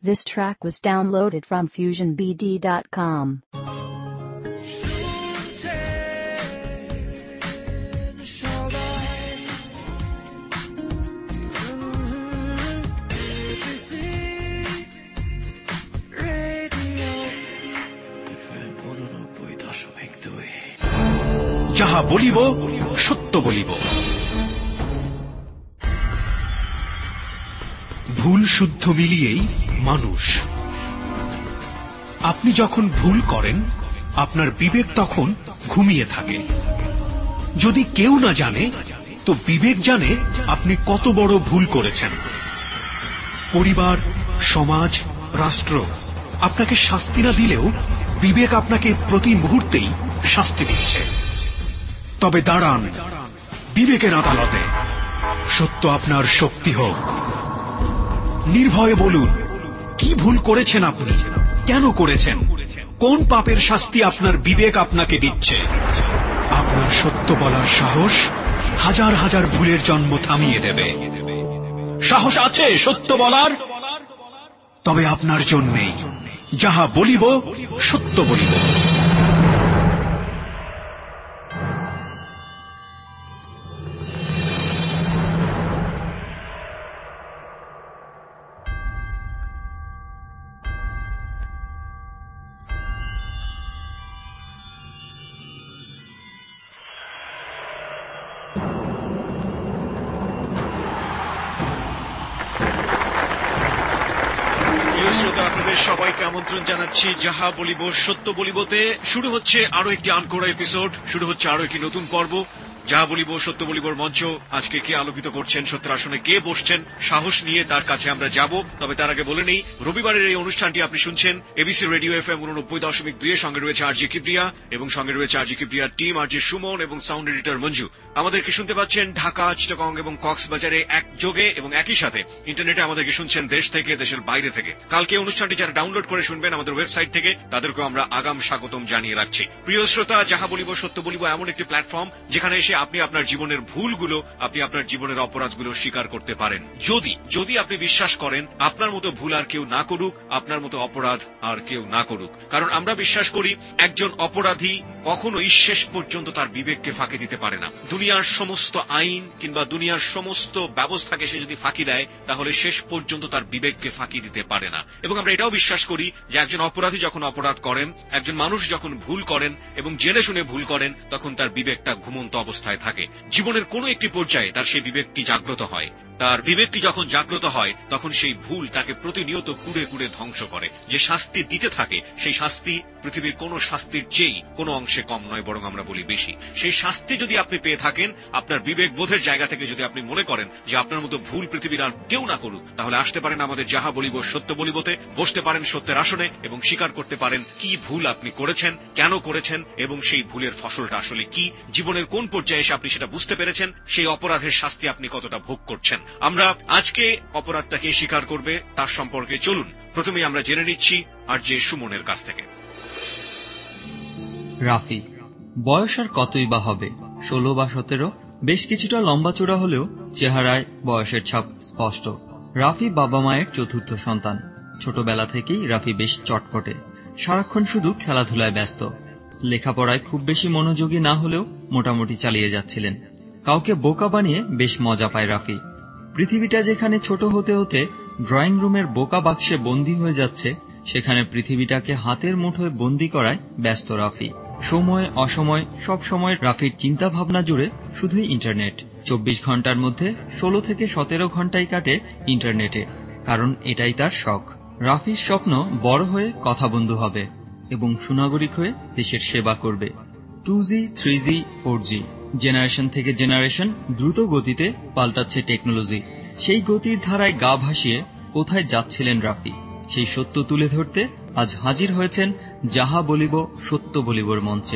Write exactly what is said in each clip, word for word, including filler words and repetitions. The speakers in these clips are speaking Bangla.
This track was downloaded from fusion b d dot com. যাহা বলিব সত্য বলিব। ভুল শুদ্ধ মিলিয়েই মানুষ। আপনি যখন ভুল করেন আপনার বিবেক তখন ঘুমিয়ে থাকে। যদি কেউ না জানে তো বিবেক জানে আপনি কত বড় ভুল করেছেন। পরিবার, সমাজ, রাষ্ট্র আপনাকে শাস্তি না দিলেও বিবেক আপনাকে প্রতি মুহূর্তেই শাস্তি দিচ্ছে। তবে দাঁড়ান বিবেকের আদালতে, সত্য আপনার শক্তি হোক। নির্ভয়ে বলুন কি ভুল করেছেন আপনি, কেন করেছেন, কোন পাপের শাস্তি আপনার বিবেক আপনাকে দিচ্ছে। আপনার সত্য বলার সাহস হাজার হাজার ভুলের জন্ম থামিয়ে দেবে। সাহস আছে সত্য বলার? তবে আপনার জন্যেই যাহা বলিব সত্য বলিব। শ্রোতা, আপনাদের সবাইকে আমন্ত্রণ জানাচ্ছি যাহা বলিব সত্য বলিবতে। শুরু হচ্ছে আরো একটি আনকোরা এপিসোড, শুরু হচ্ছে আরো একটি নতুন পর্ব। যাহা বলিব সত্য বলিবর মঞ্চ আজকে কে আলোকিত করছেন, সত্যের আসনে কে বসছেন, সাহস নিয়ে তার কাছে আমরা যাব। তবে তার আগে বলে নেই, রবিবারের এই অনুষ্ঠানটি আপনি শুনছেন এবিসি রেডিও এফ এম উননব্বই দশমিক দুই এর সঙ্গে রয়েছে আরজি কিবরিয়া এবং সঙ্গে রয়েছে আরজি কিবরিয়ার টিম, আরজি সুমন এবং সাউন্ড এডিটর মঞ্জু। আমাদেরকে শুনতে পাচ্ছেন ঢাকা, চিটাগং এবং কক্সবাজারে একযোগে এবং একই সাথে ইন্টারনেটে আমাদেরকে শুনছেন দেশ থেকে, দেশের বাইরে থেকে। কালকে অনুষ্ঠানটি যারা ডাউনলোড করে শুনবেন আমাদের ওয়েবসাইট থেকে, তাদেরকেও আমরা আগাম স্বাগতম জানিয়ে রাখছি। প্রিয় শ্রোতা, যাহা বলিব সত্য বলিব এমন একটি প্ল্যাটফর্ম যেখানে এসে আপনি আপনার জীবনের ভুলগুলো, আপনি আপনার জীবনের অপরাধগুলো স্বীকার করতে পারেন। যদি যদি আপনি বিশ্বাস করেন আপনার মতো ভুল আর কেউ না করুক, আপনার মতো অপরাধ আর কেউ না করুক। কারণ আমরা বিশ্বাস করি একজন অপরাধী কখনোই শেষ পর্যন্ত তার বিবেককে ফাঁকি দিতে পারে না। দুনিয়ার সমস্ত আইন কিংবা দুনিয়ার সমস্ত ব্যবস্থাকে সে যদি ফাঁকি দেয় তাহলে শেষ পর্যন্ত তার বিবেককে ফাঁকি দিতে পারে না। এবং আমরা এটাও বিশ্বাস করি যে একজন অপরাধী যখন অপরাধ করেন, একজন মানুষ যখন ভুল করেন এবং জেনে শুনে ভুল করেন, তখন তার বিবেকটা ঘুমন্ত অবস্থায় থাকে। জীবনের কোনো একটি পর্যায়ে তার সেই বিবেকটি জাগ্রত হয়। তার বিবেকটি যখন জাগ্রত হয় তখন সেই ভুল তাকে প্রতিনিয়ত কুড়ে কুড়ে ধ্বংস করে। যে শাস্তি দিতে থাকে সেই শাস্তি পৃথিবীর কোন শাস্তির চেয়ে কোনো অংশে কম নয়, বরং আমরা বলি বেশি। সেই শাস্তি যদি আপনি পেয়ে থাকেন, আপনার বিবেক বোধের জায়গা থেকে যদি আপনি মনে করেন যে আপনার মতো ভুল পৃথিবীর আর কেউ না করুক, তাহলে আসতে পারেন আমাদের যাহা বলিব সত্য বলিবতে, বসতে পারেন সত্যের আসনে এবং স্বীকার করতে পারেন কি ভুল আপনি করেছেন, কেন করেছেন এবং সেই ভুলের ফসলটা আসলে কি। জীবনের কোন পর্যায়ে এসে আপনি সেটা বুঝতে পেরেছেন, সেই অপরাধের শাস্তি আপনি কতটা ভোগ করছেন। আমরা আজকে অপরাধটাকে স্বীকার করবে তার সম্পর্কে চলুন প্রথমেই আমরা জেনে নিচ্ছি আরজে সুমনের কাছ থেকে। রাফি বয়স আর কতই বা হবে, ষোলো বা সতেরো, বেশ কিছুটা লম্বা চূড়া হলেও চেহারায় বয়সের ছাপ স্পষ্ট। রাফি বাবা মায়ের চতুর্থ সন্তান। ছোটবেলা থেকেই রাফি বেশ চটপটে, সারাক্ষণ শুধু খেলাধুলায় ব্যস্ত। লেখাপড়ায় খুব বেশি মনোযোগী না হলেও মোটামুটি চালিয়ে যাচ্ছিলেন। কাউকে বোকা বানিয়ে বেশ মজা পায় রাফি। পৃথিবীটা যেখানে ছোট হতে হতে ড্রয়িং রুমের বোকা বাক্সে বন্দী হয়ে যাচ্ছে, সেখানে পৃথিবীটাকে হাতের মুঠোয় বন্দী করায় ব্যস্ত রাফি। সময় অসময় সব সময় রাফির চিন্তা ভাবনা জুড়ে শুধুই ইন্টারনেট। চব্বিশ ঘন্টার মধ্যে ষোলো থেকে সতেরো ঘন্টাই কাটে ইন্টারনেটে, কারণ এটাই তার শখ। রাফির স্বপ্ন বড় হয়ে কথা বন্ধু হবে এবং সুনাগরিক হয়ে দেশের সেবা করবে। Two G, three G, four G, generation থেকে জেনারেশন দ্রুত গতিতে পাল্টাচ্ছে টেকনোলজি। সেই গতির ধারায় গা ভাসিয়ে কোথায় যাচ্ছিলেন রাফি, সেই সত্য তুলে ধরতে আজ হাজির হয়েছেন যাহা বলিব সত্য বলিবর মঞ্চে।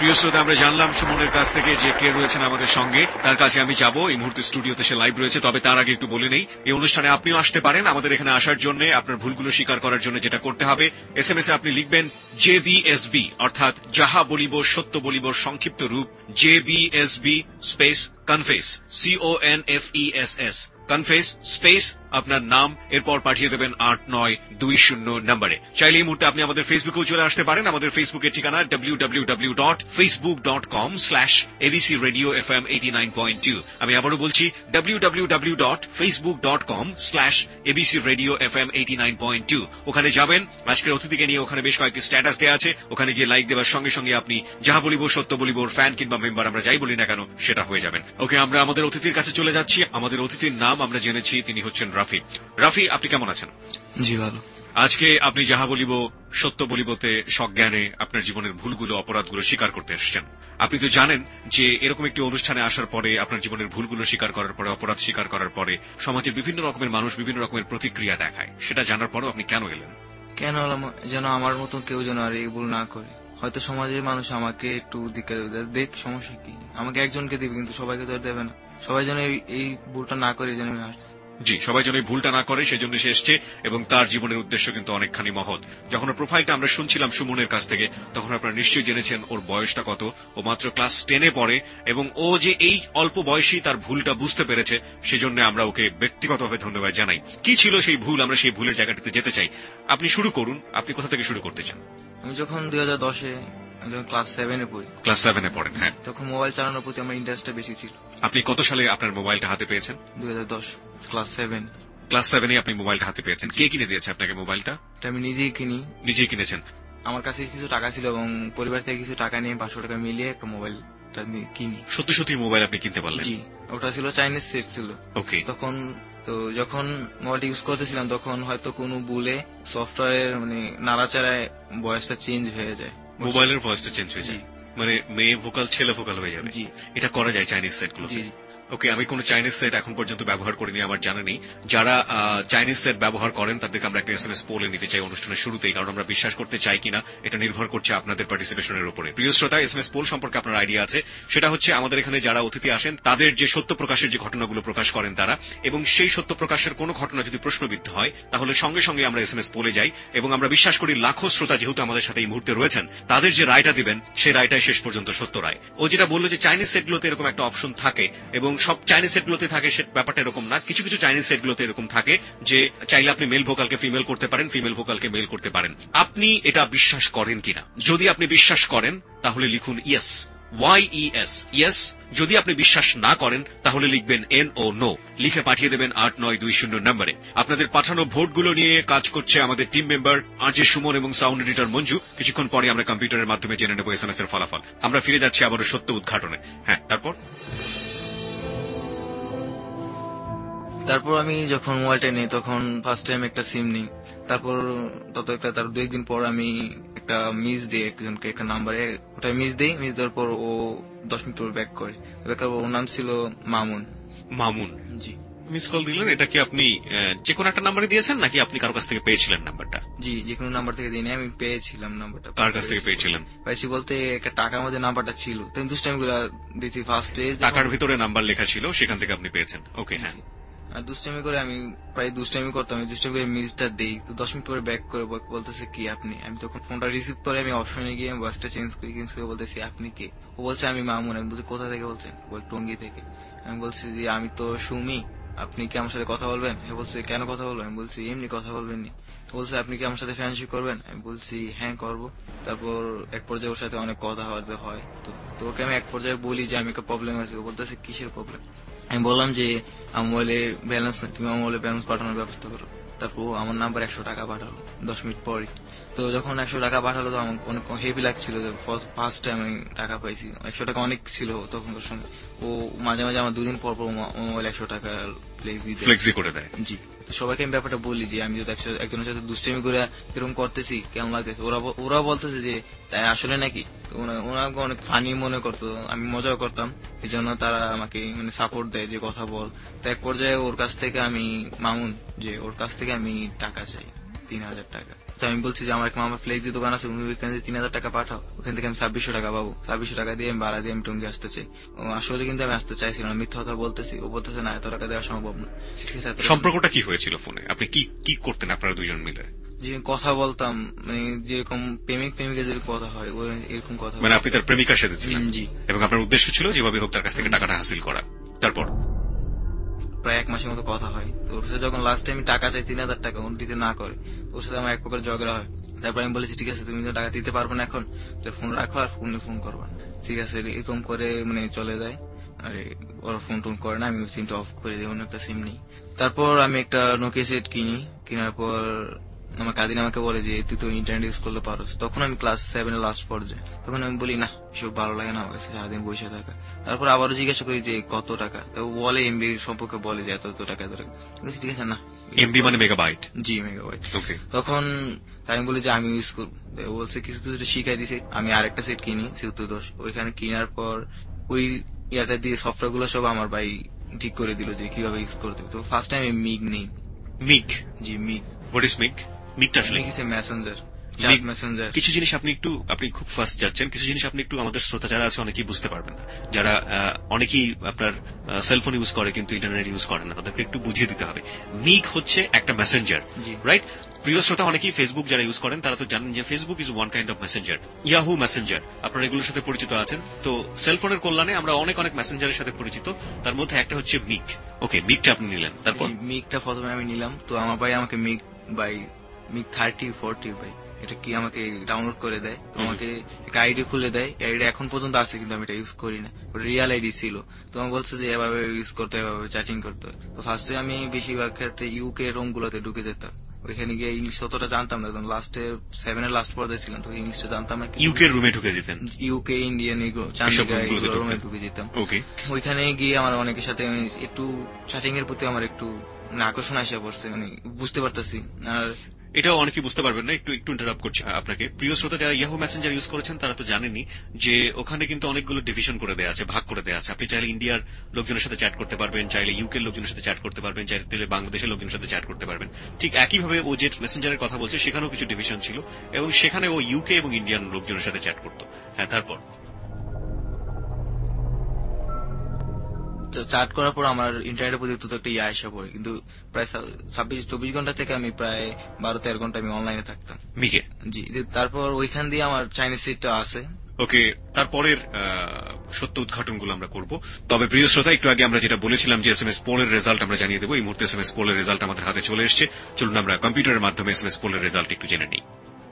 প্রিয় শ্রোতা, আমরা জানলাম সুমনের কাছ থেকে যে কে রয়েছেন আমাদের সঙ্গে, তার কাছে আমি যাব। এই মুহূর্তে স্টুডিওতে সে লাইভ রয়েছে, তবে তার আগে একটু বলে নেই, এই অনুষ্ঠানে আপনিও আসতে পারেন। আমাদের এখানে আসার জন্য, আপনার ভুলগুলো স্বীকার করার জন্য যেটা করতে হবে, এস এম এস এ আপনি লিখবেন জে বি এস বি, অর্থাৎ যাহা বলিব সত্য বলিব সংক্ষিপ্ত রূপ, J B S B space confess, C O N F E S S, confess space আপনার নাম, এরপর পাঠিয়ে দেবেন আট নয় দুই শূন্য নম্বরে। চাইলে এই মুহূর্তে আপনি আমাদের ফেসবুকেও চলে আসতে পারেন। আমাদের ফেসবুকের ঠিকানা W W W dot Facebook dot com slash ABC radio F M eighty nine point two. আমি আবারও বলছি W W W dot Facebook dot com slash ABC radio F M eighty nine point two. ওখানে যাবেন, আজকের অতিথিকে নিয়ে ওখানে বেশ কয়েকটি স্ট্যাটাস দেওয়া আছে, ওখানে গিয়ে লাইক দেওয়ার সঙ্গে সঙ্গে আপনি যাহা বলিব সত্য বলিবর ফ্যান কিংবা মেম্বার, আমরা যাই বলি না কেন, সেটা হয়ে যাবেন। ওকে, আমরা আমাদের অতিথির কাছে চলে যাচ্ছি। আমাদের অতিথির নাম আমরা জেনেছি, তিনি হচ্ছেন রাফি। রাফি, আপনি কেমন আছেন? জি ভালো। আজকে আপনি যাহা বলিব সত্য বলিবতে সজ্ঞানে আপনার জীবনের ভুলগুলো, অপরাধগুলো স্বীকার করতে এসেছেন। আপনি তো জানেন যে এরকম একটি অনুষ্ঠানে আসার পরে, আপনার জীবনের ভুলগুলো স্বীকার করার পরে, অপরাধ স্বীকার করার পরে সমাজের বিভিন্ন রকমের মানুষ বিভিন্ন রকমের প্রতিক্রিয়া দেখায়। সেটা জানার পরেও আপনি কেন এলেন? কেন হলাম? যেন আমার মতো কেউ যেন আর এই ভুল না করে। হয়তো সমাজের মানুষ আমাকে একটু দিকে দেখ, সমস্যা কি, আমাকে একজনকে দিবে কিন্তু সবাইকে তো দেবে না। সবাই যেন এই ভুলটা না করে, এই জন্য আমি আসছি। জি, সবাই যেন এই ভুলটা না করে সেজন্য সে এসছে, এবং তার জীবনের উদ্দেশ্য কিন্তু অনেকখানি মহৎ। যখন ওর প্রোফাইলটা আমরা শুনছিলাম সুমনের কাছ থেকে, তখন আপনারা নিশ্চয়ই জেনেছেন ওর বয়সটা কত। ও মাত্র ক্লাস টেনে পড়ে, এবং ও যে এই অল্প বয়সেই তার ভুলটা বুঝতে পেরেছে, সেজন্য আমরা ওকে ব্যক্তিগতভাবে ধন্যবাদ জানাই। কি ছিল সেই ভুল? আমরা সেই ভুলের জায়গাটিতে যেতে চাই। আপনি শুরু করুন, আপনি কোথা থেকে শুরু করতে চান? আমি যখন দুই হাজার দশে যখন ক্লাস সেভেনে পড়ি। ক্লাস সেভেনে পড়েন? হ্যাঁ। তখন মোবাইল চালানোর প্রতি আমার ইন্টারেস্টটা বেশি ছিল। আপনি কত সালে আপনার মোবাইলটা হাতে পেয়েছেন? দুই হাজার দশ, ক্লাস সেভেন। ক্লাস সেভেনে আপনি মোবাইলটা হাতে পেয়েছেন। কে কিনে দিয়েছে আপনাকে মোবাইলটা? আমি নিজেই কিনি। নিজেই কিনেছেন? আমার কাছে কিছু টাকা ছিল এবং পরিবার থেকে কিছু টাকা নিয়ে পাঁচশো টাকা মিলিয়ে একটা মোবাইল কিনি। সত্যি সত্যি মোবাইল আপনি কিনতে পারলেন? জি, ওটা ছিল চাইনিজ সেট ছিল। ওকে। তখন তো যখন মোবাইলটা ইউজ করতেছিলাম, তখন হয়তো কোনো ভুলে সফটওয়্যারের মানে নাড়াচাড়ায় ভয়েসটা চেঞ্জ হয়ে যায়। মোবাইলের ভয়েসটা চেঞ্জ হয়ে যায়, মানে মেয়ে ভোকাল ছেলে ভোকাল হয়ে যাবে। জি, এটা করা যায় চাইনিজ সেট গুলো। ওকে, আমি কোনো চাইনিজ সেট এখন পর্যন্ত ব্যবহার করিনি, আমার জানা নেই। যারা চাইনিজ সেট ব্যবহার করেন তাদেরকে আমরা একটা এস এম এস পোলে নিতে চাই অনুষ্ঠানের শুরুতেই, কারণ আমরা বিশ্বাস করতে চাই কিনা এটা নির্ভর করছে আপনাদের পার্টিসিপেশনের উপরে। প্রিয় শ্রোতা, এস এম এস পোল সম্পর্কে আপনার আইডিয়া আছে? সেটা হচ্ছে আমাদের এখানে যারা অতিথি আসেন তাদের যে সত্য প্রকাশের যে ঘটনাগুলো প্রকাশ করেন তারা, এবং সেই সত্য প্রকাশের কোনো ঘটনা যদি প্রশ্নবিদ্ধ হয় তাহলে সঙ্গে সঙ্গে আমরা এস এম এস পোলে যাই, এবং আমরা বিশ্বাস করি লাখো শ্রোতা যেহেতু আমাদের সাথে এই মুহূর্তে রয়েছেন, তাদের যে রায়টা দিবেন সেই রায়টাই শেষ পর্যন্ত সত্য রায়। ও যেটা বললো যে চাইনিজ সেটগুলোতে এরকম একটা অপশন থাকে, এবং সব চাইনিজ সেটগুলো থাকে সে ব্যাপারটা এরকম না। কিছু কিছু চাইনিজ সেটগুলোতে এরকম থাকে যে চাইলে আপনি মেল ভোকালকে ফিমেল করতে পারেন, ফিমেল ভোকালকে মেল করতে পারেন। আপনি এটা বিশ্বাস করেন কিনা? যদি আপনি বিশ্বাস করেন তাহলে লিখুন yes, Y E S, yes. যদি আপনি বিশ্বাস না করেন তাহলে লিখবেন এন ও নো, লিখে পাঠিয়ে দেবেন আট নয় দুই শূন্য নম্বরে। আপনাদের পাঠানো ভোটগুলো নিয়ে কাজ করছে আমাদের টিম মেম্বার আরজে সুমন এবং সাউন্ড এডিটর মঞ্জু। কিছুক্ষণ পরে আমরা কম্পিউটারের মাধ্যমে জেনে নেব এস এম এস এর ফলাফল। আমরা ফিরে যাচ্ছি আবারও সত্য উদ্ঘাটনে। হ্যাঁ, তারপর তারপর আমি যখন মোবাইলটা নিই তখন ফার্স্ট টাইম একটা সিম নিই। তারপর তত একটা তার দু একদিন পর আমি একটা মিস দিই একজনকে, একটা নাম্বারে ওটা মিস দিই। মিস দেওয়ার পর ও দশ মিনিট পর ব্যাক করে। ওর নাম ছিল মামুন। মামুন? জি। মিস কল দিলেন, এটা কি আপনি যে কোনো একটা নাম্বারে দিয়েছেন নাকি আপনি কারো কাছ থেকে পেয়েছিলেন নাম্বারটা? জি, যে কোনো নাম্বার থেকে দিই, আমি পেয়েছিলাম নাম্বারটা। কার কাছ থেকে পেয়েছিলেন? পাইছি বলতে একটা টাকার মধ্যে নাম্বারটা ছিল, তাই দুষ্টামি করে দিয়েছি ফার্স্টে। টাকার ভিতরে নাম্বার লেখা ছিল, সেখান থেকে আপনি পেয়েছেন। ওকে, হ্যাঁ। আর দুষ্টামি করে আমি প্রায় দুষ্টামি করতাম, আমি দুষ্টামি করে মিসটা দেই। তো দশ মিনিট পরে ব্যাক করে বলতেছে কি আপনি। আমি তখন ফোনটা রিসিভ করে আমি অপশনে গিয়ে ভয়েসটা চেঞ্জ করি, চেঞ্জ করে বলতেছি আপনি কে। ও বলছে আমি মামুন। আমি বলছি কোথা থেকে বলছেন? বল টঙ্গী থেকে। আমি বলছি যে আমি তো সুমি, আপনি কি আমার সাথে কথা বলবেন? হে বলছে কেন কথা বলবেন? আমি বলছি এমনি কথা বলবেন নি। বলছে আপনি কি আমার সাথে ফ্রেন্ডশিপ করবেন? আমি বলছি হ্যাঁ করবো। তারপর এক পর্যায়ে ওর সাথে অনেক কথা হতে হয়। তো ওকে আমি এক পর্যায়ে বলি যে আমি একটা প্রবলেম আছে। ও বলতেছে কিসের প্রবলেম? আমি বললাম যে আমার মোবাইলে ব্যালেন্স নেই, তুমি আমার মোবাইলে ব্যালেন্স পাঠানোর ব্যবস্থা করো। তারপর আমার নাম্বার একশো টাকা পাঠালো দশ মিনিট পরে। তো যখন একশো টাকা পাঠালো তো আমার অনেক হেভি লাগছিল যে ফার্স্ট টাইম আমি টাকা পাইছি। একশো টাকা অনেক ছিল তখনকার সময়। ও মাঝে মাঝে আমার দুদিন পর পর মোবাইল একশো টাকা ফ্লেক্সি করে দেয়। জি। তো সবাইকে আমি ব্যাপারটা বলি যে আমি যদি একজনের সাথে দুষ্টামি করে এরকম করতেছি কেমন লাগতেছে। ওরা ওরা বলতেছে যে তাই আসলে নাকি। ওনাকে অনেক ফানি মনে করতো, আমি মজাও করতাম, এই জন্য তারা আমাকে মানে সাপোর্ট দেয় যে কথা বল। তো এক পর্যায়ে ওর কাছ থেকে আমি মামুন যে ওর কাছ থেকে আমি টাকা চাই, তিন হাজার টাকা। তো আমি বলছি যে আমার এক মামা ফ্লেক্সি দোকান আছে, উনি ওইখান থেকে তিন হাজার টাকা পাঠাও, ওখান থেকে আমি ছাব্বিশশো টাকা পাবো, ছাব্বিশশো টাকা দিয়ে আমি ভাড়া দিয়ে আমি টঙ্গি আসতে চাই। আসলে কিন্তু আমি আসতে চাইছিলাম, মিথ্যা কথা বলতেছি। ও বলতেছে না, এত টাকা দেওয়া সম্ভব না। সম্পর্কটা কি হয়েছিল ফোনে? আপনি কি কি করতেন আপনারা দুজন মিলে? যে কথা বলতাম, মানে যেরকম প্রেমিক প্রেমিকা যেরকম কথা হয় এরকম কথা। মানে আপনি তার প্রেমিকার সাথে ছিলেন? জি। এবং আপনার উদ্দেশ্য ছিল যেভাবে হোক তার কাছ থেকে টাকাটা হাসিল করা। তারপর প্রায় এক মাসের মতো কথা হয়। তো ওর সাথে যখন লাস্ট টাইম টাকা চাই তিন হাজার টাকা, উনি দিতে না করে, ওর সাথে আমার এক প্রকার ঝগড়া হয়। তারপর আমি বলেছি ঠিক আছে, তুমি তো টাকা দিতে পারবো না এখন, তোর ফোন রাখো আর ফোনে ফোন করবা, ঠিক আছে। এরকম করে মানে চলে যায়। আরে ওরা ফোন টোন করে না, আমি সিমটা অফ করে দিই, অন্য একটা সিম নেই। তারপর আমি একটা নোকিয়া সেট কিনি। কেনার পর আমার কাজিন আমাকে বলে যে তুই তো ইন্টারনেট ইউজ করলে পারো। তখন আমি ক্লাস সেভেন এর লাস্ট পর্যায়ে, তখন আমি বলি না, এসব ভালো লাগে না আমার কাছে সারাদিন বসে থাকা। তারপর আবারও জিজ্ঞাসা করি যে কত টাকা, তো বলে এমবির সম্পর্কে বলে যে এত এত টাকা এত টাকা। ঠিক আছে না, এমবি মানে মেগাবাইট? জি মেগাবাইট। তখন আমি বলি যে আমি ইউজ করবো, বলছে কিছু কিছু শিখাই দিছে। আমি আরেকটা সেট কিনি সিউত্তর দশ, ওইখানে কেনার পর ওই ইয়াটা দিয়ে সফটওয়্যার গুলো সব আমার ভাই ঠিক করে দিল যে কিভাবে ইউজ করতে হবে। তো ফার্স্ট টাইম আমি মিগ নেই। মিগ? জি মিগ। What is mig? মিগটা আসলে মেসেঞ্জার, মেসেঞ্জার। কিছু জিনিস আপনি একটু আপনি খুব ফাস্ট যাচ্ছেন, কিছু জিনিস আপনি একটু আমাদের শ্রোতা যারা আছে অনেকেই বুঝতে পারবেন না, যারা অনেকেই আপনার সেলফোন ইউজ করে কিন্তু ইন্টারনেট ইউজ করে না, তাদেরকে একটু বুঝিয়ে দিতে হবে। মিগ হচ্ছে একটা মেসেঞ্জার, রাইট? প্রিয় শ্রোতা অনেকেই ফেসবুক যারা ইউজ করেন তারা তো জানেন যে Facebook is one kind of messenger, Yahoo messenger, আপনারা এগুলোর সাথে পরিচিত আছেন। তো সেলফোনের কল্যাণে আমরা অনেক অনেক মেসেঞ্জারের সাথে পরিচিত, তার মধ্যে একটা হচ্ছে মিগ। ওকে, মিগটা আপনি নিলেন, তারপর? মিগটা প্রথমে আমি নিলাম। তো আমার ভাই আমাকে mig by mig thirty forty by এটা কি আমাকে ডাউনলোড করে দেয়। তো আমাকে একটা আইডি খুলে দেয়, আইডি এখন পর্যন্ত আছে কিন্তু আমি এটা ইউজ করি না, রিয়েল আইডি ছিল। তো আমি বলছে যে এভাবে ইউজ করতে হয়, এভাবে চ্যাটিং করতে হয়। তো ফার্স্টে আমি বেশিরভাগ ক্ষেত্রে ইউকে রুম গুলোতে ঢুকে যেতাম, ওইখানে গিয়ে ইংলিশ অতটা জানতাম না, একদম লাস্টে সেভেন এর লাস্ট পর্যায়ে ছিলাম, তো ইংলিশটা জানতাম না। ইউকে রুমে ঢুকে যেতেন? ইউকে ইন্ডিয়ান রুমে ঢুকে যেতাম। ওইখানে গিয়ে আমার অনেকের সাথে একটু চ্যাটিং এর প্রতি আমার একটু আকর্ষণ আসে পড়ছে, মানে বুঝতে পারতেছি। আর এটাও অনেকে বুঝতে পারবেন না, একটু একটু ইন্টারাপ্ট করছি আপনাকে। প্রিয় শ্রোতা যারা ইয়াহু মেসেঞ্জার ইউজ করেছেন তারা তো জানেনই যে ওখানে কিন্তু অনেকগুলো ডিভিশন করে দেওয়া আছে, ভাগ করে দেওয়া আছে। আপনি চাইলে ইন্ডিয়ার লোকজনের সাথে চ্যাট করতে পারবেন, চাইলে ইউকের লোকজনের সাথে চ্যাট করতে পারবেন, চাইলে বাংলাদেশের লোকজনের সাথে চ্যাট করতে পারবেন। ঠিক একইভাবে ও যে মেসেঞ্জারের কথা বলছে সেখানেও কিছু ডিভিশন ছিল এবং সেখানে ও ইউকে এবং ইন্ডিয়ান লোকজনের সাথে চ্যাট করতো। হ্যাঁ, তারপর? চার্ট করার পর আমার ইন্টারনেটের প্রতি তো একটা ইয়ে আসা পড়ে, কিন্তু প্রায় ছাব্বিশ চব্বিশ ঘন্টা থেকে আমি প্রায় বারো তেরো ঘন্টা আমি অনলাইনে থাকতাম মিকে। জি, তারপর ওইখান দিয়ে আমার চাইনিজ সিটটা আছে। ওকে, তারপরের সত্য উদ্ঘাটনগুলো আমরা করব। তবে প্রিয় শ্রোতা, একটু আগে আমরা যেটা বলেছিলাম যে এস এম এস পোলের রেজাল্ট আমরা জানিয়ে দেবো। এই মুহূর্তে এস এম এস পোলের রেজাল্ট আমাদের হাতে চলে এসছে। চলুন আমরা কম্পিউটারের মাধ্যমে এস এম এস পোলের রেজাল্ট একটু জেনে নিই।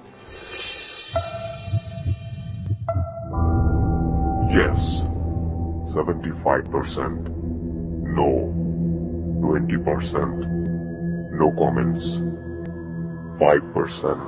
Yes, seventy-five percent. No, twenty percent. No comments, five percent.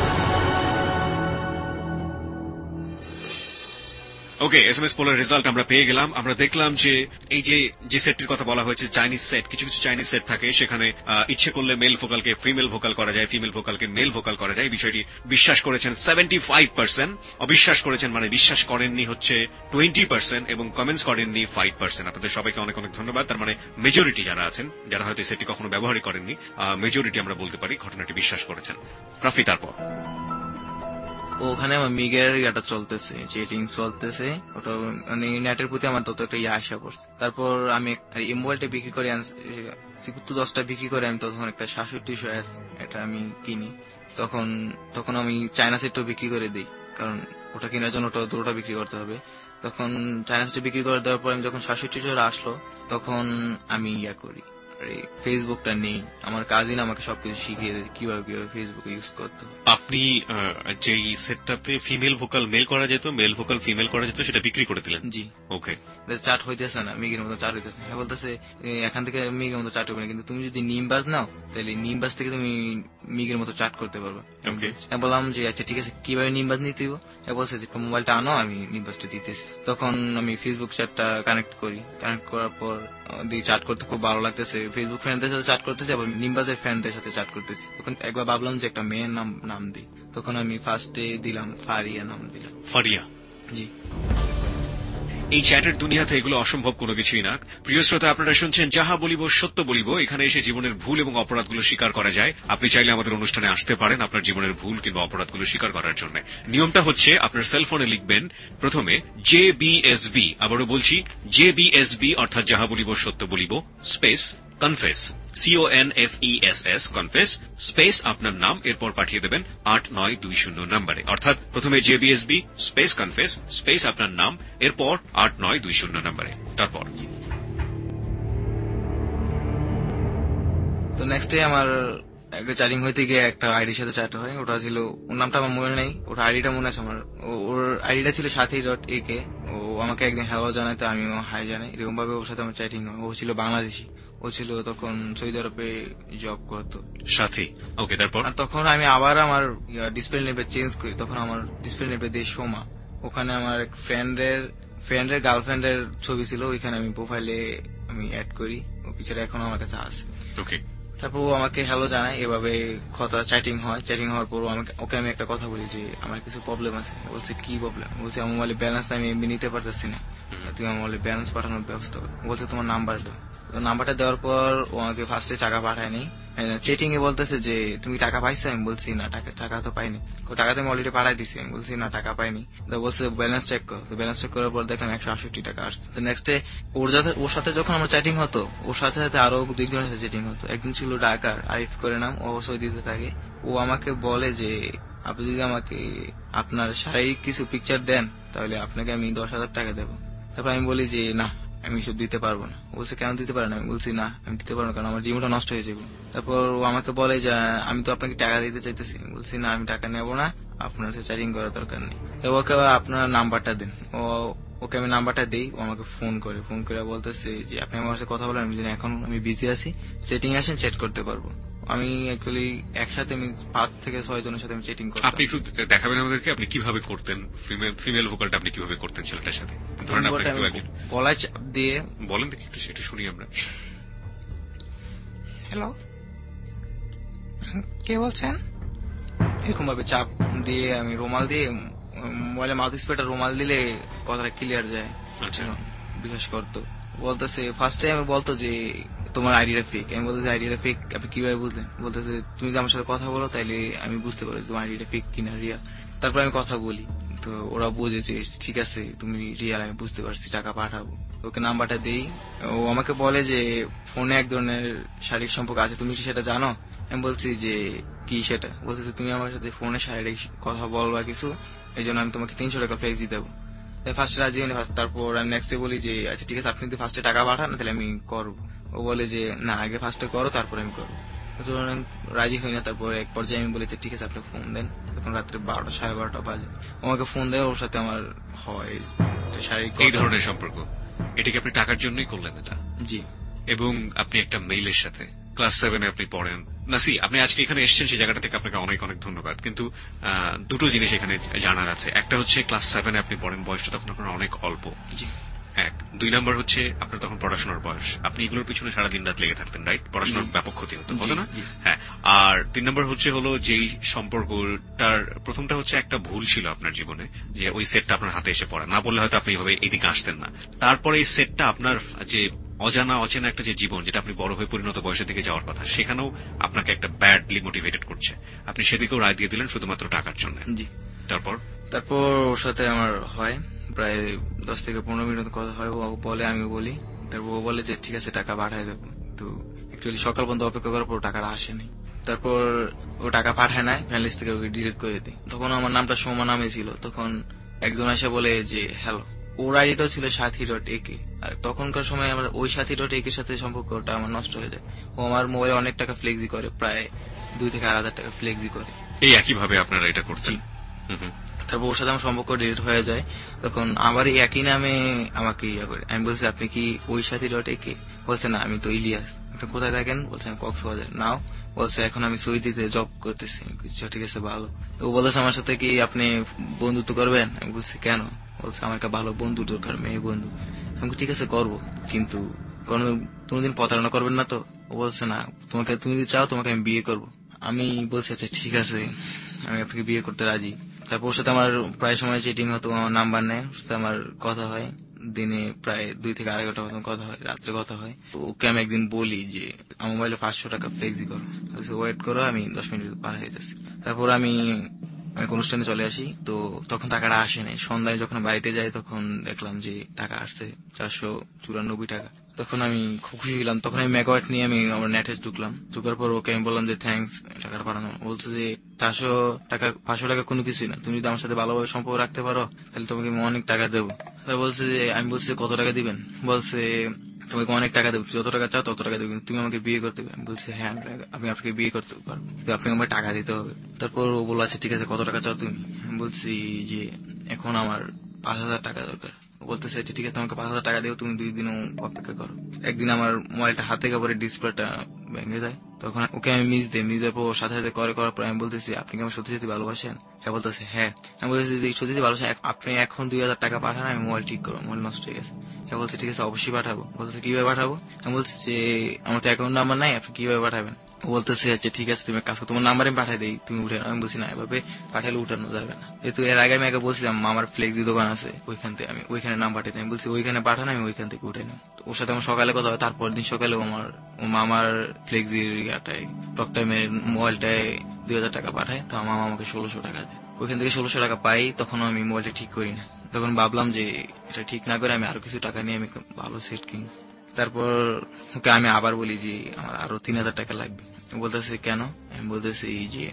Okay, S M S পোলের রেজাল্ট আমরা পেয়ে গেলাম। আমরা দেখলাম যে এই যে যে সেটটির কথা বলা হয়েছে চাইনিজ সেট, কিছু কিছু চাইনিজ সেট থাকে সেখানে ইচ্ছে করলে মেল ভোকালকে ফিমেল ভোকাল করা যায়, ফিমেল ভোকালকে মেল ভোকাল করা যায়। এই বিষয়টি বিশ্বাস করেছেন সেভেন্টি ফাইভ পার্সেন্ট, অবিশ্বাস করেছেন মানে বিশ্বাস করেননি হচ্ছে টোয়েন্টি পার্সেন্ট এবং কমেন্টস করেননি ফাইভ পার্সেন্ট। আপনাদের সবাইকে অনেক অনেক ধন্যবাদ। তার মানে মেজরিটি যারা আছেন, যারা হয়তো এই সেটটি কখনো ব্যবহারই করেননি, মেজরিটি আমরা বলতে পারি ঘটনাটি বিশ্বাস করেছেন। রাফি, তারপর? ওখানে আমার মিগের ইয়াটা চলতেছে, চেটিং চলতেছে, ওটা মানে নেটের প্রতি আমার তত একটা ইয়ে আসা পড়ছে। তারপর আমি এই মোবাইলটা বিক্রি করে সিকুত্তর দশটা বিক্রি করে আমি তখন একটা সাতষট্টিশো এস এটা আমি কিনি। তখন তখন আমি চায়না সেটটাও বিক্রি করে দিই, কারণ ওটা কেনার জন্য ওটা দুটোটা বিক্রি করতে হবে। তখন চায়না সেটটা বিক্রি করে দেওয়ার পর আমি যখন সাতষট্টিশো আসলো তখন আমি ইয়া করি, ফেসবুকটা নেই। আমার কাজিন আমাকে সবকিছু শিখিয়ে দিয়েছে কিভাবে কিভাবে ফেসবুক ইউজ করতে হবে। আপনি যে সেটটাতে ফিমেল ভোকাল মেল করা যেত, মেল ভোকাল ফিমেল করা যেত, সেটা বিক্রি করে দিলেন? জি। ওকে, চাট হইতেছে না, মিগের মতো চাট হইতেছে না। বলতেছে এখান থেকে মিগের মতো চাট হবে না, কিন্তু তুমি যদি নিমবাজ নাও তাহলে নিমবাজ থেকে তুমি মিগের মতো চাট করতে পারবে। বললাম যে আচ্ছা ঠিক আছে, কিভাবে নিমবাজ নিতে দিব? বলছে যে মোবাইলটা আনো, আমি নিমবাজটা দিতেছি। তখন আমি ফেসবুক চ্যাটটা কানেক্ট করি, কানেক্ট করার পর দিয়ে চাট করতে খুব ভালো লাগতেছে। ফেসবুক ফ্রেন্ডদের সাথে চাট করতেছি, আবার নিমবাজের ফ্রেন্ডদের সাথে চাট করতেছি। তখন একবার ভাবলাম যে একটা মেয়ের নাম নাম দিই, তখন আমি ফার্স্টে দিলাম ফারিয়া নাম দিলাম। ফারিয়া? জি। এই চ্যাটের দুনিয়াতে এগুলো অসম্ভব কোনো কিছুই না। প্রিয় শ্রোতা, আপনারা শুনছেন যাহা বলিব সত্য বলিব। এখানে এসে জীবনের ভুল এবং অপরাধগুলো স্বীকার করা যায়। আপনি চাইলে আমাদের অনুষ্ঠানে আসতে পারেন আপনার জীবনের ভুল কিংবা অপরাধগুলো স্বীকার করার জন্য। নিয়মটা হচ্ছে আপনার সেলফোনে লিখবেন প্রথমে জে বি এস বি, আবারও বলছি জে বি এস বি অর্থাৎ যাহা বলিব সত্য বলিব space confess, C O N F E S S, confess space আপনার নাম, এরপর পাঠিয়ে দেবেন আট নয় দুই শূন্য নম্বরে। অর্থাৎ প্রথমে জেবিএসবি স্পেস কনফেস স্পেস আপনার নাম, এরপর আট নয় দুই শূন্য নম্বরে। তারপর তো নেক্সট ডে আমার একটা চ্যাটিং হইতে গিয়ে একটা আইডির সাথে চ্যাট হয়। ওটা ছিল, ওর নামটা আমার মনে নেই, ওর আইডিটা মনে আছে আমার। ওর আইডিটা ছিল সাথী ডট এ কে। ও আমাকে একদিন হ্যালো জানায়, তো আমিও হাই জানাই। এরকম ভাবে ওর সাথে আমার চ্যাটিং হয়। ও ছিল বাংলাদেশি, ও ছিল তখন সৌদি আরবে জব করতো সাথী। ওকে, তারপর তখন আমি আবার আমার ডিসপ্লে নেমটা চেঞ্জ করি। তখন আমার ডিসপ্লে নেমটা দিয়ে সোমা, ওখানে আমার এক ফ্রেন্ডের ফ্রেন্ডের গার্লফ্রেন্ডের ছবি ছিল, ওইখানে আমি প্রোফাইলে আমি অ্যাড করি। ও পিকচার এখনো আমার কাছে আছে। ওকে, তারপর ও আমাকে হ্যালো জানায়, এভাবে কথা চ্যাটিং হয়। চ্যাটিং হওয়ার পর ওকে আমি একটা কথা বলি যে আমার কিছু প্রবলেম আছে। বলছে কি প্রবলেম? বলছে আমার মোবাইলে ব্যালেন্স আমি এমনি নিতে পারতেছি না, তুমি আমার মোবাইলে ব্যালেন্স পাঠানোর ব্যবস্থা করো। বলছে তোমার নাম্বার দাও। নাম্বারটা দেওয়ার পর ও আমাকে ফার্স্টে টাকা পাঠায়নি, চেটিং এ বলতেছে যে তুমি টাকা পাইছো। আমি বলছি না, টাকা টাকা তো পাইনি। টাকা তো আমি অলরেডি পাঠাই দিছি। আমি বলছি না, টাকা পাইনি। তো বলছে ব্যালেন্স চেক করো। ব্যালেন্স চেক করার পর দেখলাম একশো আটষট্টি টাকা আসছে। তো নেক্সট ডে ওর সাথে ওর সাথে যখন আমার চ্যাটিং হতো, ওর সাথে সাথে আরো দুইজনের সাথে চ্যাটিং হতো। একদিন ছিল ঢাকার আরিফ করে নাম, ও সৌদিতে থাকে। ও আমাকে বলে যে আপনি যদি আমাকে আপনার শারীরিক কিছু পিকচার দেন তাহলে আপনাকে আমি দশ হাজার টাকা দেবো। তারপর আমি বলি যে না, আমি সব দিতে পারবো না। বলছে কেন দিতে পারেন? আমি বলছি না, আমি দিতে পারবো না, কারণ আমার জীবনটা নষ্ট হয়ে যাবে। তারপর ও আমাকে বলে যে আমি তো আপনাকে টাকা দিতে চাইতেছি। বলছি না, আমি টাকা নেবো না, আপনার সাথে চ্যাটিং করার দরকার নেই। ওকে আপনার নাম্বারটা দেন। ও ওকে আমি নাম্বারটা দিই। ও আমাকে ফোন করে ফোন করে বলতেছে যে আপনি আমার সাথে কথা বলেন, আমি এখন আমি বিজি আছি, চ্যাটিং আসেন, চ্যাট করতে পারবো। আমি অ্যাকচুয়ালি একসাথে আমি পাঁচ থেকে ছয় জনের সাথে আমি চ্যাটিং করতাম। আপনি একটু দেখাবেন আমাদেরকে আপনি কিভাবে করতেন ফিমেল ভোকালটা, আপনি কিভাবে করতেন ছেলেটার সাথে? ধরেন আপনি গলায় চাপ দিয়ে বলেন দেখি, একটু একটু শুনি আমরা। হ্যালো, কে বলছেন? এরকম ভাবে চাপ দিয়ে আমি রুমাল দিয়ে মোবাইলে মাউথ স্প্রেটা রুমাল দিলে কথাটা ক্লিয়ার যায়। আচ্ছা, বিশ্বাস করতো। বলতেছে ফার্স্টে আমি বলতো যে তোমার আইডিটা ফেক। আমি বলতেছি আইডিটা ফেক আপনি কিভাবে বুঝলেন? বলতেছে তুমি যদি আমার সাথে কথা বলো তাহলে আমি বুঝতে পারি তোমার আইডিটা ফেক কিনা রিয়াল। তারপর আমি কথা বলি, তো ওরা বুঝেছে ঠিক আছে তুমি রিয়াল, আমি বুঝতে পারছি, টাকা পাঠাবো। ওকে নাম্বারটা দেই। ও আমাকে বলে যে ফোনে এক ধরনের শারীরিক সম্পর্ক আছে, তুমি সেটা জানো? আমি বলছি যে কি সেটা? বলতেছে তুমি আমার সাথে ফোনে শারীরিক কথা বলবা কিছু, এই জন্য আমি তোমাকে তিনশো টাকা ফ্লেক্সি দেবো। ফার্স্টে রাজি হয়নি। তারপর আমি নেক্সটে বলি যে আচ্ছা ঠিক আছে, আপনি যদি ফার্স্টে টাকা পাঠান তাহলে আমি করবো। ও বলে যে না, আগে ফার্স্টে করো তারপরে আমি করবো। রাজি হই না। তারপর এক পর্যায়ে আমি বলেছি ঠিক আছে আপনি ফোন দেন। তখন রাত্রে বারোটা সাড়ে বারোটা বাজে আমাকে ফোন দেয়। ওর সাথে আমার হয় শারীরিক এই ধরনের সম্পর্ক। এটাকে আপনি টাকার জন্যই করলেন এটা? জি। এবং আপনি একটা মেইলের সাথে ক্লাস সেভেনে আপনি পড়েন। নাসি, আপনি আজকে এখানে এসেছেন সেই জায়গাটা থেকে আপনাকে অনেক অনেক ধন্যবাদ। কিন্তু দুটো জিনিস এখানে জানার আছে। একটা হচ্ছে ক্লাস সেভেনে আপনি পড়েন, বয়সটা তখন আপনার অনেক অল্প। জি। এক। দুই নম্বর হচ্ছে আপনার তখন পড়াশোনার বয়স, আপনি এগুলোর পিছনে সারাদিন রাত লেগে থাকতেন, রাইট? পড়াশোনার ব্যাপক ক্ষতি হতো, হতো না? হ্যাঁ। আর তিন নম্বর হচ্ছে হলো যেই সম্পর্কটার প্রথমটা হচ্ছে একটা ভুল ছিল আপনার জীবনে, যে ওই সেটটা আপনার হাতে এসে পড়ে না, বললে হয়তো আপনি এইভাবে এদিকে আসতেন না। তারপরে এই সেটটা আপনার যে অজানা অচেনা একটা যে জীবন, যেটা আপনি বড় হয়ে পরিণত বয়সের দিকে যাওয়ার কথা, সেখানেও আপনাকে একটা ব্যাডলি মোটিভেটেড করছে। আপনি সেদিকেও রায় দিয়ে দিলেন শুধুমাত্র টাকার জন্য। জি। তারপর তারপর ওর সাথে আমার হয় প্রায় দশ থেকে পনেরো মিনিট কথা হয়। ও বলে আমি বলি, তারপর ও বলে যে ঠিক আছে টাকা পাঠায় দেবো। তো অ্যাকচুয়ালি সকাল পর্যন্ত অপেক্ষা করার পর টাকাটা আসেনি। তারপর ও টাকা পাঠায় না, ফ্রেন্ড লিস্ট থেকে ওকে ডিলিট করে দিই। তখন আমার নামটা সোমা নামে ছিল। তখন একজন এসে বলে যে হ্যালো, ওর আইডিটাও ছিল সাথী ডট একে। আর তখনকার সময় আমার ওই সাথী ডট একের সাথে সম্পর্কটা আমার নষ্ট হয়ে যায়। ও আমার মোবাইলে অনেক টাকা ফ্লেক্সি করে, প্রায় দুই থেকে আড়াই হাজার টাকা ফ্লেক্সি করে। এই একই ভাবে আপনারা এটা করছেন? তারপর ওর সাথে আমার সম্পর্ক ডিলিট হয়ে যায়। তখন আবার একই নামে আমাকে ইয়া করে। আমি বলছি আপনি কি ওই সাথী ডট একে? বলছে না, আমি তো ইলিয়াস। আপনি কোথায় থাকেন? বলছে আমি কক্সবাজার। নাও? বলছে এখন আমি সৌদিতে জব করতেছি। ঠিক আছে, ভালো। ও বলেছে আমার সাথে কি আপনি বন্ধুত্ব করবেন? আমি বলছি কেন? বলছে আমার একটা ভালো বন্ধু দরকার, মেয়ে বন্ধু। আমি ঠিক আছে করবো, কিন্তু কোনো কোনোদিন প্রতারণা করবেন না তো? ও বলছে না, তোমাকে তুমি যদি চাও তোমাকে আমি বিয়ে করবো। আমি বলছি আচ্ছা ঠিক আছে, আমি আপনাকে বিয়ে করতে রাজি। তারপর ওর সাথে আমার প্রায় সময় চেটিং হতো, আমার নাম্বার নেয়, ওর সাথে আমার কথা হয়। দিনে প্রায় দুই থেকে আড়াই ঘন্টা মতন কথা হয়, রাত্রে কথা হয়। ওকে আমি একদিন বলি যে আমার মোবাইলে পাঁচশো টাকা ফ্লেক্সি করো, ওয়েট করো, আমি দশ মিনিট পার হয়ে যাচ্ছি। তারপর আমি এক অনুষ্ঠানে চলে আসি, তো তখন টাকাটা আসে নাই। সন্ধ্যায় যখন বাড়িতে যাই তখন দেখলাম যে টাকা আসছে চারশো চুরানব্বই টাকা। তখন আমি খুব খুশি হলাম। তখন আমি মেগাওয়াট নিয়ে আমি আমার নেটে ঢুকলাম। ঢুকার পর ওকে আমি বললাম যে থ্যাংকস টাকাটা পাঠানো। বলছে যে চারশো টাকা পাঁচশো টাকা কোনো কিছুই না, তুমি যদি আমার সাথে ভালোভাবে সম্পর্ক রাখতে পারো তাহলে তোমাকে আমি অনেক টাকা দেবো। বলছে যে আমি বলছি কত টাকা দিবেন? বলছে তোমাকে অনেক টাকা দেবো, যত টাকা চাও তত টাকা দেবো, কিন্তু তুমি আমাকে বিয়ে করতে হবে। আমি বলছি হ্যাঁ আমি আপনাকে বিয়ে করতে পারবো, কিন্তু আপনাকে আমাকে টাকা দিতে হবে। তারপর ও বললো আচ্ছা ঠিক আছে, কত টাকা চাও তুমি? আমি বলছি যে এখন আমার পাঁচ হাজার টাকা দরকার। বলতেছে আচ্ছা ঠিক আছে, তোমাকে পাঁচ হাজার টাকা দেবো, তুমি দুই দিনও অপেক্ষা করো। একদিন আমার মোবাইলটা হাতে কাপড়ে ডিসপ্লেটা ভেঙে যায়, তখন ওকে আমি মিস দিই। মিস দেওয়ার পর সাথে সাথে করে করার পর আমি বলতেছি আপনি কি আমার সত্যি সত্যি ভালোবাসেন? হ্যাঁ বলতেছে হ্যাঁ। আমি বলতেছি যে সত্যি সত্যি ভালোবাসেন, আপনি এখন দুই হাজার টাকা পাঠান, আমি মোবাইল ঠিক করবো, মোবাইল নষ্ট হয়ে গেছে। হ্যাঁ বলছে ঠিক আছে অবশ্যই পাঠাবো। বলতেছে কিভাবে পাঠাবো? আমি বলছি যে আমার তো অ্যাকাউন্ট নাম্বার নাই, আপনি কিভাবে পাঠাবেন? বলতেছে আচ্ছা ঠিক আছে তুমি কাজ করো, তোমার নাম্বার আমি পাঠাই দিই, তুমি উঠে। আমি বলছি না, এভাবে পাঠালে উঠানো যাবে না। যেহেতু এর আগে আমি আগে বলছিলাম আমার ফ্লেক্সি দোকান আছে, ওইখান থেকে আমি ওইখানে নাম পাঠাই দিই। আমি বলছি ওইখানে পাঠানো, আমি ওইখান থেকে উঠে নিই। ওর সাথে আমার সকালে কথা হয়। তারপর দিন সকালে আমার ও মামার ফ্লেক্সির ইয়াটাই টক টাইমের মোবাইলটায় দুই হাজার টাকা পাঠায়, তো আমার মামা আমাকে ষোলোশো টাকা দেয়। ওইখান থেকে ষোলোশো টাকা পাই। তখন আমি মোবাইলটা ঠিক করি না, তখন ভাবলাম যে এটা ঠিক না করে আমি আরো কিছু টাকা নিয়ে আমি ভালো সেট কিনি। তারপর ওকে আমি আবার বলি যে আমার আরো তিন হাজার টাকা লাগবে। বলতেছে কেন? আমি বলতেছি যে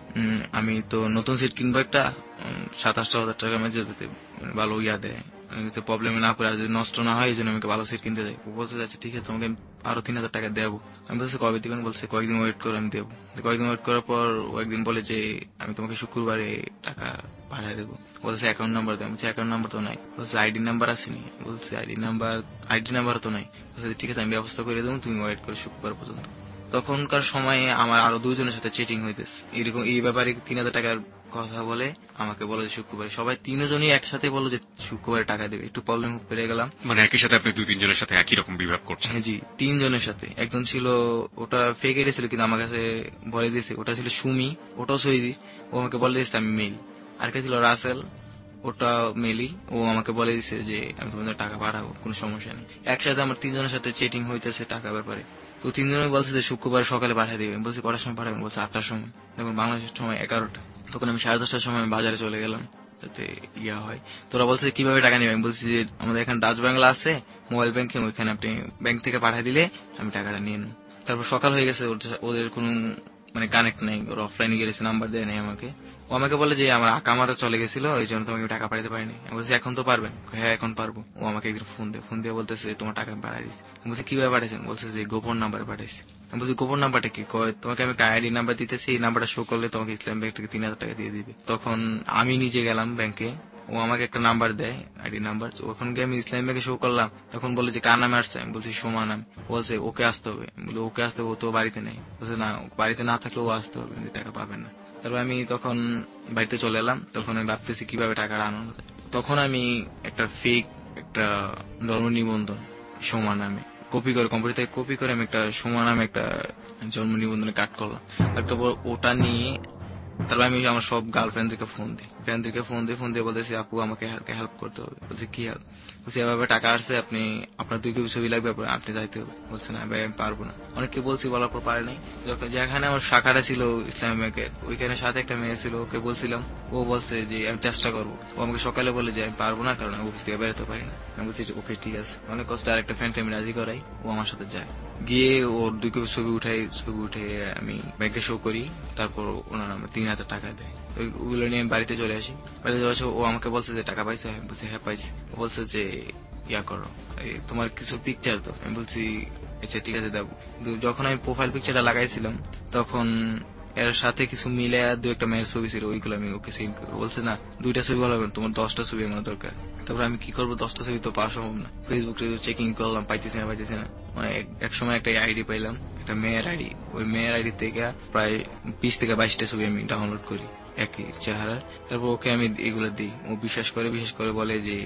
আমি তো নতুন সেট কিনবো একটা, সাতাশটা হাজার টাকা মেজে যেতে ভালো ইয়া দেয়, প্রবলেমে না পড়ে, যদি নষ্ট না হয় এই জন্য আমাকে ভালো সেট কিনতে যাই। ও বলতে যাচ্ছে ঠিক আছে তোমাকে আরো তিন হাজার টাকা দেবো। আমি বলছি কবে দিবেন? বলছে কয়েকদিন ওয়েট করে আমি দেবো। কয়েকদিন ওয়েট করার পর ও একদিন বলে যে আমি তোমাকে শুক্রবারে টাকা পাঠিয়ে দেবো। বলছে অ্যাকাউন্ট নাম্বার দেয়। বলছে অ্যাকাউন্ট নাম্বার তো নাই। বলছে আইডি নাম্বার আসেনি। বলছে আইডি নাম্বার আইডি নাম্বার তো নাই। বলছে ঠিক আছে আমি ব্যবস্থা করে দেবো, তুমি ওয়েট করে শুক্রবার পর্যন্ত। তখনকার সময়ে আমার আরো দুইজনের সাথে চেটিং হইতেছে এরকম এই ব্যাপারে। তিন হাজার টাকার কথা বলে আমাকে বলে যে শুক্রবারে, সবাই তিনজনই একসাথে বলো যে শুক্রবারে টাকা দেবে। একটু প্রবলেম পেরে গেলাম। মানে একই সাথে আপনি দুই তিনজনের সাথে একই রকম বিভাগ করছেন? হ্যাঁ জি, তিনজনের সাথে। একজন ছিল ওটা ফেক আইডি ছিল, কিন্তু আমার কাছে বলে দিয়েছে ওটা ছিল সুমি, ওটাও সৈদি, ও আমাকে বলে দিয়েছে আমি মেল। আরেকটা ছিল রাসেল, ওটা মেলি, ও আমাকে বলে দিছে যে আমি তোমাদের টাকা পাঠাবো, কোনো সমস্যা নেই। একসাথে আমার তিনজনের সাথে চেটিং হইতেছে টাকা ব্যাপারে। তো তিনজনে বলছে যে শুক্রবার সকালে পাঠিয়ে দিবে। বলছি কটার সময় পাঠাবেন? বলছে আটটার সময়। দেখুন বাংলাদেশের সময় এগারোটা। তখন আমি সাড়ে দশটার সময় বাজারে চলে গেলাম যাতে ইয়া হয়। তোরা বলছে কিভাবে টাকা নেবে? আমি বলছি যে আমাদের এখানে ডাচ বাংলা আছে মোবাইল ব্যাংকিং, ওইখানে আপনি ব্যাংক থেকে পাঠিয়ে দিলে আমি টাকাটা নিয়ে নেব। তারপর সকাল হয়ে গেছে, ওদের কোন মানে কানেক্ট নেই, ওরা অফলাইনে গেছে, নাম্বার দেয় নাই আমাকে। ও আমাকে বলে যে আমার আকামারা চলে গেছিল, এই জন্য তোমাকে টাকা পাঠাতে পারিনি। আমি বলছি এখন তো পারবেন? হ্যাঁ এখন পারবো। ও আমাকে একদিন ফোন দিয়ে ফোন দিয়ে বলতেছে তোমার টাকা পাঠিয়ে দিচ্ছি। আমি বলছি কিভাবে পাঠিয়েছেন? বলছে যে গোপন নাম্বারে পাঠাইছি। আমি বলছি গোপন নাম্বারটা কি? কয় তোমাকে আমি একটা আইডি নাম্বার দিতেছি, এই নাম্বারটা শো করলে তোমাকে ইসলাম ব্যাংক থেকে তিন হাজার টাকা দিয়ে দিবে। তখন আমি নিজে গেলাম ব্যাংকে, ও আমাকে একটা নাম্বার দেয় আইডি নাম্বার। ওখান গিয়ে আমি ইসলাম ব্যাংকে শো করলাম, তখন বলে যে কার নামে আসছে? আমি বলছি সোমা নাম। বলছে ওকে আসতে হবে। আমি বলি ওকে আসতে হবে, ও তো বাড়িতে নেই। বলছে না বাড়িতে না থাকলেও আসতে হবে, টাকা পাবেন না। তারপর আমি তখন বাড়িতে চলে এলাম। তখন আমি ভাবতেছি কিভাবে টাকাটা আনানো যায়। তখন আমি একটা ফেক একটা ধর্ম নিবন্ধন সোমা নামে কপি করে কম্পিউটার থেকে কপি করে আমি একটা সোমা নামে একটা জন্ম নিবন্ধনে কাট করলাম। তারপর ওটা নিয়ে তারপর আমি আমার সব গার্লফ্রেন্ডদেরকে ফোন দিই, ফ্রেন্ডদেরকে ফোন দিয়ে ফোন দিয়ে বলতেছি আপু আমাকে হেল্প করতে হবে। বলছে কি হেল্প? বলছি এভাবে টাকা আসছে, আপনি আপনার দুই কেউ ছবি লাগবে, আপনি যাইতে হবে। বলছে না ভাই আমি পারবো না। অনেককে বলছি, বলার পর পারে নাই। যখন যেখানে আমার শাখাটা ছিল ইসলামী ব্যাংকের, ওইখানে সাথে একটা মেয়ে ছিল, ওকে বলছিলাম, ও বলছে যে আমি চেষ্টা করবো। ও আমাকে সকালে বলে যে আমি পারবো না, কারণ অফিস থেকে বেরোতে পারি না। আমি বলছি ওকে ঠিক আছে। অনেক কষ্ট আর একটা ফ্রেন্ডকে আমি রাজি করাই, ও আমার সাথে যায়। গিয়ে ওর দুই কেউ ছবি উঠাই, ছবি উঠে আমি ব্যাংকে শো করি। তারপর ওনার আমার তিন হাজার টাকা দেয়। ওইগুলো নিয়ে আমি বাড়িতে চলে আসি। বাড়িতে চলে আসে, ও আমাকে বলছে যে টাকা পাইছে? আমি বলছি হ্যাঁ পাইছি। ও বলছে যে ইয়া করো, তোমার কিছু পিকচার তো। আমি বলছি আচ্ছা ঠিক আছে দেবো। কিন্তু যখন আমি প্রোফাইল পিকচারটা লাগাইছিলাম তখন এর সাথে কিছু মিলে দু একটা মেয়ের ছবি ছিল, ওইগুলো আমি ওকে সেন্ড করি। বলছে না দুইটা ছবি ভালো হবে, তোমার দশটা ছবি আমার দরকার। তারপর আমি কি করবো, দশটা ছবি তো পাওয়া সম্ভব না। ফেসবুক চেকিং করলাম, পাইতেছি না পাইতেছি না। মানে এক সময় একটা আইডি পাইলাম, একটা মেয়ের আইডি। ওই মেয়ের আইডি থেকে প্রায় বিশ থেকে বাইশটা ছবি আমি ডাউনলোড করি একই চেহারার। তারপর ওকে আমি এগুলো দিই, ও বিশ্বাস করে বিশ্বাস করে বলে যে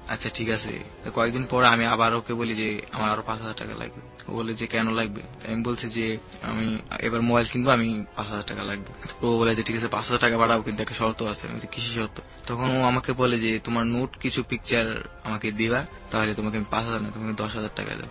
আচ্ছা ঠিক আছে। কয়েকদিন পরে আমি আবার ওকে বলি যে আমার আরো পাঁচ হাজার টাকা লাগবে। ও বলে যে কেন লাগবে? আমি বলছি যে আমি এবার মোবাইল কিনবো, আমি পাঁচ হাজার টাকা লাগবে। ও বলে যে ঠিক আছে পাঁচ হাজার টাকা বাড়াবো, কিন্তু একটা শর্ত আছে। আমি কিসের শর্ত? তখন ও আমাকে বলে যে তোমার নোট কিছু পিকচার আমাকে দিবা, তাহলে তোমাকে আমি পাঁচ হাজার না তোমাকে দশ হাজার টাকা দেবো।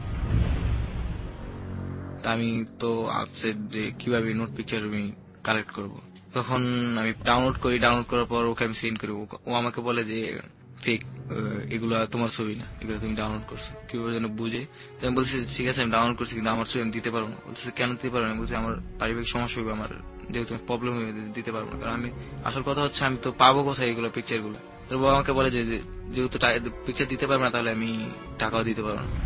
আমি তো আপসেট যে কিভাবে নোট পিকচার আমি কালেক্ট করবো। তখন আমি ডাউনলোড করি, ডাউনলোড করার পর ওকে আমি সেন্ড করি। ও আমাকে বলে যে ফেক, এগুলো তোমার ছবি না, এগুলো তুমি ডাউনলোড করছো, কিভাবে যেন বুঝে। আমি বলছি ঠিক আছে আমি ডাউনলোড করছি, কিন্তু আমার ছবি আমি দিতে পারবো না। বলছে কেন দিতে পারবো না? বলছি আমার পারিবারিক সমস্যা হবে, আমার যেহেতু প্রবলেম হয়ে দিতে পারবো না। কারণ আমি আসল কথা হচ্ছে আমি তো পাবো কোথায় এগুলো পিকচার গুলো। তো ও আমাকে বলে যে যেহেতু পিকচার দিতে পারবো না, তাহলে আমি টাকাও দিতে পারবো না।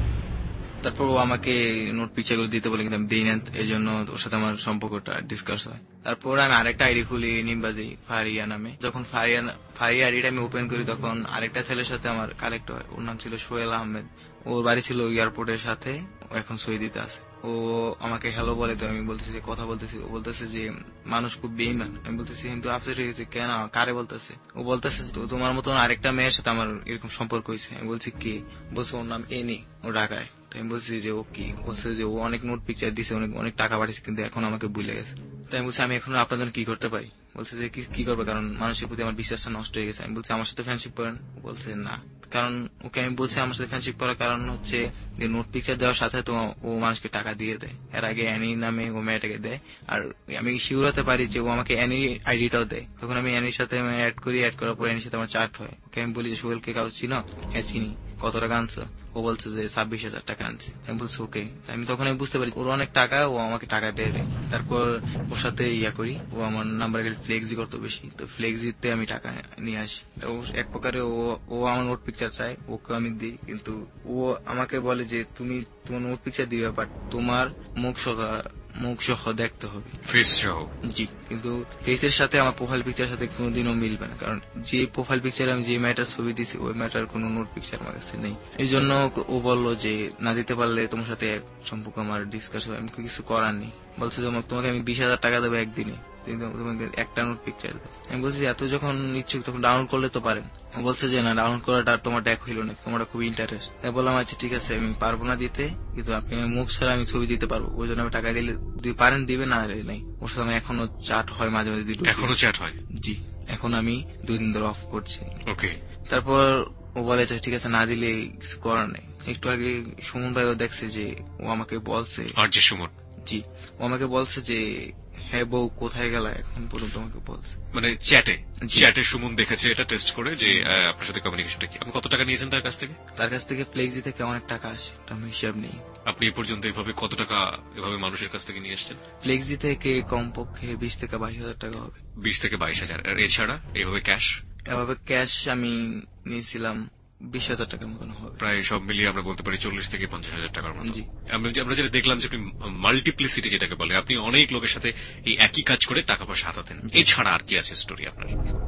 তারপর ও আমাকে নোট পিকচার গুলো দিতে বলে, কিন্তু আমি দিই না। এই জন্য ওর সাথে আমার সম্পর্কটা ডিসকাস হয়। তারপর আমি আরেকটা আইডি খুলি নিমবাজি ফারিয়া নামে। যখন ফারিয়া ফারিয়া আইডিটা আমি ওপেন করি, তখন আরেকটা ছেলের সাথে আমার কালেক্ট হয়। ওর নাম ছিল সোহেল আহমেদ। ওর বাড়ি ছিল এয়ারপোর্টের সাথে, ও এখন সৌদিতে আছে। ও আমাকে হ্যালো বলে, তো আমি বলতেছি কথা বলতেছি। ও বলতেছে যে মানুষ খুব বেইমান। আমি বলতেছি কিন্তু আপসেট হয়ে গেছে কেন, কারে বলতেছে? ও বলতেছে তোমার মতন আরেকটা মেয়ের সাথে আমার এরকম সম্পর্ক হয়েছে। আমি বলছি কে? বলছে ওর নাম এনি, ও ঢাকায়। আমি বলছি যে ও কি? বলছে যে ও অনেক নোট পিকচার দিছে, অনেক অনেক টাকা পাঠিয়েছে, কিন্তু এখন আমাকে ভুলে গেছে। তাই আমি বলছি আমি এখন আপনার জন্য কি করতে পারি? বলছে যে কি করবে, কারণ মানুষের প্রতি আমার বিশ্বাসটা নষ্ট হয়ে গেছে। আমি বলছি আমার সাথে ফ্রেন্ডশিপ করেন। বলছে না, কারণ ওকে আমি বলছি আমার সাথে ফ্রেন্ডশিপ করার কারণ হচ্ছে যে নোট পিকচার দেওয়ার সাথে তো ও মানুষকে টাকা দিয়ে দেয়। এর আগে অ্যানি নামে ও মেয়েটাকে দেয়, আর আমি শিওর হতে পারি যে ও আমাকে অ্যানি আইডিটাও দেয়। তখন আমি অ্যানির সাথে অ্যাড করি, অ্যাড করার পর অ্যানির সাথে আমার চার্ট হয়। ওকে আমি বলি যে সোহেলকে কারো চিনো? হ্যাঁ চিনি। কত টাকা আনছো? ও বলছে যে ছাব্বিশ হাজার টাকা আনছি। আমি বলছি ওকে। আমি তখন আমি বুঝতে পারি ওর অনেক টাকা, ও আমাকে টাকা দিয়ে দেয়। তারপর ওর সাথে ইয়া করি, ও আমার নাম্বার ফ্লেক্সি করতো বেশি, তো ফ্লেক্সিতে আমি টাকা নিয়ে আসি। এক প্রকারে ও ও আমার নোট পিকচার চায়, ওকে আমি দিই, কিন্তু ও আমাকে বলে যে তুমি তোমার নোট পিকচার দিবে, বাট তোমার মুখ সহ মুখ সহ দেখতে হবে, ফেস সহ। জি, কিন্তু ফেসের সাথে আমার প্রোফাইল পিকচার সাথে কোনোদিনও মিলবে না, কারণ যে প্রোফাইল পিকচার আমি যে ম্যাটার ছবি দিছি ওই ম্যাটার কোনো নোট পিকচার আমার কাছে নেই। এই জন্য ও বললো যে না দিতে পারলে তোমার সাথে সম্পর্ক আমার ডিসকাস হবে। আমি কিছু করার নেই। বলছে যে তোমাকে আমি বিশ হাজার টাকা দেবো একদিনে, তোমাকে একটা নোট পিকচার দেবো। আমি বলছি এত যখন ইচ্ছুক তখন ডাউনলোড করলে তো পারেন। বলছে যে না, ডাউনলোড করাটা তোমার ডেক হইল না, তোমার খুব ইন্টারেস্ট। তাই বললাম আচ্ছা ঠিক আছে আমি পারবো না দিতে, কিন্তু আপনি মুখ ছাড়া আমি ছবি দিতে পারবো, ওই জন্য আমি টাকা দিলে পারেন দিবে, না দিলে নাই। ওর সাথে আমি এখনো চ্যাট হয়, মাঝে মাঝে দিল। এখনো চ্যাট হয়? জি, এখন আমি দুই দিন ধরে অফ করছি। ওকে। তারপর ও বলে ঠিক আছে না দিলে কিছু করার নেই। একটু আগে সুমন ভাইও দেখছে যে ও আমাকে বলছে, আর যে সুমন, জি, ও আমাকে বলছে যে হ্যাঁ বউ কোথায় গেল, এখন পর্যন্ত আমাকে বলছে, মানে চ্যাটে চ্যাটে সুমন দেখেছে এটা টেস্ট করে যে আপনার সাথে কমিউনিকেশনটা কি। আপনি কত টাকা নিয়েছেন তার কাছ থেকে? তার কাছ থেকে ফ্লেক্সি থেকে অনেক টাকা আসে, আমি হিসাব নেই। আপনি এ পর্যন্ত এভাবে কত টাকা এভাবে মানুষের কাছ থেকে নিয়ে এসেছেন? ফ্লেক্সি থেকে কমপক্ষে বিশ থেকে বাইশ হাজার টাকা হবে। বিশ থেকে বাইশ হাজার। আর এছাড়া এভাবে ক্যাশ? এভাবে ক্যাশ আমি নিয়েছিলাম বিশ হাজার টাকার মতন হবে। প্রায় সব মিলিয়ে আমরা বলতে পারি চল্লিশ থেকে পঞ্চাশ হাজার টাকার মতো। আমরা যেটা দেখলাম যে আপনি মাল্টিপ্লিসিটি যেটাকে বলে, আপনি অনেক লোকের সাথে এই একই কাজ করে টাকা পয়সা হাতাতেন। এছাড়া আর কি আছে স্টোরি আপনার?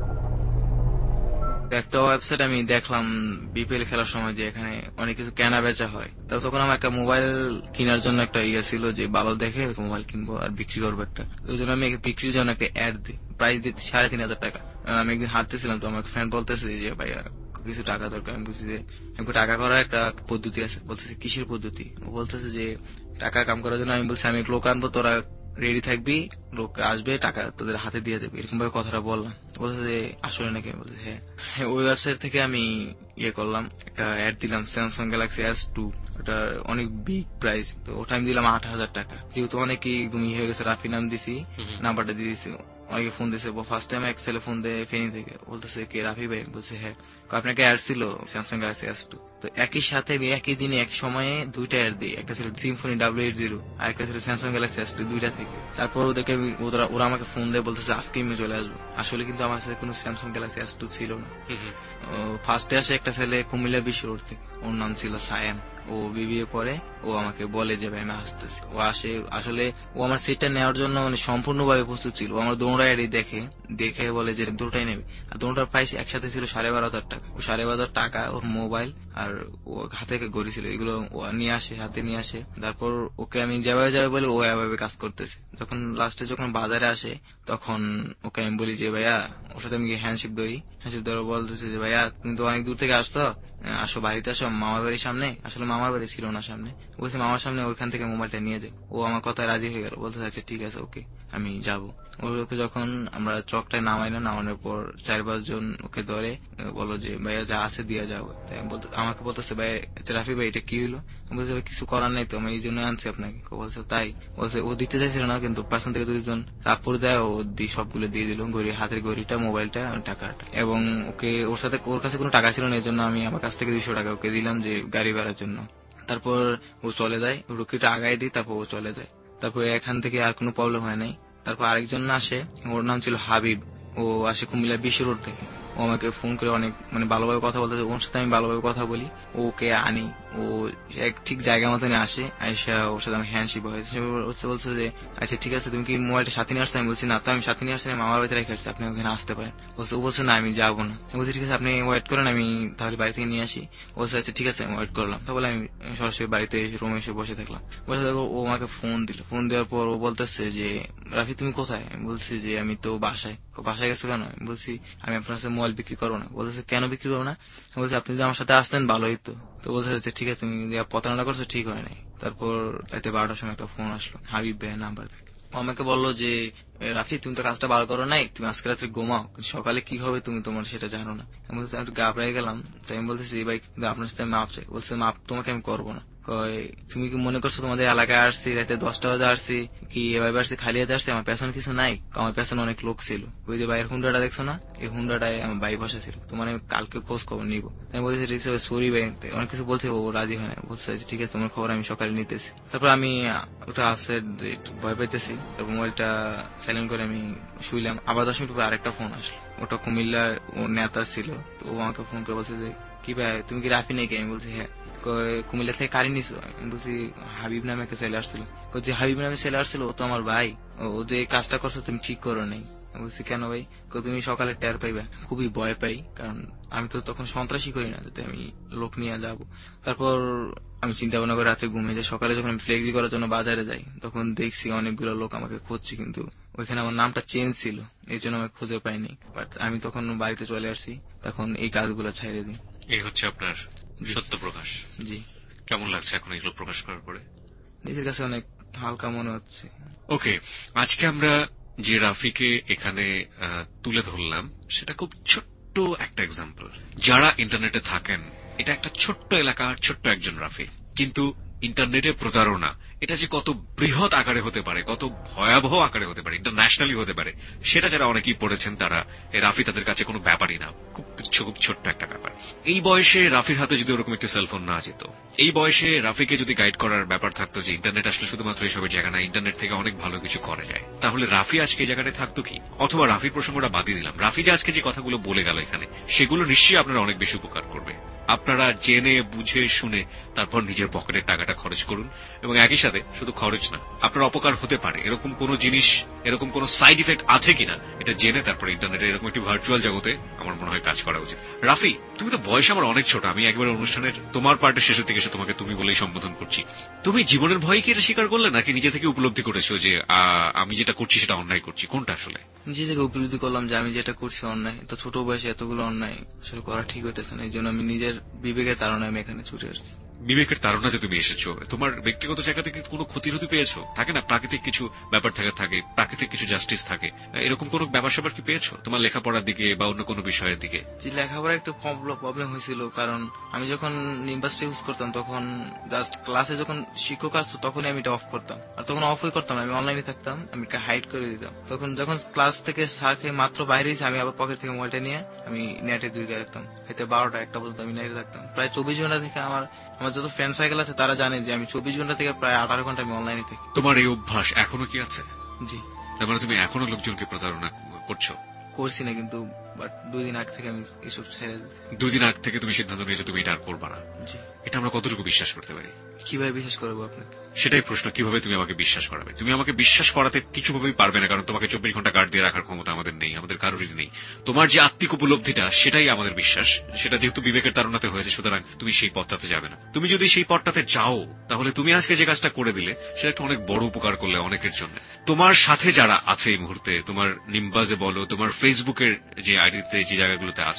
একটা ওয়েবসাইট আমি দেখলাম বিপিএল খেলার সময় যে এখানে অনেক কিছু কেনা বেচা হয়। তখন আমার একটা মোবাইল কেনার জন্য একটা ইয়ে ছিল যে ভালো দেখে মোবাইল কিনবো আর বিক্রি করবো একটা, ওই জন্য আমি বিক্রির জন্য একটা অ্যাড দিই, প্রাইস দিই সাড়ে তিন হাজার টাকা। আমি একদিন হাঁটতেছিলাম, তো আমার ফ্রেন্ড বলতেছে যে ভাইয়া কিছু টাকা দরকার। আমি বলছি যে টাকা করার একটা পদ্ধতি আছে। বলতেছে কিসের পদ্ধতি? ও বলতেছে যে টাকা কাম করার জন্য। আমি বলছি আমি লোক আনবো, তোরা রেডি থাকবি, লোক আসবে, টাকা তোদের হাতে দিয়ে দেবে, এরকম ভাবে কথাটা বললাম। বলছে যে আসলে নাকি? বলছে হ্যাঁ। ওই ওয়েবসাইট থেকে আমি ইয়ে করলাম, একটা অ্যাড দিলাম স্যামসাং গ্যালাক্সি এস টু, ওটা অনেক বিগ প্রাইস, তো ওটা আমি দিলাম আট হাজার টাকা। যেহেতু অনেকেই তুমি হয়ে গেছে, রাফি নাম দিছি, নাম্বারটা দিয়ে দিছি, অনেকে ফোন দিয়েছে। ফার্স্ট টাইম এক ছেলে ফোন দেয় ফেনী থেকে, বলতেছে কে রাফি ভাই? বলছে হ্যাঁ। আপনাকে অ্যাড ছিল স্যামসাং গ্যালাক্সি এস টু। তো একই সাথে একই দিনে এক সময়ে দুইটা অ্যাড দিই, একটা ছিল সিম্ফনি ডাব্লিউ এইট জিরো আর একটা ছিল স্যামসাং গ্যালাক্সি এস টু, দুইটা থেকে। তারপর ওদেরকে ওরা আমাকে ফোন দেয়, বলতেছে আজকে আমি চলে আসবো। আসলে কিন্তু আমার সাথে কোনো স্যামসাং গ্যালাক্সি এস টু ছিল না। ফার্স্টে আসে একটা ছেলে কুমিল্লা বিশ্ব রোড থেকে, ওর নাম ছিল সায়ান। ও বিবিএ পরে, ও আমাকে বলে যে ভাই আমি আসতেছি। ও আসে, আসলে ও আমার সিটটা নেওয়ার জন্য মানে সম্পূর্ণভাবে প্রস্তুত ছিল। আমার দোনোটা এডি দেখে দেখে বলে যে দুটোটাই নেবে, আর দোনোটার প্রাইস একসাথে ছিল সাড়ে বারো হাজার টাকা। ও সাড়ে বারো হাজার টাকা, ওর মোবাইল আর ও হাতে গড়ি ছিল, এগুলো ও নিয়ে আসে, হাতে নিয়ে আসে। তারপর ওকে আমি যাবে যাবে বলে ও এভাবে কাজ করতেছে। যখন লাস্টে যখন বাজারে আসে তখন ওকে আমি বলি যে ভাইয়া, ওর সাথে আমি হ্যান্ডশিপ ধরি, হ্যান্ডশিপ ধরে বলতেছে যে ভাইয়া তুমি তো অনেক দূর থেকে আসতো, আসো বাড়িতে আসো মামার বাড়ির সামনে, আসলে মামার বাড়ি ছিল না সামনে, বলছে মামার সামনে ওইখান থেকে মোবাইলটা নিয়ে যায়। ও আমার কথায় রাজি হয়ে গেল, বলতে আচ্ছা ঠিক আছে ওকে আমি যাবো। ওকে যখন আমরা চকটায় নামাইলাম, নামানোর পর চার পাঁচ জন ওকে ধরে বলো যে ভাইয়া যা আছে দিয়ে যাবো। আমাকে বলতেছে ভাই রাফি ভাই এটা কি হইলো? বলছে ভাই কিছু করার নাই তো, আমি এই জন্য আনছি আপনাকে। বলছে তাই? বলছে ও দিতে চাইছিল না, কিন্তু পাশন থেকে দুজন রাপুর দেয়, ও সবগুলো দিয়ে দিল, ঘড়ি, হাতের ঘড়িটা, মোবাইলটা, টাকাটা। এবং ওকে ওর সাথে ওর কাছে কোনো টাকা ছিল না, এই জন্য আমি আমার কাছ থেকে দুইশো টাকা ওকে দিলাম যে গাড়ি ভাড়ার জন্য। তারপর ও চলে যায়, রুকিটা আগায় দিই, তারপর ও চলে যায়। তারপর এখান থেকে আর কোনো প্রবলেম হয় নাই। তারপর আরেকজন আসে, ওর নাম ছিল হাবিব, ও আসে কুমিল্লা বিশ্ব রোড থেকে। ও আমাকে ফোন করে অনেক মানে ভালোভাবে কথা বলতে, ওর সাথে আমি ভালোভাবে কথা বলি, ওকে আনি, ও এক ঠিক জায়গা মতনই আসে, আইসা ওর সাথে আমি হ্যান্ডশিপ হয়। বলছে যে আচ্ছা ঠিক আছে তুমি কি মোবাইলটা সাথে নিয়ে আসছে? আমি বলছি না তো, আমি সাথে নিয়ে আসছি, মামার বাড়িতে রেখে আসছি, আপনি ওখানে আসতে পারেন। বলছে ও বলছে না আমি যাবো না। বলছি ঠিক আছে আপনি ওয়েট করেন, আমি তাহলে বাড়ি থেকে নিয়ে আসি। বলছে আচ্ছা ঠিক আছে আমি ওয়েট করলাম। তাহলে আমি সরাসরি বাড়িতে রুমে এসে বসে থাকলাম। বসে থাকবো, ও আমাকে ফোন দিল। ফোন দেওয়ার পর ও বলতেছে যে রাফি তুমি কোথায়? আমি বলছি যে আমি তো বাসায়। বাসায় গেছো কেন? আমি বলছি আমি আপনার সাথে মোবাইল বিক্রি করবো না। বলতেছে কেন বিক্রি করবো না? বলছি আপনি যদি আমার সাথে আসতেন ভালোই তো। তো বলছে ঠিক আছে তুমি প্রতারণা করছো, ঠিক হয় নাই। তারপর রাতে বারোটার সময় একটা ফোন আসলো হাবিব ভাইয়ের নাম্বার থেকে। আমাকে বললো যে রাফি তুমি তো কাজটা ভালো করো নাই, তুমি আজকে রাত্রে ঘুমাও, সকালে কি হবে তুমি তোমার সেটা জানো না। আমি বলছি আমি ঘাবড়াই গেলাম। তাই আমি বলতেছি ভাই কিন্তু আপনার সাথে মাপ চাই। বলছে মাপ তোমাকে আমি করবো না। কয় তুমি কি মনে করছো তোমাদের এলাকায় আসছি রাতে দশটা বাজে আসছি কি এভাবে আসছি খালি হাতে আসছি? আমার পেছনে কিছু নাই, আমার পেছনে অনেক লোক ছিল। ওই যে ভাইয়ের হুন্ডাটা দেখছো না, এই হুন্ডাটায় আমার ভাই বসা ছিল, তোমার আমি কালকে খোঁজ খবর নিবো। আমি বলছি সরি ভাই, অনেক কিছু বলছে, ও রাজি হয় না। বলছে ঠিক আছে তোমার খবর আমি সকালে নিতেছি। তারপর আমি ওটা আছে একটু ভয় পাইতেছি, তারপর মোবাইলটা সাইলেন্ট করে আমি শুইলাম। আবার দশ মিনিট পর আরেকটা ফোন আসলো, ওটা কুমিল্লার ও নেতা ছিল। তো ও আমাকে ফোন করে বলছে যে কি ভাই তুমি কি রাফি নাকি? আমি বলছি হ্যাঁ। কুমিল্লা থেকে কারি নিছো? আমি বলছি হাবিব নামে একটা ছেলে আসছিল। যে হাবিব নামে ছেলে আসছিল ও তো আমার ভাই, ও যে কাজটা করছো তুমি ঠিক করো নাই। বলছি কেন ভাই? তুমি সকালে টের পাইবা। খুবই ভয় পাই, কারণ আমি তো তখন সন্ত্রাসী করি না যাতে আমি লোক নিয়ে যাব। তারপর আমি চিন্তা ভাবনা করে রাত্রে ঘুমিয়ে যাই। সকালে যখন আমি ফ্লেক্সি করার জন্য বাজারে যাই তখন দেখছি অনেকগুলো লোক আমাকে খুঁজছে, কিন্তু ওইখানে আমার নামটা চেঞ্জ ছিল, এই জন্য আমাকে খুঁজে পাইনি। বাট আমি তখন বাড়িতে চলে আসছি, তখন এই কাজগুলো ছাইড়ে দিই। এই হচ্ছে আপনার সত্য প্রকাশ। জি। কেমন লাগছে এখন এগুলো প্রকাশ করার পরে? নিজের কাছে অনেক হালকা মনে হচ্ছে। ওকে, আজকে আমরা যে রাফিকে এখানে তুলে ধরলাম সেটা খুব ছোট্ট একটা এক্সাম্পল। যারা ইন্টারনেটে থাকেন, এটা একটা ছোট্ট এলাকা, ছোট্ট একজন রাফি, কিন্তু ইন্টারনেটে প্রতারণা এটা যে কত বৃহৎ আকারে হতে পারে, কত ভয়াবহ আকারে হতে পারে, ইন্টারন্যাশনালি হতে পারে, সেটা যারা অনেকেই পড়েছেন তারা রাফি তাদের কাছে কোনো ব্যাপারই না, খুব খুব ছোট্ট একটা ব্যাপার। এই বয়সে রাফির হাতে যদি ওরকম একটা সেলফোন না যেত, এই বয়সে রাফিকে যদি গাইড করার ব্যাপার থাকতো যে ইন্টারনেট আসলে শুধুমাত্র এইসবের জায়গা না, ইন্টারনেট থেকে অনেক ভালো কিছু করা যায়, তাহলে রাফি আজকে এই জায়গাটায় থাকতো কি? অথবা রাফির প্রসঙ্গটা বাদই দিলাম, রাফি যে আজকে যে কথাগুলো বলে গেল এখানে, সেগুলো নিশ্চয়ই আপনারা অনেক বেশি উপকার করবে। আপনারা জেনে বুঝে শুনে তারপর নিজের পকেটের টাকাটা খরচ করুন, এবং একই সাথে শুধু খরচ না, আপনার অপকার হতে পারে এরকম কোন জিনিস, এরকম কোন সাইড ইফেক্ট আছে কিনা এটা জেনে তারপর ইন্টারনেটে এরকম একটি ভার্চুয়াল জগতে আমার মনে হয় কাজ করা উচিত। রাফি, তুমি তো বয়স আমার অনেক ছোট, আমি একবার অনুষ্ঠানের তোমার পার্টের শেষের দিকে এসে তোমাকে তুমি বলেই সম্বোধন করছি। তুমি জীবনের ভয় কি এটা স্বীকার করলে নাকি নিজে থেকে উপলব্ধি করেছো যে আমি যেটা করছি সেটা অন্যায় করছি? কোনটা আসলে? নিজে থেকে উপলব্ধি করলাম যে আমি যেটা করছি অন্যায়, তো ছোট বয়সে এতগুলো অন্যায় আসলে করা ঠিক হইতেছে না, এই জন্য আমি নিজের বিবেকের তাড়নায় আমি এখানে ছুটে আসছি। বিবেকের তাড়নাতে তুমি এসেছো, তোমার ব্যক্তিগত জায়গা থেকে কোনো ক্ষতির হতে পেয়েছো? থাকে না প্রাকৃতিক কিছু ব্যাপার থাকে, থাকে প্রাকৃতিক কিছু জাস্টিস থাকে, এরকম কোনো ব্যাপার স্যাপার কি পেয়েছো তোমার লেখাপড়ার দিকে বা অন্য কোনো বিষয়ের দিকে? যে লেখাপড়া একটু প্রবলেম হয়েছিল, কারণ আমি যখন নিম্বাসটা ইউজ করতাম তখন জাস্ট ক্লাসে যখন শিক্ষক আসতো তখনই আমি এটা অফ করতাম, আর তখন অফই করতাম, আমি অনলাইনে থাকতাম, আমি এটা হাইড করে দিতাম। তখন যখন ক্লাস থেকে স্যারকে মাত্র বাইরে এসে আমি আবার পকেট থেকে মোবাইলটা নিয়ে আমি নেটে ঢুকে রাখতাম, হয়তো বারোটা একটা পর্যন্ত আমি নেটে থাকতাম। প্রায় চব্বিশ ঘন্টা থেকে আমার আমার যত ফ্রেন্ড সাইকেল আছে তারা জানে যে আমি চব্বিশ ঘন্টা থেকে প্রায় আঠারো ঘন্টা আমি অনলাইনে থাকি। তোমার এই অভ্যাস এখনো কি আছে? জি। তার মানে তুমি এখনো লোকজনকে প্রতারণা করছো? করছি না, কিন্তু বাট দুই দিন আগ থেকে আমি এসব ছেড়ে দিচ্ছি। দুই দিন আগ থেকে তুমি সিদ্ধান্ত নিয়েছো তুমি এটা আর করবা না? জি। এটা আমরা কতটুকু বিশ্বাস করতে পারি? কিভাবে বিশ্বাস করবো আপনাকে? সেটাই প্রশ্ন, কিভাবে তুমি আমাকে বিশ্বাস করাবে? তুমি আমাকে বিশ্বাস করাতে কিছুভাবেই পারবে না, কারণ তোমাকে চব্বিশ ঘন্টা গার্ড দিয়ে রাখার ক্ষমতা আমাদের নেই, আমাদের কারোরই নেই। তোমার যে আত্মিক উপলব্ধিটা সেটাই আমাদের বিশ্বাস, সেটা যেহেতু বিবেকের তাড়নাতে হয়েছে, সুতরাং তুমি সেই পথটাতে যাবে না। তুমি যদি সেই পথটাতে যাও তাহলে তুমি আজকে যে কাজটা করে দিলে সেটা একটা অনেক বড় উপকার করলে অনেকের জন্য। তোমার সাথে যারা আছে এই মুহূর্তে, তোমার নিম্বাজে বলো, তোমার ফেসবুকের যে আইডিতে যে জায়গাগুলোতে আছে,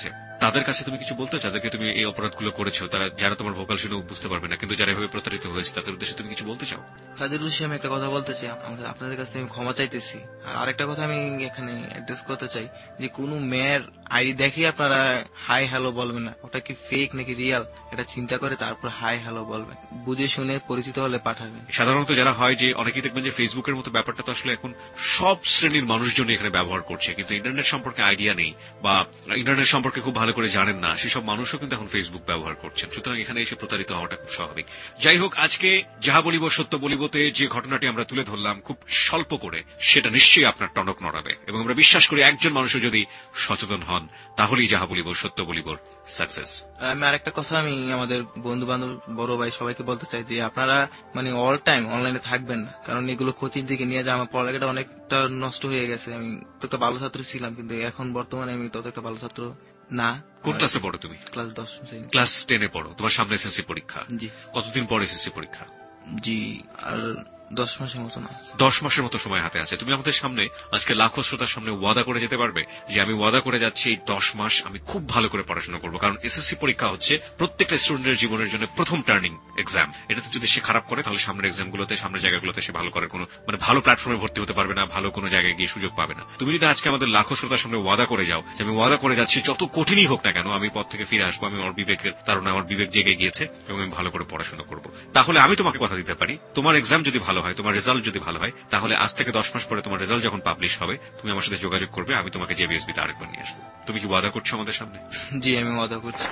তাদের কাছে তুমি কিছু বলতে, যাদেরকে তুমি এই অপরাধগুলো করেছো, তারা যারা তোমার ভোকাল শুনেও বুঝতে পারবে না, কিন্তু যারা এভাবে প্রতারিত হয়েছে তাদের উদ্দেশ্যে তুমি কিছু বলতে চাও? তাদের উদ্দেশ্যে আমি একটা কথা বলতে চাই, আপনাদের কাছে আমি ক্ষমা চাইতেছি। আর আরেকটা কথা আমি এখানে অ্যাড্রেস করতে চাই, যে কোনো মেয়ের আইডি দেখে আপনারা হাই হ্যালো বলবেন না, ওটা কি ফেক নাকি রিয়াল এটা চিন্তা করে তারপর হাই হ্যালো বলবেন, বুঝে শুনে পরিচিত হলে পাঠাবেন। সাধারণত যারা হয় যে অনেকেই দেখবেন যে ফেসবুকের মতো ব্যাপারটা তো আসলে এখন সব শ্রেণীর মানুষজন এখানে ব্যবহার করছে, কিন্তু ইন্টারনেট সম্পর্কে আইডিয়া নেই বা ইন্টারনেট সম্পর্কে খুব ভালো করে জানেন না, সেসব মানুষও কিন্তু এখন ফেসবুক ব্যবহার করছেন। সুতরাং এখানে এসে প্রতারিত হওয়াটা খুব স্বাভাবিক। যাই হোক, আজকে যাহা বলিব সত্য বলিবতে যে ঘটনাটি আমরা তুলে ধরলাম খুব স্বল্প করে, সেটা নিশ্চয়ই আপনার টনক নড়াবে এবং আমরা বিশ্বাস করি একজন মানুষও যদি সচেতন হন তাহলেই যাহা বলিব সত্য বলিবর সাকসেস। আমি আরেকটা কথা আমি আমাদের বন্ধু বান্ধব বড় ভাই সবাইকে বলতে চাই যে আপনারা মানে অল টাইম অনলাইনে থাকবেন না, কারণ এগুলো ক্ষতির দিকে নিয়ে যায়। আমার পড়ালেখাটা অনেকটা নষ্ট হয়ে গেছে, আমি তো একটা ভালো ছাত্র ছিলাম, কিন্তু এখন বর্তমানে আমি তত একটা ভালো ছাত্র না। কোন ক্লাসে পড়ো তুমি? ক্লাস দশ। ক্লাস টেনে পড়ো। তোমার সামনে এসএসসি পরীক্ষা। জি। কতদিন পর এসএসসি পরীক্ষা? জি আর দশ মাসের মতো না। দশ মাসের মতো সময় হাতে আছে। তুমি আমাদের সামনে আজকে লাখো শ্রোতার সামনে ওয়াদা করে যেতে পারবে যে আমি ওয়াদা করে যাচ্ছি এই দশ মাস আমি খুব ভালো করে পড়াশোনা করবো, কারণ এসএসসি পরীক্ষা হচ্ছে প্রত্যেকটা স্টুডেন্টের জীবনের জন্য প্রথম টার্নিং এক্সাম। এটাতে যদি সে খারাপ করে তাহলে সামনের এক্সামগুলোতে, সামনের জায়গাগুলোতে সে ভালো করার কোনো মানে ভালো প্ল্যাটফর্মে ভর্তি হতে পারবে না, ভালো কোনো জায়গায় গিয়ে সুযোগ পাবে না। তুমি যদি আজকে আমাদের লাখো শ্রোতার সামনে ওয়াদা করে যাও যে আমি ওয়াদা করে যাচ্ছি যত কঠিনই হোক না কেন আমি পথ থেকে ফিরে আসবো, আমি আমার বিবেকের কারণে আমার বিবেক জেগে গিয়েছে এবং আমি ভালো করে পড়াশোনা করবো, তাহলে আমি তোমাকে কথা দিতে পারি তোমার এক্সাম যদি ভালো হয়, তোমার রেজাল্ট যদি ভালো হয়, তাহলে আজ থেকে দশ মাস পরে তোমার রেজাল্ট যখন পাবলিশ হবে তুমি আমার সাথে যোগাযোগ করবে, আমি তোমাকে জেবিএসবি তে আরেকবার নিয়ে আসবো। তুমি কি ওয়াদা করছো আমাদের সামনে? জি আমি ওয়াদা করছি।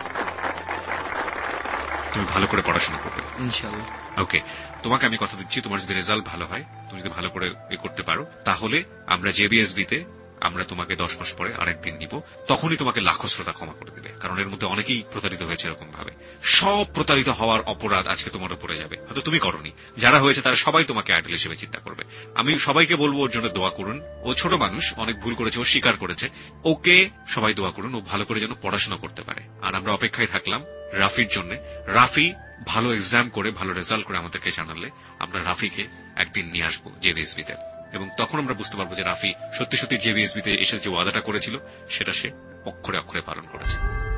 তুমি ভালো করে পড়াশোনা করবে ইনশাআল্লাহ। ওকে, তোমাকে আমি কথা দিচ্ছি তোমার যদি রেজাল্ট ভালো হয়, তুমি যদি ভালো করে এ করতে পারো, তাহলে আমরা জেবিএসবি তে আমরা তোমাকে দশ মাস পরে আরেকদিন নিব, তখনই তোমাকে লাখো শ্রোতা ক্ষমা করে দেবে, কারণ এর মধ্যে অনেকেই প্রতারিত হয়েছে এরকম ভাবে। সব প্রতারিত হওয়ার অপরাধ আজকে তোমার উপরে যাবে, হয়তো তুমি করনি, যারা হয়েছে তারা সবাই তোমাকে আইডল হিসেবে চিন্তা করবে। আমি সবাইকে বলবো ওর জন্য দোয়া করুন, ও ছোট মানুষ, অনেক ভুল করেছে, ও স্বীকার করেছে, ওকে সবাই দোয়া করুন, ও ভালো করে যেন পড়াশোনা করতে পারে। আর আমরা অপেক্ষায় থাকলাম রাফির জন্য। রাফি ভালো এক্সাম করে ভালো রেজাল্ট করে আমাদেরকে জানালে আমরা রাফিকে একদিন নিয়ে আসবো জেবিএসবি তে, এবং তখন আমরা বুঝতে পারবো যে রাফি সত্যি সত্যি জেবিএসবি তে এসে যে ওয়াদাটা করেছিল সেটা সে অক্ষরে অক্ষরে পালন করেছে।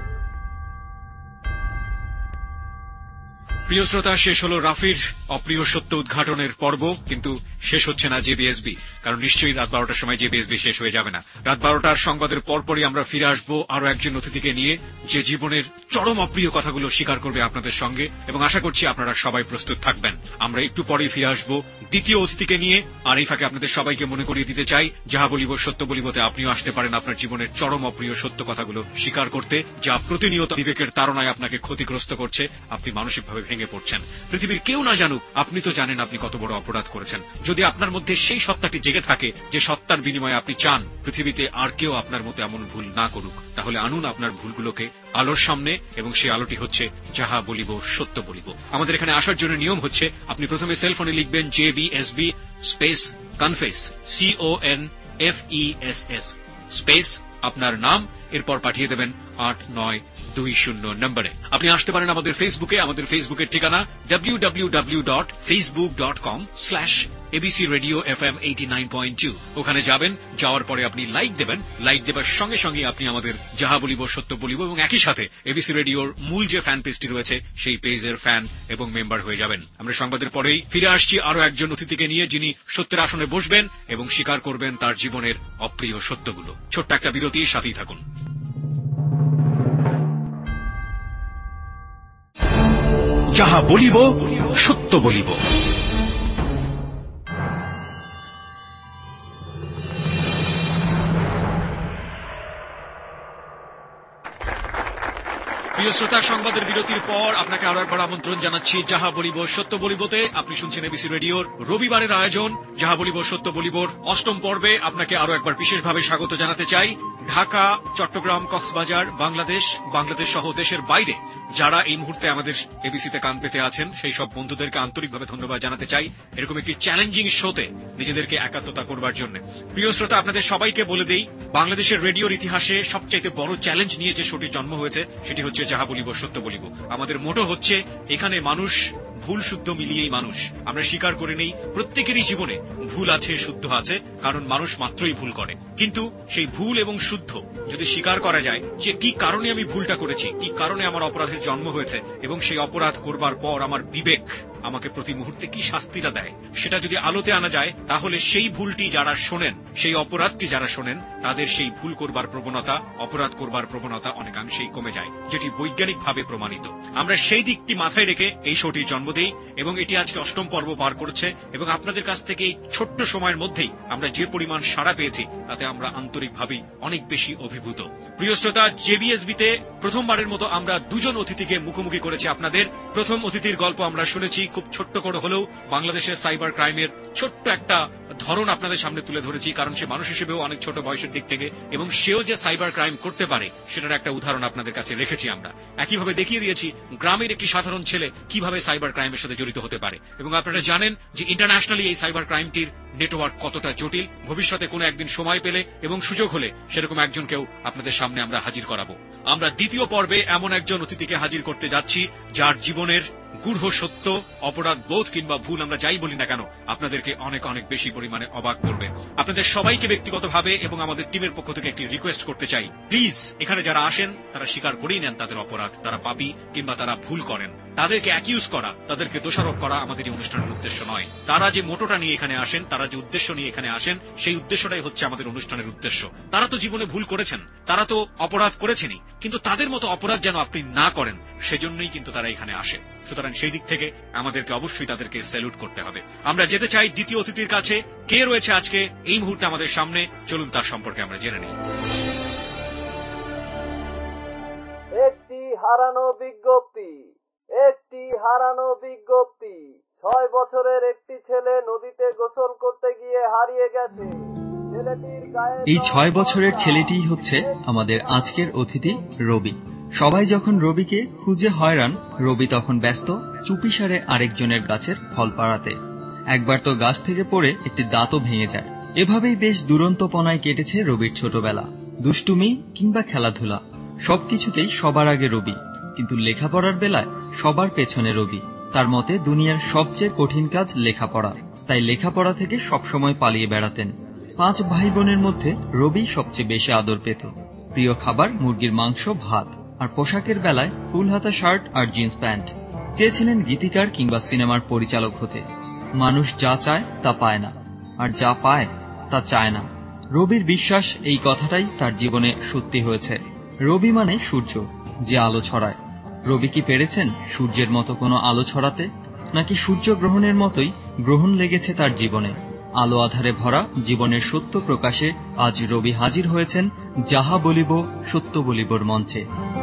প্রিয় শ্রোতা, শেষ হলো রাফির অপ্রিয় সত্য উদ্ঘাটনের পর্ব, কিন্তু শেষ হচ্ছে না জেবিএসবি, কারণ নিশ্চয়ই রাত বারোটার সময় জেবিএসবি শেষ হয়ে যাবে না। রাত বারোটার সংবাদের পরপরই আমরা ফিরে আসবো আরো একজন অতিথিকে নিয়ে, যে জীবনের চরম অপ্রিয় কথাগুলো স্বীকার করবে আপনাদের সঙ্গে, এবং আশা করছি আপনারা সবাই প্রস্তুত থাকবেন। আমরা একটু পরেই ফিরে আসবো দ্বিতীয় অতিথিকে নিয়ে। আর এই ফাঁকে আপনাদের সবাইকে মনে করিয়ে দিতে চাই, যাহা বলিব সত্য বলিবতে আপনিও আসতে পারেন আপনার জীবনের চরম অপ্রিয় সত্য কথাগুলো স্বীকার করতে, যা প্রতিনিয়ত বিবেকের তাড়নায় আপনাকে ক্ষতিগ্রস্ত করছে, আপনি মানসিকভাবে ভেঙে পড়ছেন। পৃথিবীর কেউ না জানুক, আপনি তো জানেন আপনি কত বড় অপরাধ করেছেন। যদি আপনার মধ্যে সেই সত্তাটি জেগে থাকে যে সত্তার বিনিময়ে আপনি চান পৃথিবীতে আর কেউ আপনার মতো এমন ভুল না করুক, তাহলে আনুন আপনার ভুলগুলোকে আলোর সামনে, এবং সেই আলোটি হচ্ছে যাহা বলিব সত্য বলিব। আমাদের এখানে আসার জন্য নিয়ম হচ্ছে আপনি প্রথমে সেলফোনে লিখবেন JBSB space confess, C O N F E S S space আপনার নাম, এরপর পাঠিয়ে দেবেন আট নয় দুই শূন্য নম্বরে। আপনি আসতে পারেন আমাদের ফেসবুকে, আমাদের ফেসবুকের ঠিকানা W W W dot Facebook dot com slash ABC radio F M eighty nine point two. ওখানে যাবেন, যাওয়ার পরে আপনি লাইক দেবেন, লাইক দেবার সঙ্গে সঙ্গে আপনি আমাদের যাহা বলিব সত্য বলিব এবং একই সাথে এবিসি রেডিওর মূল যে ফ্যান পেজটি রয়েছে সেই পেজের ফ্যান এবং মেম্বার হয়ে যাবেন। আমরা সংবাদের পরেই ফিরে আসছি আরো একজন অতিথিকে নিয়ে, যিনি সত্যের আসনে বসবেন এবং স্বীকার করবেন তার জীবনের অপ্রিয় সত্যগুলো। ছোট্ট একটা বিরতি, সাথেই থাকুন। যাহা বলিব সত্য বলিব। প্রিয় শ্রোতা, সংবাদের বিরতির পর আপনাকে আরো একবার আমন্ত্রণ জানাচ্ছি যাহা বলিব সত্য বলিবতে। আপনি শুনছেন এবিসি রেডিওর রবিবারের আয়োজন যাহা বলিব সত্য বলিবর অষ্টম পর্বে। আপনাকে আরো একবার বিশেষভাবে স্বাগত জানাতে চাই। ঢাকা, চট্টগ্রাম, কক্সবাজার, বাংলাদেশ, বাংলাদেশ সহ দেশের বাইরে যারা এই মুহূর্তে আমাদের এবিসিতে কান পেতে আছেন, সেই সব বন্ধুদেরকে আন্তরিকভাবে ধন্যবাদ জানাতে চাই এরকম একটি চ্যালেঞ্জিং শোতে নিজেদেরকে একাত্মতা করবার জন্য। প্রিয় শ্রোতা, আপনাদের সবাইকে বলে দেই, বাংলাদেশের রেডিওর ইতিহাসে সবচাইতে বড় চ্যালেঞ্জ নিয়ে যে শোটি জন্ম হয়েছে সেটি হচ্ছে যাহা বলিব সত্য বলিব। আমাদের মোটো হচ্ছে এখানে মানুষ ভুল শুদ্ধ মিলিয়েই মানুষ। আমরা স্বীকার করে নেই প্রত্যেকেরই জীবনে ভুল আছে, শুদ্ধ আছে, কারণ মানুষ মাত্রই ভুল করে। কিন্তু সেই ভুল এবং শুদ্ধ যদি স্বীকার করা যায় যে কি কারণে আমি ভুলটা করেছি, কি কারণে আমার অপরাধের জন্ম হয়েছে, এবং সেই অপরাধ করবার পর আমার বিবেক আমাকে প্রতি মুহূর্তে কি শাস্তিটা দেয়, সেটা যদি আলোতে আনা যায়, তাহলে সেই ভুলটি যারা শোনেন, সেই অপরাধটি যারা শোনেন, তাদের সেই ভুল করবার প্রবণতা, অপরাধ করবার প্রবণতা অনেকাংশেই কমে যায়, যেটি বৈজ্ঞানিকভাবে প্রমাণিত। আমরা সেই দিকটি মাথায় রেখে এই শোটির জন্ম দেই, এবং এটি আজকে অষ্টম পর্ব পার করছে, এবং আপনাদের কাছ থেকে এই ছোট্ট সময়ের মধ্যেই আমরা যে পরিমাণ সাড়া পেয়েছি তাতে আমরা আন্তরিকভাবেই অনেক বেশি অভিভূত। প্রিয় শ্রোতা, জেবিএসবিতে প্রথমবারের মতো আমরা দুজন অতিথিকে মুখোমুখি করেছি আপনাদের। প্রথম অতিথির গল্প আমরা শুনেছি, খুব ছোট্ট করে হলেও বাংলাদেশের সাইবার ক্রাইমের ছোট্ট একটা ধরন আপনাদের সামনে তুলে ধরেছি, কারণ সে মানুষ হিসেবেও অনেক ছোট বয়সের দিক থেকে, এবং সেও যে সাইবার ক্রাইম করতে পারে সেটার একটা উদাহরণ আপনাদের কাছে রেখেছি আমরা। একইভাবে দেখিয়ে দিয়েছি গ্রামের একটি সাধারণ ছেলে কিভাবে সাইবার ক্রাইমের সাথে জড়িত হতে পারে, এবং আপনারা জানেন যে ইন্টারন্যাশনালি এই সাইবার ক্রাইমটির নেটওয়ার্ক কতটা জটিল। ভবিষ্যতে কোনো একদিন সময় পেলে এবং সুযোগ হলে সেরকম একজনকেও আপনাদের সামনে আমরা হাজির করাবো। আমরা দ্বিতীয় পর্বে এমন একজন অতিথিকে হাজির করতে যাচ্ছি যার জীবনের গূঢ় সত্য, অপরাধ বোধ কিংবা ভুল আমরা যাই বলি না কেন, আপনাদেরকে অনেক অনেক বেশি পরিমাণে অবাক করবে। আপনাদের সবাইকে ব্যক্তিগতভাবে এবং আমাদের টিমের পক্ষ থেকে একটি রিকোয়েস্ট করতে চাই, প্লিজ এখানে যারা আসেন তারা স্বীকার করেই নেন তাদের অপরাধ, তারা পাপী কিংবা তারা ভুল করেন। তাদেরকে অ্যাকিউজ করা, তাদেরকে দোষারোপ করা আমাদের এই অনুষ্ঠানের উদ্দেশ্য নয়। তারা যে মোটোটা নিয়ে এখানে আসেন, তারা যে উদ্দেশ্য নিয়ে এখানে আসেন, সেই উদ্দেশ্যটাই হচ্ছে আমাদের অনুষ্ঠানের উদ্দেশ্য। তারা তো জীবনে ভুল করেছেন, তারা তো অপরাধ করেছেনই, কিন্তু তাদের মতো অপরাধ যেন আপনি না করেন, সেজন্যই কিন্তু তারা এখানে আসে। সুতরাং সেই দিক থেকে আমাদেরকে অবশ্যই তাদেরকে স্যালুট করতে হবে। আমরা যেতে চাই দ্বিতীয় অতিথির কাছে। কে রয়েছে আজকে এই মুহূর্তে আমাদের সামনে, চলুন তার সম্পর্কে আমরা জেনে নিই। একটি হারানো বিজ্ঞপ্তি, একটি হারানো বিজ্ঞপ্তি। ছয় বছরের একটি ছেলে নদীতে গোসল করতে গিয়ে হারিয়ে গেছে। ছেলেটির গায়ে এই ছয় বছরের ছেলেটিই হচ্ছে আমাদের আজকের অতিথি রবি। সবাই যখন রবিকে খুঁজে হয়রান, রবি তখন ব্যস্ত চুপিসারে আরেকজনের গাছের ফল পাড়াতে। একবার তো গাছ থেকে পড়ে একটি দাঁতও ভেঙে যায়। এভাবেই বেশ দুরন্তপনায় কেটেছে রবির ছোটবেলা। দুষ্টুমি কিংবা খেলাধুলা সবকিছুতেই সবার আগে রবি, কিন্তু লেখাপড়ার বেলায় সবার পেছনে রবি। তার মতে দুনিয়ার সবচেয়ে কঠিন কাজ লেখাপড়া, তাই লেখাপড়া থেকে সবসময় পালিয়ে বেড়াতেন। পাঁচ ভাই বোনের মধ্যে রবি সবচেয়ে বেশি আদর পেত। প্রিয় খাবার মুরগির মাংস, ভাত, আর পোশাকের বেলায় ফুল হাতা শার্ট আর জিন্স প্যান্ট। চেয়েছিলেন গীতিকার কিংবা সিনেমার পরিচালক হতে। মানুষ যা চায় তা পায় না, আর যা পায় তা চায় না। রবির বিশ্বাস এই কথাটাই তার জীবনে সত্যি হয়েছে। রবি মানে সূর্য, যে আলো ছড়ায়। রবি কি পেরেছেন সূর্যের মতো কোনো আলো ছড়াতে, নাকি সূর্য গ্রহণের মতোই গ্রহণ লেগেছে তার জীবনে? আলো আধারে ভরা জীবনের সত্য প্রকাশে আজ রবি হাজির হয়েছেন যাহা বলিব সত্য বলিবর মঞ্চে।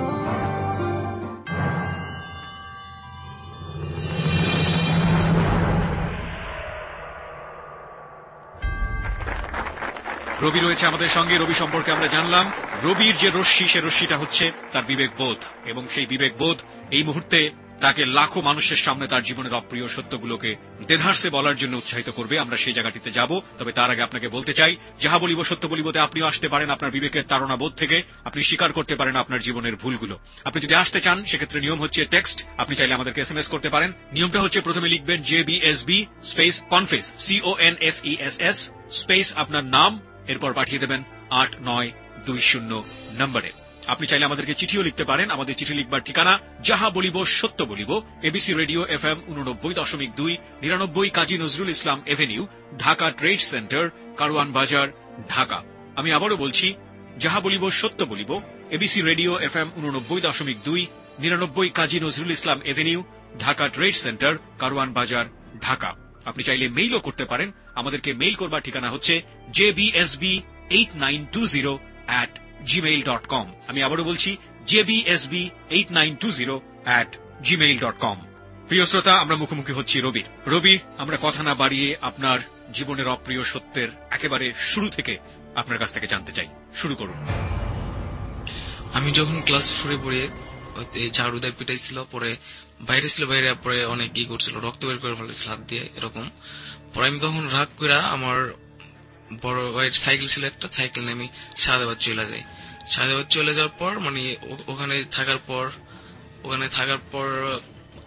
রবি রয়েছে আমাদের সঙ্গে। রবি সম্পর্কে আমরা জানলাম, রবির যে রশ্মি, সে রশ্মিটা হচ্ছে তার বিবেক বোধ, এবং সেই বিবেক বোধ এই মুহূর্তে তাকে লাখো মানুষের সামনে তার জীবনের অপ্রিয় সত্যগুলোকে দেধারসে বলার জন্য উৎসাহিত করবে। আমরা সেই জায়গাটিতে যাব, তবে তার আগে আপনাকে বলতে চাই, যাহা বলিব সত্য বলিবতে আপনিও আসতে পারেন আপনার বিবেকের তাড়না বোধ থেকে। আপনি স্বীকার করতে পারেন আপনার জীবনের ভুলগুলো। আপনি যদি আসতে চান, সেক্ষেত্রে নিয়ম হচ্ছে টেক্সট। আপনি চাইলে আমাদেরকে এসএমএস করতে পারেন। নিয়মটা হচ্ছে প্রথমে লিখবেন JBSB space confess, C O N F E S S space আপনার নাম, এরপর পাঠিয়ে দেবেন আট নয় দুই শূন্য নম্বরে। আপনি চাইলে আমাদেরকে চিঠিও লিখতে পারেন। আমাদের চিঠি লিখবার ঠিকানা যাহা বলিব সত্য বলিব, এবিসি রেডিও এফ এম উননব্বই দশমিক দুই, নিরানব্বই Kazi Nazrul Islam avenue, Dhaka trade centre, Karwan Bazar, Dhaka. আমি আবারও বলছি, যাহা বলিব সত্য বলিব, এবিসি রেডিও এফ এম উননব্বই দশমিক দুই, নিরানব্বই Kazi Nazrul Islam avenue, Dhaka trade centre, Karwan Bazar, Dhaka. আপনি চাইলে মেইলও করতে পারেন। আমাদেরকে মেইল করবার ঠিকানা হচ্ছে JBSB eight nine two zero at Gmail dot com. আমি আবারও বলছি, JBSB eight nine two zero at Gmail dot com. প্রিয় শ্রোতা, আমরা মুখোমুখি হচ্ছি রবির। রবি, আমরা কথা না বাড়িয়ে আপনার জীবনের অপ্রিয় সত্যের একেবারে শুরু থেকে আপনার কাছ থেকে জানতে চাই। শুরু করুন। আমি যখন ক্লাস ফোরে পড়ি, ঝাড়ু দিয়ে পিটাইছিল, পরে বাইরে ছিল, বাইরে পরে অনেক ই করছিল, রক্ত বের করে ফেলেছিল হাত দিয়ে এরকম। পরে আমি তখন রাগ করে আমার বড় ভাইয়ের সাইকেল ছিল একটা, সাইকেল নিয়ে আমি শাহাদাবাদ চলে যাই। শাহাদাবাদ চলে যাওয়ার পর মানে ওখানে থাকার পর ওখানে থাকার পর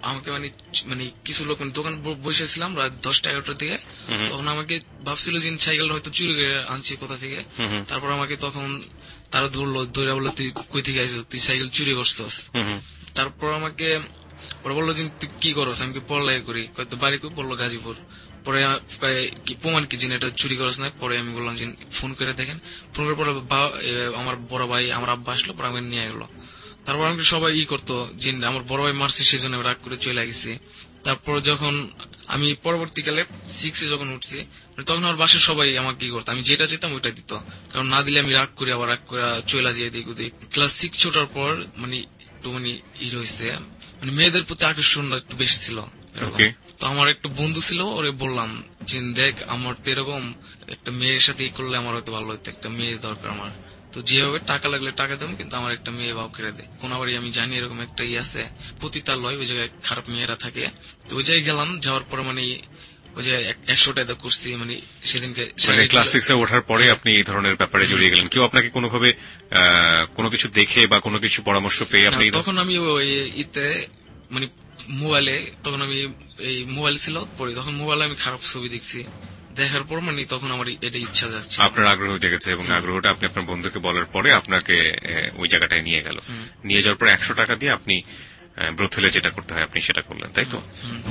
আমাকে মানে মানে কিছু লোক মানে দোকান বসেছিলাম রাত দশটা এগারোটার দিকে, তখন আমাকে ভাবছিল যে সাইকেলটা হয়তো চুরি করে আনছি কোথা থেকে। তারপর আমাকে তখন তারা ধরলো, ধরে বললো তুই কই থেকে আইছিস, তুই সাইকেল চুরি করছিস। তারপর আমাকে ওরা বললো যে তুই কি করস, আমি পড়ালেখা করি, হয়তো বাড়ি কই, বললো গাজীপুর। পরে প্রমাণ কি জিন এটা চুরি করস না। পরে আমি বললাম যে ফোন করে দেখেন, ফোন করে পরে আমার বড় ভাই আমার আব্বা আসলো, পরে আমাকে নিয়ে গেলো। তারপর আমাকে সবাই ই করতো যে আমার বড় ভাই মারছে সেই জন্য রাগ করে চলে গেছি। তারপর যখন আমি পরবর্তীকালে সিক্সে যখন উঠছি তখন আমার বাসার সবাই আমাকে কি করতো, আমি যেটা চেতাম ওইটা দিত, কারণ না দিলে আমি রাগ করি, আবার রাগ করে চলে যাই দিক ওদিক। ক্লাস সিক্স ওঠার পর মানে একটু মানে ই রয়েছে, মানে মেয়েদের প্রতি আকর্ষণটা একটু বেশি ছিল। তো আমার একটা বন্ধু ছিল, ওরে বললাম যে দেখ আমার তো এরকম একটা মেয়ের সাথে ই করলে আমার হয়তো ভালো হতো, একটা মেয়ে দরকার আমার, তো যেভাবে টাকা লাগলে টাকা দেবো, কিন্তু আমার একটা মেয়ে ভাব করে দেয়। কোন আবার আমি জানি এরকম একটা ই আছে পতিতালয়, ওই জায়গায় খারাপ মেয়েরা থাকে। তো ওই জায়গায় গেলাম, যাওয়ার পরে মানে ওই যে একশো টাকা করছি, মানে সেদিনকে ক্লাস সিক্স এ ওঠার পরে আপনি এই ধরনের ব্যাপারে জড়িয়ে গেলেন। কেউ আপনাকে কোনোভাবে কোনো কিছু দেখে বা কোনো কিছু পরামর্শ পেয়ে আপনি? তখন আমি ওই ইতে মানে মোবাইলে, তখন আমি এই মোবাইল ছিল পরে, তখন মোবাইলে আমি খারাপ ছবি দেখছি, দেখার পর মানে তখন আমার এটা ইচ্ছা যাচ্ছে, আপনার আগ্রহ জেগেছে, এবং আগ্রহটা আপনি আপনার বন্ধুকে বলার পরে আপনাকে ওই জায়গাটায় নিয়ে গেল। নিয়ে যাওয়ার পর একশো টাকা দিয়ে আপনি ব্রথেলে যেটা করতে হয় আপনি সেটা করলেন, তাই তো?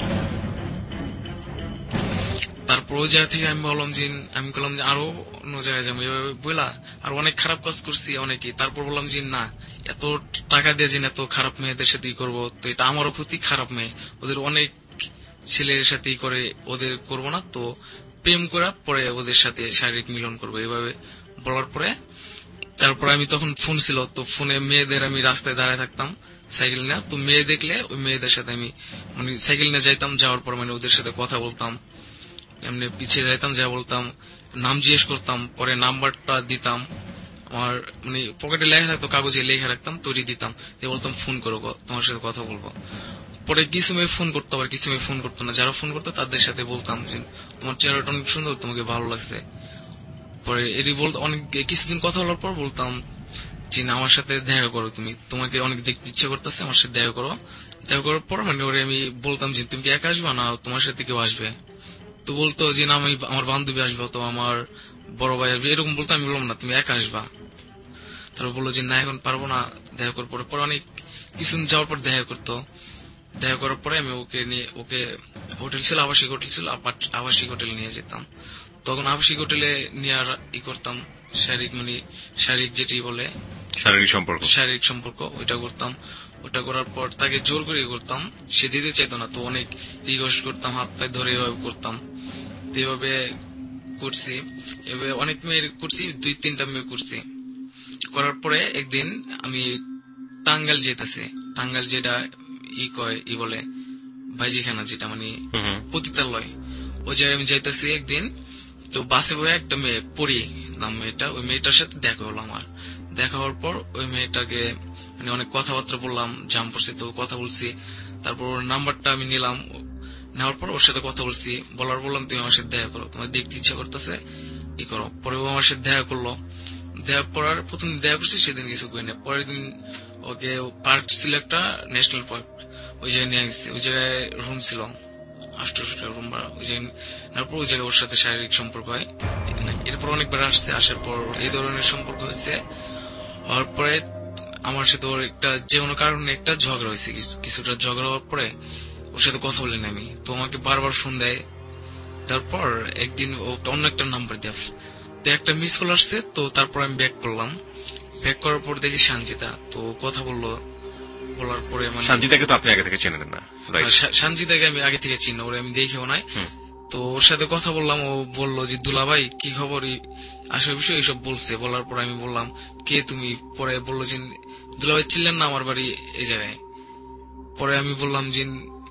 তারপর ওই জায়গা থেকে আমি বললাম যে আমি বললাম যে আরো অন্য জায়গায় যাবো, এভাবে বললা আর অনেক খারাপ কাজ করছি অনেকেই। তারপর বললাম যে না, এত টাকা দিয়ে যে এত খারাপ মেয়েদের সাথে করবো, তো এটা আমারও ক্ষতি, খারাপ মেয়ে ওদের অনেক ছেলের সাথে করে ওদের করবো না, তো প্রেম করা পরে ওদের সাথে শারীরিক মিলন করবো, এভাবে বলার পরে তারপর আমি তখন ফোন ছিল, তো ফোনে মেয়েদের আমি রাস্তায় দাঁড়ায় থাকতাম সাইকেল নিয়ে, তো মেয়ে দেখলে ওই মেয়েদের সাথে আমি মানে সাইকেল নিয়ে যাইতাম, যাওয়ার পর মানে ওদের সাথে কথা বলতাম, এমনি পিছিয়ে যাইতাম, যা বলতাম, নাম জিজ্ঞেস করতাম, পরে নাম্বারটা দিতাম, আমার মানে পকেটে লেখা থাকতো, কাগজে লেখা রাখতাম, তৈরি দিতাম, দিয়ে বলতাম ফোন করো, তোমার সাথে কথা বলবো। পরে কিছু মেয়ে ফোন করতো, আবার কিছু মেয়ে ফোন করতো না, যারা ফোন করতো তাদের সাথে বলতাম যে তোমার চেহারাটা অনেক সুন্দর, তোমাকে ভালো লাগছে। পরে এটি বলতো, অনেক কিছুদিন কথা বলার পর বলতাম যে আমার সাথে দেখা করো, তুমি তোমাকে অনেক দেখতে ইচ্ছে করতেছে, আমার সাথে দেখা করো। দেখা করার পর মানে ওরে আমি বলতাম যে তুমি কি একা আসবে না তোমার সাথে কেউ আসবে, তো বলতো যে না আমি আমার বান্ধবী আসবো, তো আমার বড় ভাই আসবে, এরকম বলতো। আমি বললাম না তুমি একা আসবা। তারপর বললো যে না এখন পারবো না দেখা করার পরে। পরে অনেক কিছুদিন যাওয়ার পর দেখা করতো, দেখা করার পরে আমি ওকে নিয়ে, ওকে হোটেল ছিল, আবাসিক হোটেল ছিল, আবাসিক হোটেলে নিয়ে যেতাম। তখন আবাসিক হোটেলে নিয়ে আর ই করতাম শারীরিক মানে শারীরিক যেটি বলে শারীরিক সম্পর্ক, শারীরিক সম্পর্ক ওইটা করতাম। ওটা করার পর তাকে জোর করে করতাম, সে দিতে চাইতো না, তো অনেক রিকোয়েস্ট করতাম, হাত পায়ে ধরে এভাবে করতাম, এভাবে করছি। এভাবে অনেক মেয়ের করছি, দুই তিনটা মেয়ে করছি। করার পরে একদিন আমি টাঙ্গাইল যেতেছি, টাঙ্গাইল যেটা ই করে ই বলে ভাইজিখানা, যেটা মানে পতিতালয়, ওই জায়গায় আমি যাইতেছি একদিন। তো বাসে বয়ে একটা মেয়ে পড়ি নাম মেয়েটা, ওই মেয়েটার সাথে দেখা হলো আমার। দেখা হওয়ার পর ওই মেয়েটাকে মানে অনেক কথাবার্তা বললাম, জাম পড়ছি, তো কথা বলছি। তারপর ওর নাম্বারটা আমি নিলাম, নেওয়ার পর ওর সাথে কথা বলছি, বলার বললাম তুমি আমার সাথে দেখা করো, তোমার দেখতে ইচ্ছা করতেছে ই করো। পরে ও আমার সাথে দেখা করলো, দেখা করার প্রথম দিন দেখা করছি, সেদিন কিছু করি না। পরের দিন ওকে পার্ক ছিল একটা ন্যাশনাল পার্ক, ওই জায়গায় নিয়ে গেছি। ওই জায়গায় রুম ছিল আটশোশো টাকা রুম ভাড়া, ওই জায়গায় নেওয়ার পর ওই জায়গায় ওর সাথে শারীরিক সম্পর্ক হয়। এরপর অনেকবার আসছে, আসার পর এই ধরনের সম্পর্ক হয়েছে। হওয়ার পরে আমার সাথে ওর একটা যে কোনো কারণে একটা ঝগড়া হয়েছে, কিছুটা ঝগড়া হওয়ার পরে ওর সাথে কথা বলিনি আমি, তো আমাকে বারবার ফোন দেয়। তারপর একদিন অন্য একটা নাম্বার দেয়, তো একটা মিস কল আসছে, তো তারপর আমি ব্যাক করলাম। ব্যাক করার পর দেখি সঞ্জিতা, তো কথা বললো, বলার পরে মানে সঞ্জিতাকে তো আপনি আগে থেকে চেনেন না? সঞ্জিতাকে আমি আগে থেকে চিনি, ওরে আমি দেখেও নাই। তো ওর সাথে কথা বললাম, ও বললো যে দুলা ভাই কি খবর, আসল বিষয় এইসব বলছে। বলার পর আমি বললাম কে তুমি? পরে বললো যে দুলা ভাই ছিলেন না আমার বাড়ি এই জায়গায়। পরে আমি বললাম যে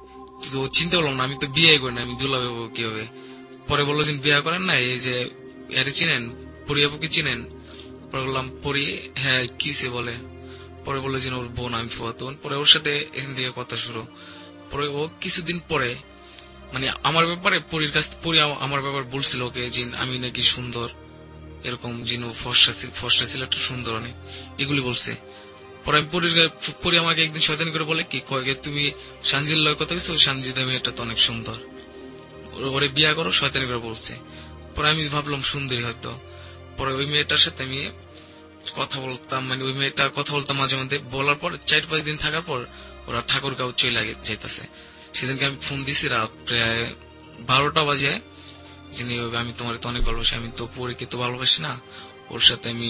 চিন্তা করলাম না, আমি তো বিয়ে করি না, আমি দুলা ভাই কি হবে? পরে বললো যে বিয়ে করেন না, এই যে এরে চিনেন, পরিয়াপুকে চিনেন? পরে বললাম পরি, হ্যাঁ কিসে বলে? পরে বললো যে ওর বোন, আমি ফুয়াতো। পরে ওর সাথে এখান থেকে কথা শুরু। পরে ও কিছুদিন পরে মানে আমার ব্যাপারে পরীর কাছ পরি আমার ব্যাপারে বলছিল ওকে যে আমি নাকি সুন্দর, এরকম যিনি ফর্সা ফর্সা ছিল একটা সুন্দর অনেক, এগুলি বলছে। পরে আমি পরে আমাকে একদিন শয়তানি করে বলে কি কয় তুমি সানজির লয় কথা বলছো, সানজিদা মেয়েটা তো অনেক সুন্দর, ওরে বিয়া করো, শয়তানি করে বলছে। পরে আমি ভাবলাম সুন্দরী হয়তো। পরে ওই মেয়েটার সাথে আমি কথা বলতাম, মানে ওই মেয়েটা কথা বলতাম মাঝে মধ্যে। বলার পর চার পাঁচ দিন থাকার পর ওরা ঠাকুরগাঁও চলে যেতেছে। সেদিনকে আমি ফোন দিছি রাত প্রায় বারোটা বাজে, যিনি আমি তোমার তো অনেক ভালোবাসি, আমি তো পরীকে তো ভালোবাসি না, ওর সাথে আমি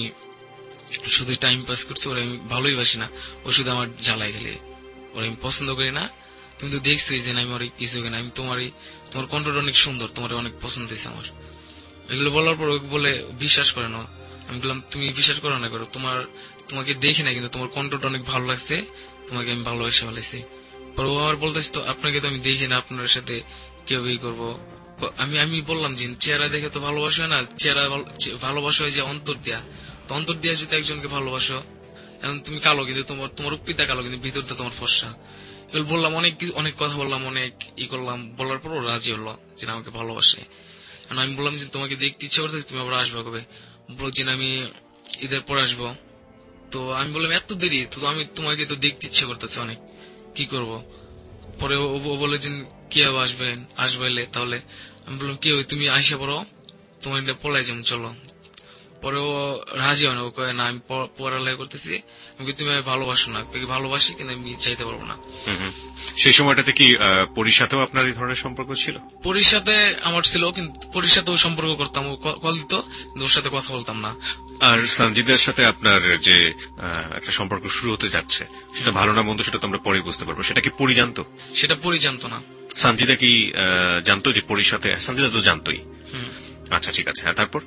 শুধু টাইম পাস করছি, ওরা আমি ভালোই বাসি না, ও শুধু আমার জ্বালাই খেলে, ওরা আমি পছন্দ করি না। তুমি তো দেখছি যে আমি ওর কিছু কিনা, আমি তোমার তোমার কণ্ঠটা অনেক সুন্দর, তোমার অনেক পছন্দ হয়েছে আমার। এগুলো বলার পর ওকে বলে বিশ্বাস করে না। আমি বললাম তুমি বিশ্বাস করো না করো, তোমার তোমাকে দেখি না কিন্তু তোমার কণ্ঠটা অনেক ভালো লাগছে, তোমাকে আমি ভালোবাসে ফেলেছি। পর ও আমার বলতেছি তো আপনাকে তো আমি দেখি না, আপনার সাথে কেউ বিয়ে করবো। আমি আমি বললাম যে চেহারা দেখে তো ভালোবাসো না, চেহারা ভালোবাসা হয় যে অন্তর দিয়া, তো অন্তর দিয়া যদি একজনকে ভালোবাসো, এখন তুমি কালো কিন্তু তোমার তোমার উপিতা কালো কিন্তু ভিতরটা তোমার ফর্সা। এগুলো বললাম, অনেক কিছু অনেক কথা বললাম, অনেক ই করলাম। বলার পর ও রাজি হলো যে আমাকে ভালোবাসে। আমি বললাম যে তোমাকে দেখতে ইচ্ছা করতেছে, তুমি আবার আসবা কবে? বলছি আমি ঈদের পর আসবো। তো আমি বললাম এত দেরি তো, আমি তোমাকে তো দেখতে ইচ্ছা করতেছে অনেক, কি করব? পরে ও বলে যে কে আসবেন আসবাইলে, তাহলে আমি বললাম কি তুমি আইসা পড়ো, তোমার পলাই যেমন চলো। পরে ও রাজি হয় না, ও কয়ে না আমি পড়ালেখা করতেছি, আমি তুমি ভালোবাসো না, ভালোবাসি কিন্তু আমি চাইতে পারবো না। সেই সময়টাতে কি পরীর সাথেও আপনার এই ধরনের সম্পর্ক ছিল? পরীর সাথে আমার ছিল, কিন্তু পরীর সাথেও সম্পর্ক করতাম, ও কল দিত কিন্তু ওর সাথে কথা বলতাম না। আর সঞ্জিদার সাথে আপনার যে একটা সম্পর্ক শুরু হতে যাচ্ছে, সেটা ভালো না মন্দ সেটা তো আমরা পরে বুঝতে পারবো। সেটা কি পরী জানতো? সেটা পরী জানতো না। সঞ্জিদা কি জানতো যে পরীর সাথে? সঞ্জিদা তো জানতোই। আচ্ছা ঠিক আছে, হ্যাঁ তারপর?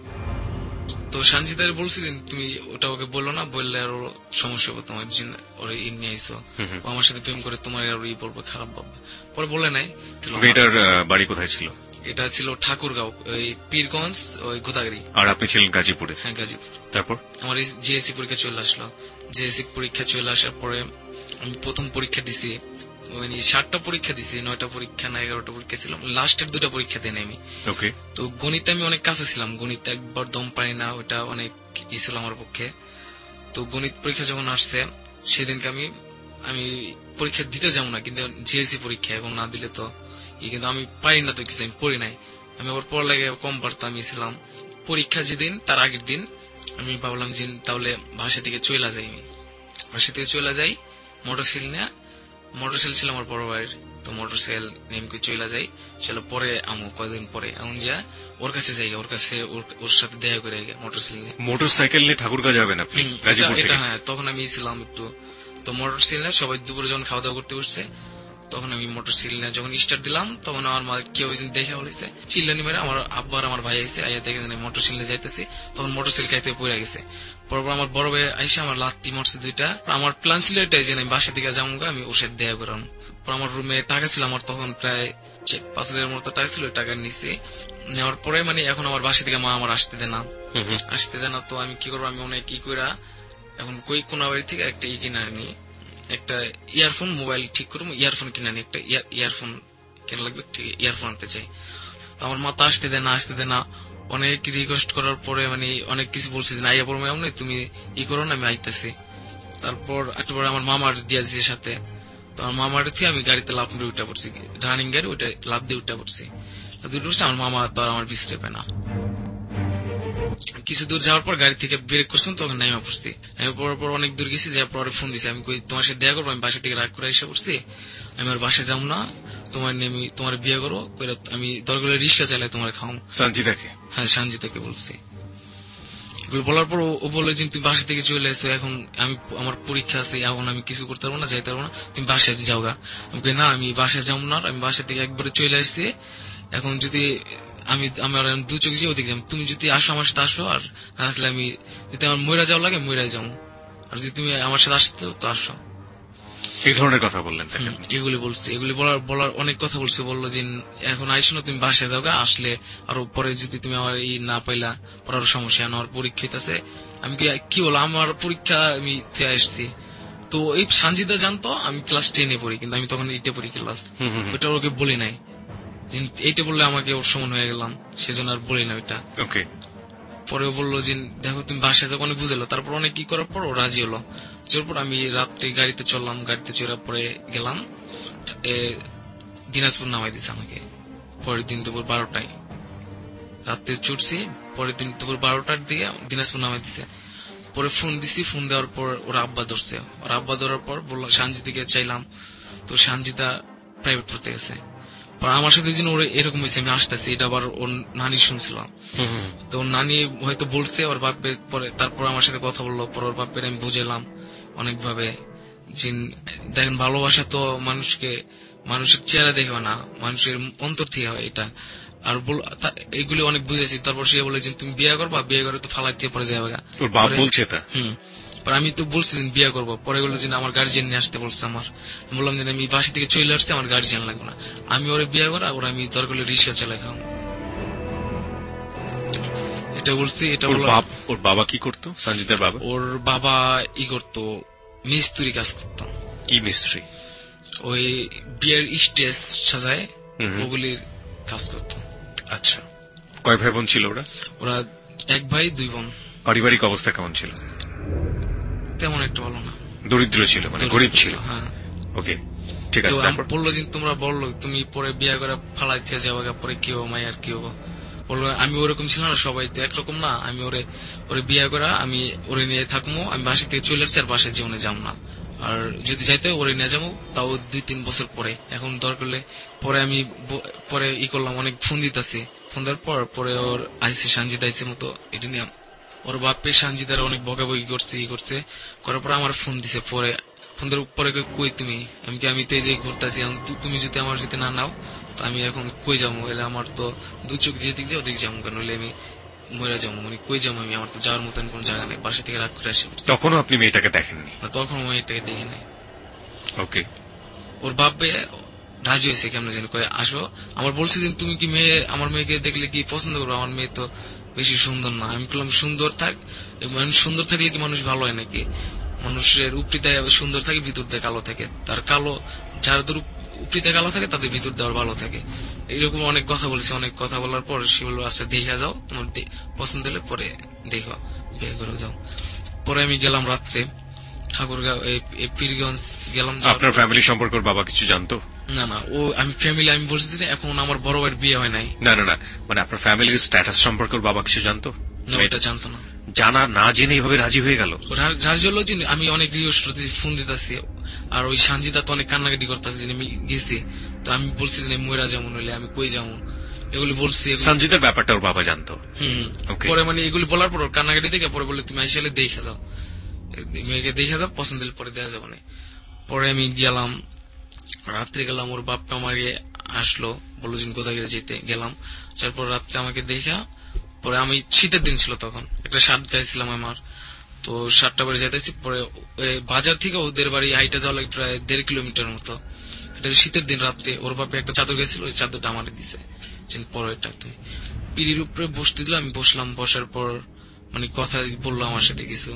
তো সঞ্জিদার বলছি যে তুমি ওটা ওকে বললো না, বললে আরো সমস্যা হবে, তোমার ওর ই নিয়ে আইসো, ও আমার সাথে প্রেম করে তোমার আর ই বলবো, খারাপ ভাববে। পরে বলে নাই। মেয়েটার বাড়ি কোথায় ছিল? এটা ছিল ঠাকুরগাঁও, ওই পীরগঞ্জ, ওই গোদাগাড়ি। আর আপনি ছিলেন গাজীপুরে? হ্যাঁ গাজীপুর। তারপর আমার এই জিএসসি পরীক্ষা চলে আসলো। জিএসসি পরীক্ষা চলে আসার পরে আমি প্রথম পরীক্ষা দিছি, মানে সাতটা পরীক্ষা দিছি, নয়টা পরীক্ষা না এগারোটা পরীক্ষা ছিল, লাস্টের দুটা পরীক্ষা দেন আমি। ওকে। তো গণিতে আমি অনেক কাছে ছিলাম, গণিত একবার দম পাই না, ওটা অনেক ই ছিল আমার পক্ষে। তো গণিত পরীক্ষা যখন আসছে সেদিনকে আমি আমি পরীক্ষা দিতে যাবো না, কিন্তু জিএসসি পরীক্ষা এবং না দিলে তো ই, কিন্তু আমি পারি না তো কিছু, আমি পড়ি নাই। আমি আবার পড়া লাগে কম পারতাম, আমি ছিলাম পরীক্ষা যেদিন তার আগের দিন আমি ভাবলাম যে তাহলে ভাষা থেকে চলে যাই, আমি ভাষা থেকে চলে যাই মোটরসাইকেল নিয়ে। মোটরসাইকেল ছিল আমার বড় ভাইয়ের, তো মোটরসাইকেল নেমকে চলে যাই। চলো পরে আমো কয়েকদিন পরে এমন যা ওর কাছে যাই, ওর কাছে ওর সাথে দেখা করে মোটরসাইকেল নিয়ে। মোটরসাইকেল নিয়ে ঠাকুরগাঁও যাবেন আপনি? হ্যাঁ, তখন আমি ছিলাম একটু, তো মোটরসাইকেল নিয়ে সবাই দুপুরে যখন খাওয়া দাওয়া করতে বসছে, তখন আমি মোটরসাইকেল নিয়ে যখন স্টার্ট দিলাম, তখন আমার মা কেউ দেখে বলেছে চিল্লানি মেরে, আমার আব্বা আর আমার ভাই আইসে, আইয়া দেখে মোটরসাইকেল নিয়ে যাইতেছি, তখন মোটরসাইকেল খাইতে পড়ে গেছে। পরপর আমার বড় ভাই আইসে আমার লাত্তি মারছে দুইটা। আমার প্ল্যান ছিল এটাই যে আমি বাসা দিকে যাবো, আমি ওর সাথে দেখা করাম। আমার রুমে টাকা ছিল, আমার তখন প্রায় পাঁচ হাজারের মতো টাকা ছিল, টাকা নিচ্ছি। নেওয়ার পরে মানে এখন আমার বাসা থেকে মা আমার আসতে দেয় না, আসতে দেয় না। তো আমি কি করবো, আমি অনেক কি কইরা এখন কই কোন বাড়ি থেকে একটা ই কিনা নি, একটা ইয়ারফোন মোবাইল ঠিক করবো, ইয়ারফোন কিনা নি, একটা ইয়ারফোন কেনা লাগবে, ইয়ারফোন আনতে চাই। তো আমার মা তো আসতে দেয় না, আসতে দেয় না। অনেক রিকোয়েস্ট করার পরে মানে অনেক কিছু বলছে যে আইয়া পড়বো, এমন তুমি ই করো না, আমি আইতেছি। তারপর একটু পরে আমার মামার দিয়া দিয়েছে সাথে, তো আমার মামার থেকে আমি গাড়িতে লাভ দিয়ে উঠে পড়ছি, রানিং গাড়ি, ওইটা লাভ দিয়ে উঠে পড়ছি। আমার মামা তো আর আমার বিছড়ে পায় না। কিছু দূর যাওয়ার পর গাড়ি থেকে ব্রেক করছিলাম, তখন নাইমা পড়ছি। আমি পড়ার পর অনেক দূর গেছি, যাওয়ার পরে ফোন দিছি, আমি কই তোমার সাথে দেখা করবো, আমি বাসা থেকে রাগ করে এসে পড়ছি, আমি আর বাসায় যাবো না, তোমার আমি তোমার বিয়ে করো, আমি দরকার রিক্সা চালাই তোমার খাওয়াম। সঞ্জিতাকে? হ্যাঁ সঞ্জিতাকে বলছি। বলার পর ও বলে যে তুমি বাসা থেকে চলে এসো, এখন আমি আমার পরীক্ষা আছে, এখন আমি কিছু করতে পারবো না, যাইতে পারবো না, তুমি বাসায় যাও গা। আমি না আমি বাসায় যাবো না, আমি বাসা থেকে একবারে চলে আসছি, এখন যদি আমি আমার দু চোখ যে ওদিকে যাবো, তুমি যদি আসো আমার সাথে আসো, আর না আসলে আমি যদি আমার ময়রা যাওয়া লাগে ময়রাই যাবো, আর যদি তুমি আমার সাথে আসতে তো আসো। এই ধরনের কথা বললেন? এগুলি বলছি, এগুলি বলার বলার অনেক কথা বলছে। বললো যে এখন আইসো না, তুমি বাসায় যাও গা, আসলে আরো পরে যদি তুমি আমার এই না পাইলা পরে আরো সমস্যা, আমার পরীক্ষা আছে। আমি কি বলো, আমার পরীক্ষা আমি আসছি, তো এই সঞ্জিদা জানতো আমি ক্লাস টেনে পড়ি, কিন্তু আমি তখন এইটে পড়ি ক্লাস, ওইটা ওকে বলি নাই। এইটা বললে আমাকে ওর সমান হয়ে গেলাম, সেজন্য আর বলি না ওইটা। ওকে। পরে বললো যে দেখো তুমি বাসায় যাও, অনেক বুঝালো। তারপর অনেক কি করার পর ও রাজি হলো। যাওয়ার পর আমি রাত্রে গাড়িতে চললাম, গাড়িতে চড়ার পরে গেলাম দিনাজপুর, নামাই দিছে আমাকে পরের দিন দুপুর বারোটায়। রাত্রে চড়ছি, পরের দিন দুপুর বারোটার দিকে দিনাজপুর নামাই দিছে। পরে ফোন দিছি, ফোন দেওয়ার পর ওরা আব্বা ধরছে। ওরা আব্বা ধরার পর বললাম সানজিদাকে চাইলাম, তো সানজিদা প্রাইভেট পড়তে গেছে। আমার সাথে যেন ওরা এরকম হয়েছে, আমি আসতেছি, এটা আবার ওর নানি শুনছিলাম। তো ওর নানি হয়তো বলছে ওর বাপের, পরে তারপর আমার সাথে কথা বললো। পর ওর বাপের আমি বুঝেলাম অনেকভাবে যে দেখেন ভালোবাসা তো মানুষকে মানুষের চেহারা দেখবে না, মানুষের অন্তর থেকে হয় এটা। আর এইগুলি অনেক বুঝেছি। তারপর সে বলে যে তুমি বিয়ে করবা, বিয়ে করে তো ফালাই দিয়ে পরে যাবে। ওর বাপ বলছে তা। হম আমি তো বলছি বিয়ে করবো, পরে বললো যে আমার গার্জিয়ান নিয়ে আসতে বলছে। আমার বললাম যে আমি বাসা থেকে চলে আসছি, আমার গার্জিয়ান লাগবে না, আমি ওরে বিয়ে করা, ওরা আমি দরকার হলে রিক্সা চালাই খাও, এটা বলছি। এটা ওর বাবা কি করতো? সঞ্জিতার বাবা? ওর বাবা ই করতো, মিস্ত্রি কাজ করতো। কি মিস্ত্রি? ওই বিয়ের স্টেজ সাজায় ওগুলির কাজ করতো। আচ্ছা, কয় ভাই বোন ছিল ওরা? ওরা এক ভাই দুই বোন। পারিবারিক অবস্থা কেমন ছিল? তেমন একটা ভালো না, দরিদ্র ছিল, মানে গরিব ছিল। হ্যাঁ, ওকে, ঠিক আছে। বললো যে তোমরা বললো তুমি পরে বিয়ে করে ফালাই দিয়ে যাবো, পরে কি হবো মাই আর কি হবো। বললো আমি ওরকম ছিলাম না, সবাই তো একরকম না, আমি ওরে ওরে বিয়ে করা, আমি ওরে নিয়ে থাকবো, আমি বাসা থেকে চলে আসছি, আর বাসায় জীবনে যাবো না। আর যদি যাইতে ওরে নিয়ে যাবো তাও দুই তিন বছর পরে, এখন দরকার হলে পরে আমি পরে ই করলাম, অনেক ফোন দিতেছি। ফোন দেওয়ার পর পরে ওর আইসি সানজিদ আইসে মতো এটা নিয়ে ওর বাপে সানজিদার অনেক বকাবকি করছে, ই করছে করার পর আমার ফোন দিছে। পরে ফোন দেওয়ার পরে কই তুমি, আমি কি আমি তো এই যে ঘুরতেছি, তুমি যদি আমার যদি না নাও তো আমি এখন কই যাবো, এলে আমার তো দু চোখ যেদিক যাও ওদিক যাবো, কেন আমি মরে যাবো, মানে কই যাবো আমি, আমার তো যাওয়ার মতন কোন জায়গা নেই, বাসা থেকে রাগ করে আসি। তখনও আপনি মেয়েটাকে দেখেননি? তখন মেয়েটাকে দেখি নাই। ওকে, ওর বাপে রাজি হয়েছে কেমন যেন, কয়ে আসো। আমার বলছে যে তুমি কি মেয়ে, আমার মেয়েকে দেখলে কি পছন্দ করবো, আমার মেয়ে তো বেশি সুন্দর না। আমি বললাম সুন্দর থাক, মানুষ সুন্দর থাকলে কি মানুষ ভালো হয় নাকি? মানুষের উপরিতে সুন্দর থাকে, ভিতর দিয়ে কালো থাকে। তার কালো যাদের উপরিতে কালো থাকে তাদের ভিতর দেওয়ার ভালো থাকে। এরকম অনেক কথা বলছে। অনেক কথা বলার পর সে বললো আচ্ছা দেখা যাও, তোমার পছন্দ হলে পরে দেখো বিয়ে করে যাও। পরে আমি গেলাম রাত্রে ঠাকুরগাঁও, পীরগঞ্জ গেলাম। আপনার ফ্যামিলি সম্পর্কে বাবা কিছু জানতো? না না, ও আমি ফ্যামিলি আমি বলছি যে এখন আমার বড় ভাইয়ের বিয়ে হয় নাই। না না না, মানে আপনার ফ্যামিলির স্ট্যাটাস সম্পর্কে বাবা কিছু জানতো? না, এটা জানতো না। জানা না জেনে এইভাবে রাজি হয়ে গেল? রাজি হলো যে আমি অনেক রিকোয়েস্ট করতেছি, ফোন দিতেছি, আর ওই সানজিদা তো অনেক কান্নাকাটি করতেছে যে আমি গেছি। তো আমি বলছি যে ময়রা যেমন হইলে আমি কই যাবো, এগুলি বলছি। সঞ্জিদার ব্যাপারটা ওর বাবা জানতো? হম পরে মানে এগুলি বলার পর ওর কান্নাকাটি দেখে পরে বললে তুমি আসলে দেখে যাও, মেয়েকে দেখে যাও, পছন্দ হলে পরে দেওয়া যাবো না। পরে আমি গেলাম, রাত্রে গেলাম, ওর বাপটা আমার আসলো, বললো যে কোথায় যেতে গেলাম। তারপর রাত্রে আমাকে দেখা, পরে আমি শীতের দিন ছিল তখন, একটা শার্ট গাইছিলাম আমার, তো শার্টটা পরে যাইতেছি। পরে বাজার থেকে ওদের বাড়ি হাইটা যাওয়া লাগে প্রায় দেড় কিলোমিটার মতো। এটা শীতের দিন রাত্রে, ওর বাপে একটা চাদর গেছিল, ওই চাদরটা আমার দিছে, পরে এটা তুমি পিড়ির উপরে বসতে দিল। আমি বসলাম, বসার পর মানে কথা বললো আমার সাথে কিছু,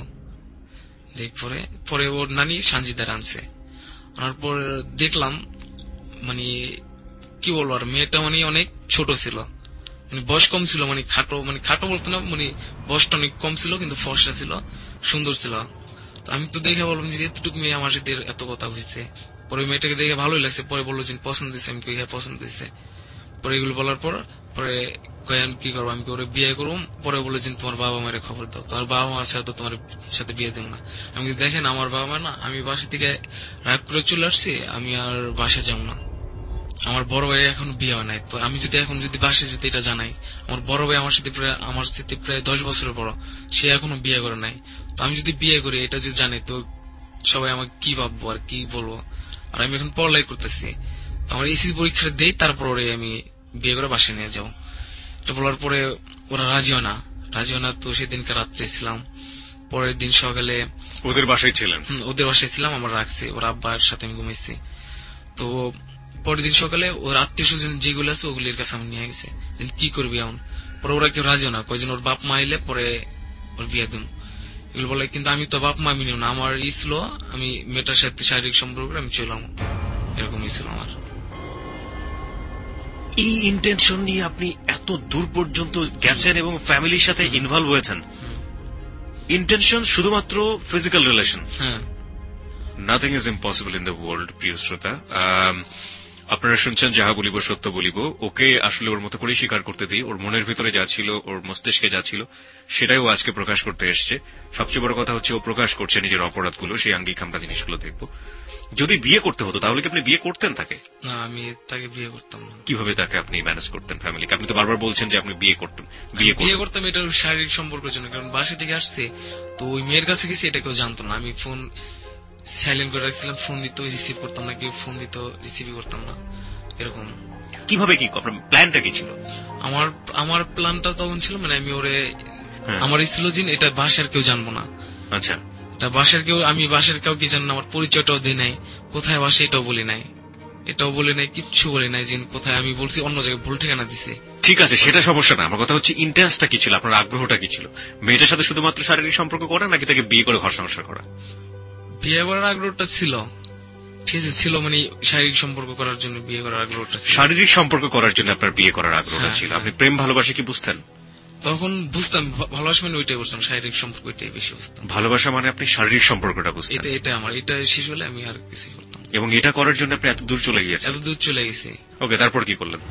দেখ পরে পরে ওর নানি সানজিদার আনছে, আনার পর দেখলাম মানে কি বলবো, আর মেয়েটা মানে অনেক ছোট ছিল, মানে বয়স কম ছিল, মানে খাটো, মানে খাটো বলতো না, মানে বয়সটা অনেক কম ছিল, কিন্তু ফর্সা ছিল, সুন্দর ছিল। তো আমি তো দেখে বললাম যে এতটুকু মেয়ে আমার সাথে এত কথা হয়েছে। পরে মেয়েটাকে দেখে ভালোই লাগছে। পরে বললো যে পছন্দ হয়েছে, আমি হ্যাঁ পছন্দ হয়েছে। পরে এগুলো বলার পর পরে কয়েন কি করবো, আমি ওরে বিয়ে করবো। পরে বলে যে তোমার বাবা মায়ের খবর দাও, তোমার বাবা মার সাথে তোমার সাথে বিয়ে দেবো না। আমি দেখেন আমার বাবা মা না, আমি বাসা থেকে রাগ করে চলে আসছি, আমি আর বাসা যাবো না। আমার বড় ভাই এখন বিয়ে হয় নাই, তো আমি যদি এখন যদি বাসে যদি এটা জানাই, আমার বড় ভাই আমার সাথে প্রায় আমার সাথে প্রায় দশ বছরের বড়, সে এখনো বিয়ে করে নাই। তো আমি যদি বিয়ে করি এটা যদি জানি, তো সবাই আমাকে কি ভাববো আর কি বলবো। আর আমি এখন পড়ালেখা করতেছি, তো আমার এসএসসি পরীক্ষাটা দেই, তারপরে আমি বিয়ে করে বাসায় নিয়ে যাবো। এটা বলার পরে ওরা রাজি হয় না, রাজি হয় না। তো সেদিনকে রাত্রে ছিলাম, পরের দিন সকালে ওদের বাসায় ছিলেন? হম ওদের বাসায় ছিলাম, আমার রাখছে, ওর আব্বার সাথে আমি ঘুমাইছি। তো পরের দিন সকালে ওর আত্মীয় স্বজন যেগুলো আছে ওগুলির কাছে আমি নিয়ে গেছে, কি করবি এখন। পরে ওরা কেউ রাজি না, কয়জন ওর বাপ মা এলে পরে ওর বিয়ে দিন এগুলো বলে। কিন্তু আমি তো বাপ মা মিনিও না, আমার ই ছিল আমি মেয়েটার সাথে শারীরিক সম্পর্ক আমি চলাম, এরকমই ছিল আমার। এই ইন্টেনশন নিয়ে আপনি এত দূর পর্যন্ত গেছেন এবং ফ্যামিলির সাথে ইনভলভ হয়েছেন। ইন্টেনশন শুধুমাত্র ফিজিক্যাল রিলেশন? হ্যাঁ, nothing is impossible in the world, প্রিয় শ্রোতা। আপনারা শুনছেন যাহা বলিব সত্য বলিব। ওকে আসলে ওর মতো করেই স্বীকার করতে দিই, ওর মনের ভিতরে যা ছিল, ওর মস্তিষ্কে যা ছিল, সেটাই ও আজকে প্রকাশ করতে এসছে। সবচেয়ে বড় কথা হচ্ছে ও প্রকাশ করছে নিজের অপরাধগুলো, সেই আঙ্গিক আমরা জিনিসগুলো দেখব। যদি বিয়ে করতে হতো তাহলে কি আপনি বিয়ে করতেন তাকে? না, আমি তাকে বিয়ে করতাম না। কিভাবে তাকে আপনি ম্যানেজ করতেন ফ্যামিলিকে? আপনি তো বারবার বলছেন যে আপনি বিয়ে করতেন। বিয়ে বিয়ে করতাম এটা শারীরিক সম্পর্কের জন্য, কারণ বাসা থেকে আসছে তো ওই মেয়ের কাছে গেছি, এটা কেউ জানতো না। আমি ফোন সাইলেন্ট করে রাখছিলাম, ফোন দিত রিসিভ করতাম না, কেউ ফোন দিত রিসিভই করতাম না, এরকম। কিভাবে কি আপনার প্ল্যানটা কি ছিল? আমার আমার প্ল্যানটা তখন ছিল মানে আমি ওরে আমার ছিল যে এটা বাসার কেউ জানবো না। আচ্ছা, এটা বাসার কেউ, আমি বাসার কেউ কি জান না, আমার পরিচয়টাও দিই নাই, কোথায় বাসে এটাও বলি নাই, এটাও বলি নাই, কিচ্ছু বলি নাই যে কোথায়। আমি বলছি অন্য জায়গায়, ভুল ঠিকানা দিছে। ঠিক আছে, সেটা সমস্যা না। আমার কথা হচ্ছে ইন্টারেস্টটা কি ছিল, আপনার আগ্রহটা কি ছিল? মেয়েটার সাথে শুধুমাত্র শারীরিক সম্পর্ক করা নাকি তাকে বিয়ে করে ঘর সংসার করা? বিয়ে করার আগ্রহটা ছিল, ঠিক আছে, ছিল মানে শারীরিক সম্পর্ক করার জন্য বিয়ে করার আগ্রহটা ছিল। শারীরিক সম্পর্ক করার জন্য আপনার বিয়ে করার আগ্রহটা ছিল। আপনি প্রেম ভালোবাসা কি বুঝতেন তখন? বুঝতাম, ভালোবাসা মানে ওইটাই বুঝতাম, শারীরিক সম্পর্ক এটাই বেশি বুঝতাম। ভালোবাসা মানে আপনি শারীরিক সম্পর্কটা বুঝতেন। এটা এটা আমার এটা শেষ হলে আমি আর কিছু করতাম। এবং এটা করার জন্য আপনি এত দূর চলে গিয়েছেন? এত দূর চলে গেছে। ওকে, তারপর কি করলেন?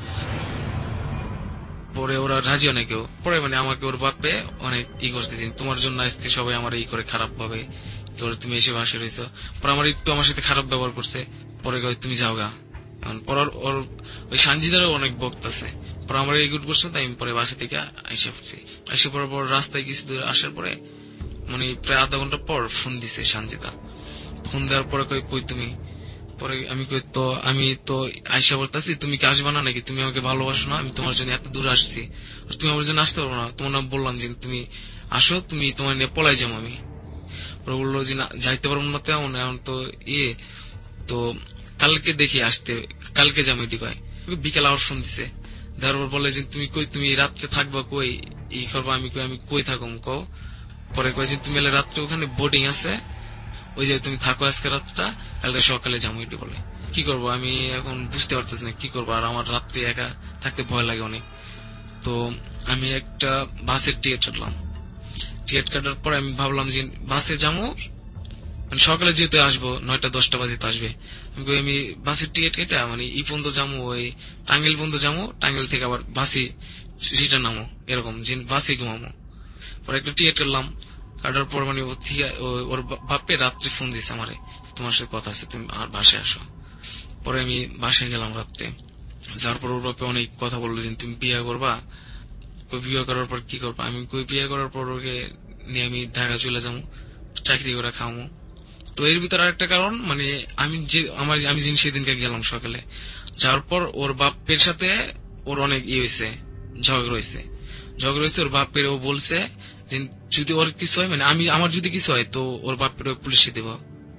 পরে ওরা রাজি অনেকেও, পরে মানে আমাকে ওর বাপে অনেক ই করতে, তোমার জন্য আজকে সবাই আমার এই করে খারাপ ভাবে, তুমি এসে বাসে রয়েছ। পরে আমার একটু আমার সাথে খারাপ ব্যবহার করছে, পরে তুমি যাও গা। পরে ওর ওই সানজিদারও অনেক বক্ত আছে, পরে আমার এই গুড করছে, তাই আমি পরে বাসা থেকে এসে পড়ছি। এসে পরে পর রাস্তায় কিছু দূর আসার পরে মানে প্রায় আধা ঘন্টা পর ফোন দিছে সানজিদা। ফোন দেওয়ার পরে কই কই তুমি? পরে আমি কই তো আমি তো আইসা বলতেছি, তুমি কি আসবা না নাকি? তুমি আমাকে ভালোবাসো না? আমি তোমার জন্য এত দূরে আসছি, তুমি আমার জন্য আসতে পারবো না? তোমার নাম বললাম যে তুমি আসো, তুমি তোমার নিয়ে পলাই যাবো আমি। পরে বললো যে না, যাইতে পারবো না তেমন, এখন তো ইয়ে তো কালকে দেখি আসতে, কালকে যাবো। এটি কয় বিকেল আবার ফোন দিছে, দেওয়ার পর বলে যে তুমি কই, তুমি রাত্রে থাকবা কই, ই করবো? আমি কই আমি কই থাকুম কও? পরে কয় যে তুমি এলে রাত্রে ওখানে বোর্ডিং আছে, ওই যে তুমি থাকো আজকে রাতটা, কালকে সকালে যাবো। এটি বলে কি করবো আমি এখন বুঝতে পারতেছি না কি করবো, আর আমার রাত্রে একা থাকতে ভয় লাগে অনেক। তো আমি একটা বাসের টিকিট কাটলাম। টিকিট কাটার পরে আমি ভাবলাম যে বাসে যাবো, মানে সকালে যেহেতু আসবো, নয়টা দশটা বাজে তো আসবে, আমি আমি বাসের টিকিট কেটে মানে ই পর্যন্ত যাবো, ওই টাঙ্গেল পর্যন্ত যাবো, টাঙ্গেল থেকে আবার বাসে রিটার্ন নামো, এরকম যে বাসে ঘুমাবো। পরে একটা টিকিট কাটলাম, কাটার পর মানে ওর বাপে রাত্রে ফোন দিছে আমারে, তোমার সাথে কথা আছে, তুমি আর বাসায় আসো। পরে আমি বাসায় গেলাম রাত্রে, যার পর ওর বাপে অনেক কথা বললো যে তুমি বিয়ে করবা, ওই বিয়ে করার পর কি করবা? আমি কই বিয়ে করার পর ওকে নিয়ে আমি ঢাকা চলে যাবো, চাকরি করে খাওয়াবো। তো এর ভিতরে আরেকটা কারণ, মানে আমি যে আমার আমি যিনি সেদিনকে গেলাম সকালে, যাওয়ার পর ওর বাপের সাথে ওর অনেক ই হয়েছে, ঝগড়া হয়েছে ঝগড়া হয়েছে ওর বাপের। ও বলছে যে যদি ওর কিছু হয়, মানে আমি আমার যদি কিছু হয় তো ওর বাপের পুলিশে দেব।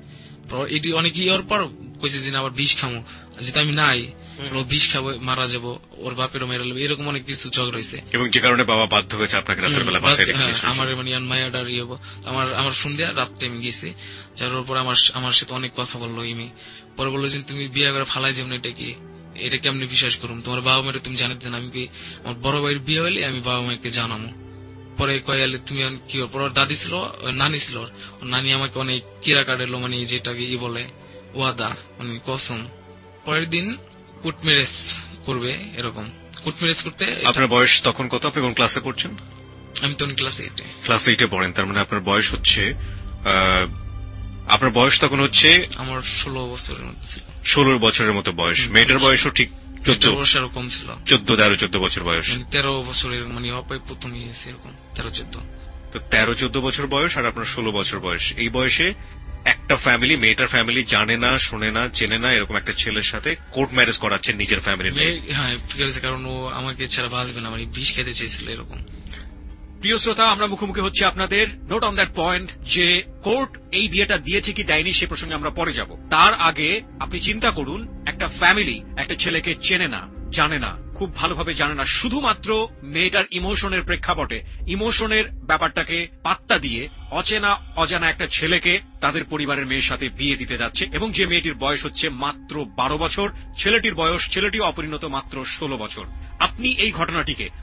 এটি অনেক ইয়ের পর কইছে যে আবার বিষ খামো, যেহেতু আমি নাই বিষ খাবো, মারা যাবো, ওর বাপেরও মেরে নেবো, এরকম অনেক কিছু ঝগড়া হয়েছে। এবং যে কারণে বাবা বাধ্য হয়েছে আপনাকে রাতের বেলা বাসায় রেখে দিয়েছে। আমার মানে মায়াডার ইয়ে আমার আমার ফোন দেওয়া রাত্রে আমি গেছি, যার পর আমার আমার সাথে অনেক কথা বললো ইমি। পরে বললো যে তুমি বিয়ে করে ফালাই যাবেন, এটা কি, এটা কেমনি বিশ্বাস করুম? তোমার বাবা মায়ের তুমি জানাতে দেন, আমি কি আমার বড় ভাইয়ের বিয়ে হইলে আমি বাবা মাকে জানাবো। পরে কয়ালে তুমি কি পর দাদি ছিল, নানি ছিল, নানি আমাকে অনেক কিরা কাটালো, মানে যেটাকে ই বলে ওয়াদা, মানে কসম। পরের দিন কোর্ট ম্যারেজ করবে, এরকম কোর্ট ম্যারেজ করতে। আপনার বয়স তখন কত? আপনি কোন ক্লাসে পড়ছেন? আমি তখন ক্লাস এইটে ক্লাস এইটে পড়েন। তার মানে আপনার বয়স হচ্ছে, আপনার বয়স তখন হচ্ছে আমার ষোলো বছরের মতো ছিল। ষোলো বছরের মতো বয়স। মেয়েটার বয়সও ঠিক চোদ্দ বছর কম ছিল, চোদ্দ তেরো চোদ্দ বছর বয়স। তেরো বছরের মানে অপায় প্রথম ইয়েছে এরকম, তেরো চোদ্দ। তো তেরো চোদ্দ বছর বয়স আর আপনার ষোলো বছর বয়স। এই বয়সে একটা ফ্যামিলি, মেয়েটার ফ্যামিলি জানে না, শোনে না, চেনে না, এরকম একটা ছেলের সাথে কোর্ট ম্যারেজ করাচ্ছেন নিজের ফ্যামিলির মেয়ে। হ্যাঁ, ঠিক আছে, কারণ ও আমাকে ছাড়া বাঁচবে না, মানে বিষ খেতে চেয়েছিল এরকম। প্রিয় শ্রোতা, আমরা মুখোমুখি হচ্ছে আপনাদের নোট অন দ্যাট পয়েন্ট যে কোর্ট এই বিয়েটা দিয়েছে কি দেয়নি সে প্রসঙ্গে আমরা পরে যাব। তার আগে আপনি চিন্তা করুন, একটা ফ্যামিলি একটা ছেলেকে চেনে না, জানে না, খুব ভালোভাবে জানে না, শুধুমাত্র মেয়েটার ইমোশনের প্রেক্ষাপটে, ইমোশনের ব্যাপারটাকে পাত্তা দিয়ে অচেনা অজানা একটা ছেলেকে তাদের পরিবারের মেয়ের সাথে বিয়ে দিতে যাচ্ছে, এবং যে মেয়েটির বয়স হচ্ছে মাত্র বারো বছর, ছেলেটির বয়স, ছেলেটিও অপরিণত, মাত্র ষোলো বছর। আপনি এই ঘটনাটিকে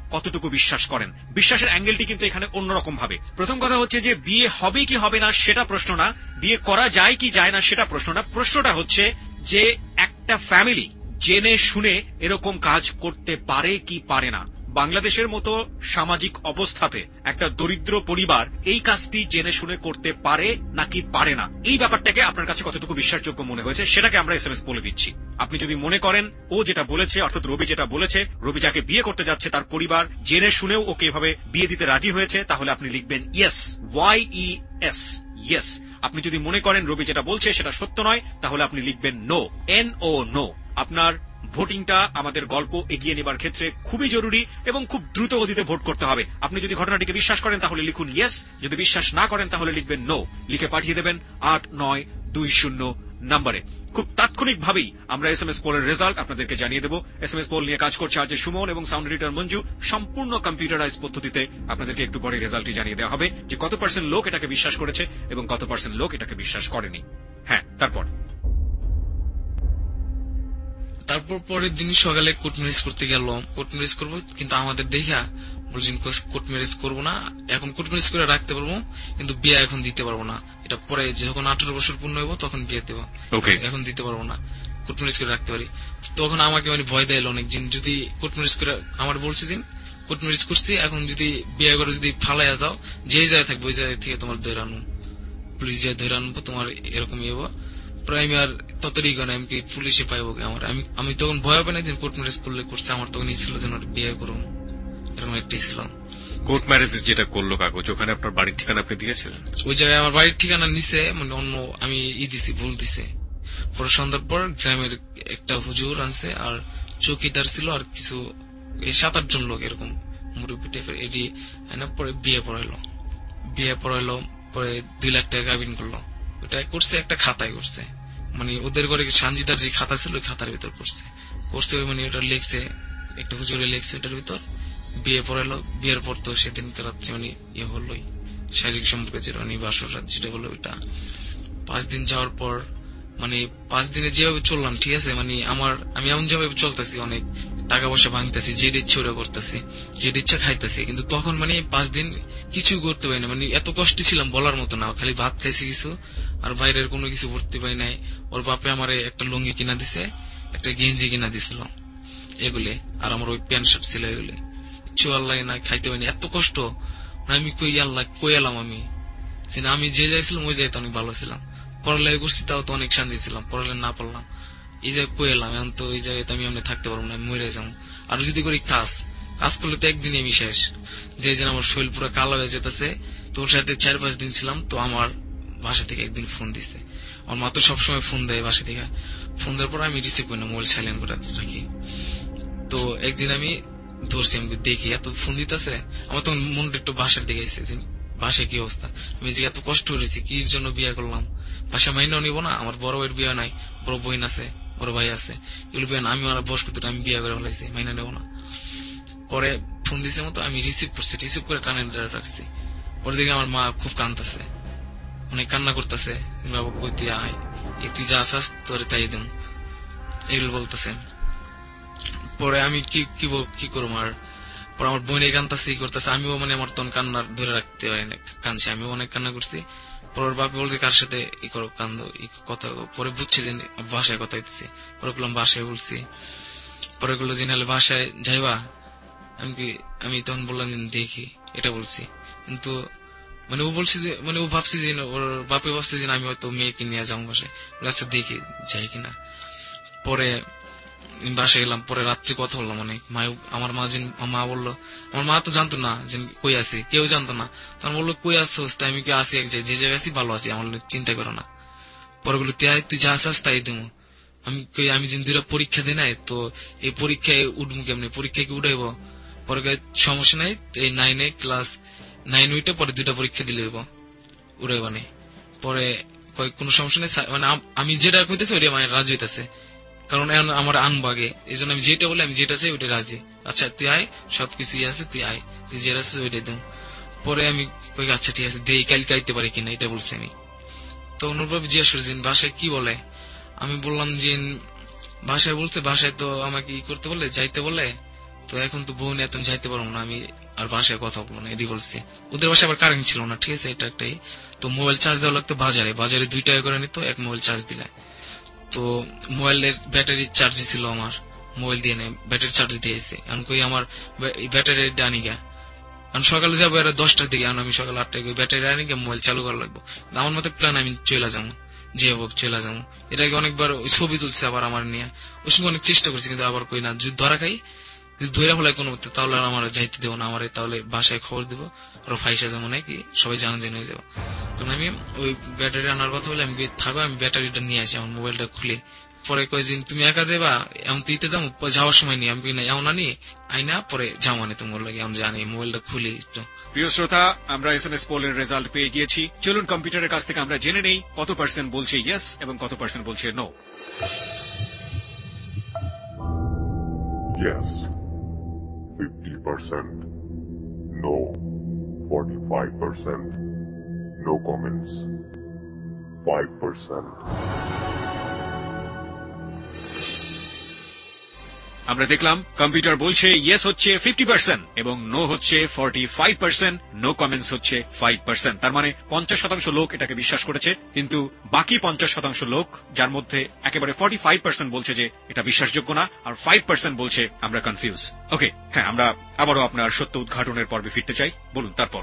কতটুকু বিশ্বাস করেন। বিশ্বাসের অ্যাঙ্গেলটি কিন্তু এখানে অন্যরকম ভাবে। প্রথম কথা হচ্ছে যে বিয়ে হবে কি হবে না সেটা প্রশ্ন না, বিয়ে করা যায় কি যায় না সেটা প্রশ্ন না। প্রশ্নটা হচ্ছে যে একটা ফ্যামিলি জেনে শুনে এরকম কাজ করতে পারে কি পারে না। বাংলাদেশের মতো সামাজিক অবস্থাতে একটা দরিদ্র পরিবার এই কাজটি জেনে শুনে করতে পারে নাকি পারে না, এই ব্যাপারটাকে আপনার কাছে কতটুকু বিশ্বাসযোগ্য মনে হয়েছে সেটাকে আমরা এসএমএস বলে দিচ্ছি। আপনি যদি মনে করেন ও যেটা বলেছে, অর্থাৎ রবি যেটা বলেছে, রবি যাকে বিয়ে করতে যাচ্ছে তার পরিবার জেনে শুনেও ওকে এভাবে বিয়ে দিতে রাজি হয়েছে, তাহলে আপনি লিখবেন yes, Y E S, yes. আপনি যদি মনে করেন রবি যেটা বলছে সেটা সত্য নয়, তাহলে আপনি লিখবেন নো, এন ও নো। আপনার ভোটিংটা আমাদের গল্প এগিয়ে নেবার ক্ষেত্রে খুবই জরুরি এবং খুব দ্রুত গতিতে ভোট করতে হবে। আপনি যদি ঘটনাটিকে বিশ্বাস করেন তাহলে লিখুন ইয়েস, যদি বিশ্বাস না করেন তাহলে লিখবেন নো, লিখে পাঠিয়ে দেবেন আট নয় দুই শূন্য নম্বরে। খুব তাৎক্ষণিকভাবেই আমরা এসএমএস পোলের রেজাল্ট আপনাদেরকে জানিয়ে দেব। এসএমএস পোল নিয়ে কাজ করছে আজ সুমন এবং সাউন্ড এডিটর মঞ্জু। সম্পূর্ণ কম্পিউটারাইজ পদ্ধতিতে আপনাদেরকে একটু পরে রেজাল্টটি জানিয়ে দেওয়া হবে যে কত পার্সেন্ট লোক এটাকে বিশ্বাস করেছে এবং কত পার্সেন্ট লোক এটাকে বিশ্বাস করেনি। হ্যাঁ, তারপর তারপর পরের দিন সকালে কোর্ট ম্যারেজ করতে গেলাম। কোর্ট ম্যারেজ করবো, কিন্তু আমাদের দেখা বলছেন কোর্ট ম্যারেজ করবো না, এখন কোর্ট ম্যারেজ করে রাখতে পারবো কিন্তু বিয়ে এখন দিতে পারবো না, এটা পরে যখন আঠারো বছর পূর্ণ হইব তখন বিয়ে দেবো, এখন দিতে পারবো না, কোর্ট ম্যারেজ করে রাখতে পারি। তখন আমাকে মানে ভয় দেয় অনেক দিন, যদি কোর্ট ম্যারেজ করে আমার বলছে যে কোর্ট ম্যারেজ করছি, এখন যদি বিয়ে করে যদি ফালাইয়া যাও, যে জায়গায় থাকবো ওই জায়গা থেকে তোমার ধরে আনবো, পুলিশ যায় ধরে আনবো, তোমার এরকম ইয়ে প্রায় আর ততই গণ আমি পুলিশে পাইব আমার। আমি আমি তখন ভয় পাই না যে কোর্ট ম্যারেজ করলে করছে, আমার তখন ইচ্ছিল যেন বিয়ে করুন, এরকম একটি ছিল। কোর্ট ম্যারেজ যেটা করলো কাগজ, ওখানে আপনার বাড়ির ঠিকানা আপনি দিয়েছিলেন? ওই জায়গায় আমার বাড়ির ঠিকানা নিছে, মানে অন্য আমি ই দিছি, ভুল দিছে। পরে সন্ধ্যার পর গ্রামের একটা হুজুর আনছে আর চৌকিদার ছিল আর কিছু এই সাত আট জন লোক এরকম মুরব্বী টাইপের, এটি পরে বিয়ে পড়াইলো। বিয়ে পড়াইলো পরে দুই লাখ টাকা গাবিন করলো। ওটা করছে একটা খাতায় করছে, মানে ওদের ঘরে সানজিদার যে খাতা ছিল ওই খাতার ভিতর করছে করছে মানে ওটা লিখছে, একটা হুজুরে লিখছে ওটার ভিতর। বিয়ে পড়াইলো, বিয়ের পর তো সেদিনকার রাত্রে মানে ইয়ে হলোই, শারীরিক সম্পর্কে যেটা মানে বাসর রাত যেটা হলো ওইটা। পাঁচ দিন যাওয়ার পর মানে পাঁচ দিনে যেভাবে চললাম, ঠিক আছে, মানে আমার আমি এমন যেভাবে চলতেছি, অনেক টাকা পয়সা ভাঙতেছি, যেটা ইচ্ছা ওটা করতেছি, যেটা ইচ্ছা খাইতেছি, কিন্তু তখন মানে পাঁচ দিন কিছু করতে পারি না, মানে এত কষ্টে ছিলাম বলার মতো না। খালি ভাত খাইছি কিছু, আর বাইরের কোনো কিছু ভর্তি পাই নাই। ওর বাপে আমার একটা লুঙ্গি কিনা দিছে, একটা গেঞ্জি কিনা দিছিল এগুলি, আর আমার ওই প্যান্ট শার্ট ছিল এগুলি। কিছু আল্লাহ না খাইতে পারিনি, এত কষ্ট। আমি কই আল্লাহ কই এলাম আমি, আমি যে যাইছিলাম ওই জায়গায় অনেক ভালো ছিলাম, পড়ালেখা করছি তাও তো অনেক শান্তি ছিলাম, পড়ালেখা না পড়লাম, এই জায়গায় কই এলাম, এখন তো এই জায়গায় আমি এমনি থাকতে পারবো না, মরে যাবো। আর যদি করি কাজ কাজ করলে তো একদিনে আমি শেষ, যে যেন আমার শরীর পুরো কালো হয়ে যেতেছে। তোর সাথে চার পাঁচ দিন ছিলাম, তো আমার বাসা থেকে একদিন ফোন দিছে, আমার মা তো সবসময় ফোন দেয় বাসা থেকে, ফোন দেওয়ার পর আমি রিসিভ করি না, মোবাইল সাইলেন্ট করে রাখি। তো একদিন আমি ধরছি, আমি দেখি এত ফোন দিতেছে, আমার তখন মনটা একটু বাসার দিকে এসে যে বাসায় কি অবস্থা, আমি যে এত কষ্ট করেছি কির জন্য বিয়ে করলাম, বাসা মাইনেও নিব না, আমার বড় ভাইয়ের বিয়ে নাই, বড় বোন আছে, বড় ভাই আছে, এগুলো বিয়ে না, আমি আমার বয়স কত আমি বিয়ে করে ফেলাইছি, মাইনে নেব না। পরে ফোন দিছে মতো আমি রিসিভ করছি, রিসিভ করে কানে রাখছি। পরে দেখি আমার মা খুব কাঁদতেছে, অনেক কান্না করতেছে, বাবা কই তুই আয়, তুই যা আসাস তোর তাই দেন, এগুলো বলতেছে। পরে আমি কি কি করবো, আর পরে আমার বোন কান্দাছে ই করতেছে, আমিও মানে আমার তখন কান্নার ধরে রাখতে পারি না, কাঁদছি, আমিও অনেক কান্না করছি। পরে বাপি বলছে কার সাথে ই করো কান্দো কথা, পরে বুঝছে যে বাসায় কথা হইতেছে, পরে বললাম বাসায় বলছি। পরে বললো যে নাহলে বাসায় যাইবা, আমি কি আমি তখন বললাম যে দেখি, এটা বলছি। কিন্তু মানে ও বলছে যে মানে ও ভাবছে যে ওর বাপে ভাবছে যে আমি হয়তো মেয়েকে নিয়ে যাবো বাসায়, আচ্ছা দেখি যাই কিনা। পরে বাসায় গেলাম, পরে রাত্রি কথা বললাম, মানে মা আমার মা যে মা বললো, আমার মা তো জানতো না যে কই আছি, কেউ জানতো না, তখন বললো কই আসছো, তাই আমি কি আসি এক জায়গায়, যে জায়গায় আছি ভালো আছি, আমার চিন্তা করো না। পরে বললো তুই যা আসাস তাই দেবো। আমি কই আমি যে দুইটা পরীক্ষা দিই নাই, তো এই পরীক্ষায় উঠবো কেমনি, পরীক্ষায় কি উঠাইব? পরে সমস্যা নাই, এই নাইনে ক্লাস নাইন উইটে পরে দুইটা পরীক্ষা দিলে উড়াইবা নেই। পরে কোন সমস্যা নেই, মানে আমি যেটা কইতেছি ওইটা মানে রাজি হইতেছে, কারণ আমার আনবাগে, এই জন্য আমি যেটা বলি আমি যেটা চাই ওইটা রাজি। আচ্ছা তুই আয়, সবকিছুই আছে, তুই আয়, তুই যেটা আছে ওইটাই দেব। পরে আমি কই আচ্ছা ঠিক আছে দেই, কালকে আইতে পারি কিনা, এটা বলছি আমি। তো অনুভব জিজ্ঞাসা করছেন বাসায় কি বলে, আমি বললাম যে বাসায় বলছে, বাসায় তো আমাকে ই করতে বলে, যাইতে বলে, তো এখন তো বউ নিয়ে এত যাইতে পারবো না, আমি আর বাসায় কথা বলবো না, এটি বলছি। ওদের বাসায় আবার কারেন্ট ছিল না, ঠিক আছে, এটা একটাই। তো মোবাইল চার্জ দেওয়া লাগতো বাজারে, বাজারে দুই টাকা করে নিত এক মোবাইল চার্জ দিলে। তো মোবাইলের ব্যাটারি চার্জ ছিল আমার, মোবাইল দিয়ে নেই ব্যাটারি চার্জ দিয়েছে। এখন কই আমার ব্যাটারি আনি গা, আমি সকালে যাবো এরা দশটার দিকে, আমি সকাল আটটায় ব্যাটারি আনি গিয়ে মোবাইল চালু করা লাগবো। আমার মতো প্ল্যান আমি চলে যাবো, যে হোক চলে যাবো। এর আগে অনেকবার ওই ছবি তুলছে আবার আমার নিয়ে, ওই সময় অনেক চেষ্টা করছি, কিন্তু আবার কই না, যদি ধরা খাই যদি ধরে ফেলায় কোনো মতে তাহলে আমার যাইতে দেবো না, আমার তাহলে বাসায় খবর দেবো, ওরা ফাইসা যেমন নাকি সবাই জানা জেনে হয়ে যাবো। তখন আমি ওই ব্যাটারি আনার কথা বলে আমি থাকো, আমি ব্যাটারিটা নিয়ে আসি, আমার মোবাইলটা খুলে। পরে কয় যে তুমি একা যাবা, এমন তুইতে যাবো, যাওয়ার সময় নিয়ে আমি না এমন আনি আইনা পরে যাও আনি তোমার লাগে, আমি জানি মোবাইলটা খুলি। প্রিয় শ্রোতা, আমরা এস এম এস পোলের রেজাল্ট পেয়ে গিয়েছি। চলুন কম্পিউটারের কাছ থেকে আমরা জেনে নেই কত পার্সেন্ট বলছে ইয়েস এবং কত পার্সেন্ট বলছে no. Yes, fifty percent. No, forty-five percent. No comments, five percent. আমরা দেখলাম কম্পিউটার বলছে ইয়েস হচ্ছে ফিফটি পার্সেন্ট এবং নো হচ্ছে forty five percent, no comments হচ্ছে ফাইভ পার্সেন্ট। তার মানে পঞ্চাশ শতাংশ লোক এটাকে বিশ্বাস করেছে, কিন্তু বাকি পঞ্চাশ শতাংশ লোক, যার মধ্যে একেবারে ফর্টি ফাইভ পার্সেন্ট বলছে যে এটা বিশ্বাসযোগ্য না, আর ফাইভ পার্সেন্ট বলছে আমরা কনফিউজ। ওকে, হ্যাঁ, আমরা আবারও আপনার সত্য উদ্ঘাটনের পর্বে ফিরতে চাই, বলুন তারপর।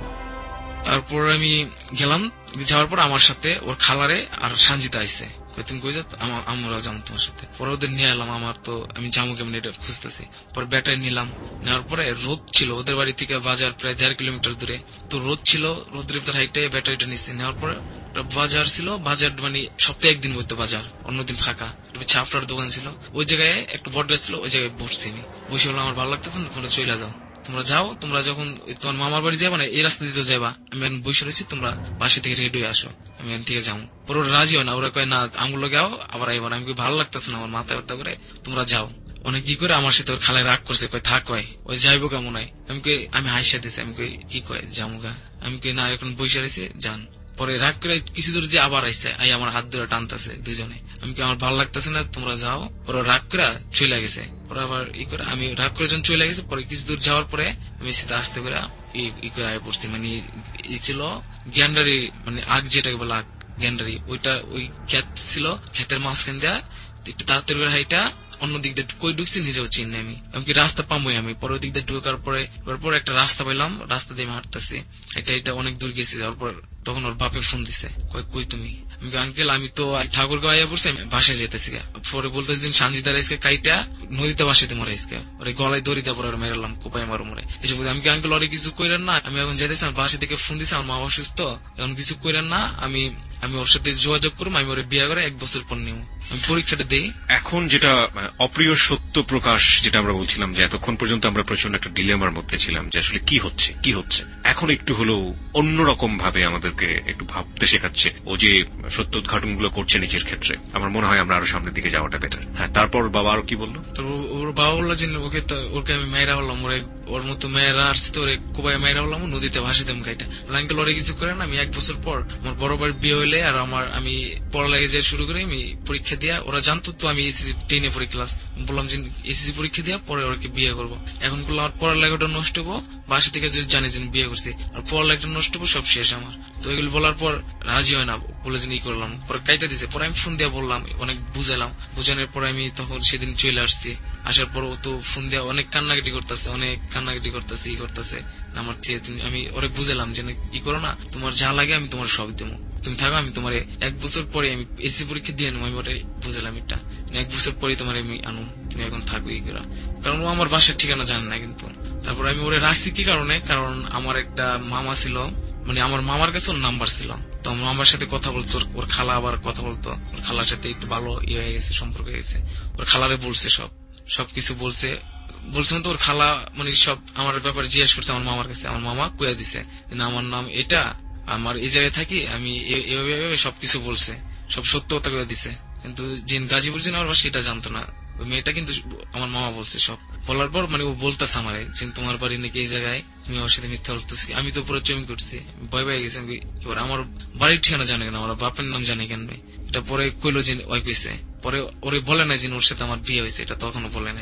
তারপর আমি গেলাম, যাওয়ার পর আমার সাথে ওর খালারে আর সঞ্জিতা আইসে, তুমি কই যাত, আমরা যাবো তোমার সাথে। পরে ওদের নিয়ে এলাম, আমার তো আমি যাবো কেমন এটা খুঁজতেছি। পরে ব্যাটারি নিলাম, নেওয়ার পরে রোদ ছিল, ওদের বাড়ি থেকে বাজার প্রায় দেড় কিলোমিটার দূরে, তো রোদ ছিল, রোদের ভিতরে হাইটাই ব্যাটারিটা নিচ্ছে। নেওয়ার পরে বাজার ছিল, বাজার মানে সপ্তাহে একদিন বলতো বাজার, অন্যদিন ফাঁকা, ছাপড়ার দোকান ছিল, ওই জায়গায় একটা বট গাছ ছিল, ওই জায়গায় বসছি আমি। বসে বললাম আমার ভালো লাগতেছে না, তোমরা চলে যাও, তোমরা যাও, তোমরা যখন তোমার মামার বাড়ি যাবা না এই রাস্তা দিয়ে যাবা, আমি এখন বসে রয়েছি, তোমরা বাসা থেকে রেডি হয়ে আসো, আমি এখান থেকে যাবো। পরে ওরা রাজি হয় না, ওরা কয় না আঙুল গাও আবার আইবার, আমি ভালো লাগতেছে না, আমার মাথায় ব্যথা করে, তোমরা যাও। অনেক কি করে আমার সাথে ওর খালায় রাগ করছে, কয় থাক, কয় ওই যাইবো কেমন হয়, আমি কই আমি হাসিয়া দিছি, আমি কই কি কয় যাবো গা, আমি কই না এখন বসে রয়েছে যান। পরে রাগ করে কিছু দূর যে আবার আইসে, আই আমার হাত ধরে টানতেছে দুজনে, আমি কি আমার ভালো লাগতেছে না, তোমরা যাও। ওরা রাগ করে চলে গেছে, ওরা আবার ই করে, আমি রাগ করে যখন চলে গেছে, পরে কিছু দূর যাওয়ার পরে আমি সেটা আস্তে করে ই করে আয় পড়ছি, মানে ই ছিল গ্যান্ডারি, মানে আগ যেটাকে বলে আগ গ্যান্ডারি, ওইটা ওই ক্ষেত ছিল, ক্ষেতের মাঝখান দেওয়া একটু তাড়াতাড়ি করে হাইটা অন্য দিক দিয়ে কই ঢুকছি নিজেও চিনি আমি, এমনকি রাস্তা পামই আমি। পরে ওই দিক দিয়ে ঢুকার পরে পরে একটা রাস্তা পেলাম, রাস্তা দিয়ে আমি হাঁটতেছি, এটা এটা অনেক দূর গেছি। যাওয়ার পর তখন ওর বাপে ফোন দিছে, কই কই তুমি, আমি আঙ্কেল আমি তো ঠাকুর গায়ে পড়ছি, আমি বাসায় যেতেছি। পরে বলতেছি সানজিদার আজকে কাইটা নদীতে বাসাইতে মরে আজকে, ওরে গলায় দড়ি দেওয়ার পরে মেরালাম কোপাই মারো মরে এসে বলছি, আমি আঙ্কেল ওরে কিছু কইরেন না, আমি এখন যেতেছি, আমার বাসা থেকে ফোন দিছে, আমার মা অসুস্থ, এখন কিছু কইরেন না, আমি আমি ওর সাথে যোগাযোগ করবো, আমি ওরে বিয়ে করে এক বছর পর নিব, আমি পরীক্ষাটা দিই। এখন যেটা অপ্রিয় সত্য প্রকাশ, যেটা আমরা বলছিলাম যে এতক্ষণ পর্যন্ত আমরা প্রচন্ড একটা ডিলেমার মধ্যে ছিলাম যে আসলে কি হচ্ছে কি হচ্ছে, এখন একটু হলেও অন্যরকম ভাবে আমাদেরকে একটু ভাবতে শেখাচ্ছে। ও যে সত্য উদ্ঘাটন গুলো করছে নিজের ক্ষেত্রে, আমার মনে হয় আমরা আরো সামনের দিকে যাওয়াটা বেটার। হ্যাঁ, তারপর বাবা আরো কি বললো? ওর বাবা বললো যে ওকে ওকে আমি মেয়েরা হলাম, ওরে ওর মতো মেয়েরা আসছে তো ওরে কোবাই মেয়েরা হলাম, নদীতে ভাসি দেম গাইটা। আঙ্কেল ওরে কিছু করে না, আমি এক বছর পর আমার বড় ভাইয়ের বিয়ে হইলে আর আমার আমি পড়ালেখা যে শুরু করি, আমি পরীক্ষা দিয়া, ওরা জানতো তো আমি এসিসি টেনে পড়ি ক্লাস, বললাম যে এসিসি পরীক্ষা দিয়া পরে ওকে বিয়ে করবো। এখন করলাম আমার পড়ালেখাটা নষ্ট হবো, বাসা থেকে যদি জানি যে বিয়ে করছি, আর পড়ালেখাটা নষ্ট হবো, সব শেষ আমার। তো এগুলো বলার পর রাজি হয় না, বলে যে ই করলাম, পরে কাইটা দিছে। পরে আমি ফোন দিয়া বললাম, অনেক বুঝালাম, বুঝানোর পরে আমি তখন সেদিন চলে আসছি। আসার পর ও তো ফোন দিয়া অনেক কান্নাকাটি করতেছে, অনেক কান্নাকাটি করতেছে, ই করতেছে আমার থেকে। আমি ওরে বুঝালাম যে ই করো না, তোমার যা লাগে আমি তোমার সব দেবো, তুমি থাকো, আমি তোমার এক বছর পরে আমি এসি পরীক্ষা দিয়ে নেবো, আমি ওরে বুঝালাম এটা, এক বছর পরে তোমার আমি আনো, তুমি এখন থাকবে ই করা, কারণ ও আমার বাসার ঠিকানা জানে না কিন্তু। তারপর আমি ওরে রাখছি কি কারণে, কারণ আমার একটা মামা ছিল, মানে আমার মামার কাছে ওর নাম্বার ছিল, তো আমার মামার সাথে কথা বলতো, ওর খালা আবার কথা বলতো, ওর খালার সাথে একটু ভালো ইয়ে হয়ে গেছে, সম্পর্ক হয়ে গেছে। ওর খালারে বলছে, সব সবকিছু বলছে বলছে তো ওর খালা মানে সব আমার ব্যাপারে জিজ্ঞেস করছে আমার মামার কাছে। আমার মামা কইয়া দিছে আমার নাম এটা, আমার এই জায়গায় থাকি আমি, এভাবে সবকিছু বলছে, সব সত্য কথা কইয়া দিছে। কিন্তু যে গাজীপুর যে আমার বাসা এটা জানতো না, ওই মেয়েটা কিন্তু আমার মামা বলছে সব। বলার পর মানে ও বলতেছে আমার যে তোমার বাড়ি নাকি এই জায়গায়, তুমি আমার সাথে মিথ্যা বলতেছি। আমি তো পুরো জমি করছি, ভয় পেয়ে গেছি। এবার আমার বাড়ির ঠিকানা জানে কেন, আমার বাপের নাম জানে কেন, এটা পরে কইলো যে ওই কইছে। পরে ওরে বলে নাই যে ওর সাথে আমার বিয়ে হয়েছে, এটা তখনও বলে নাই।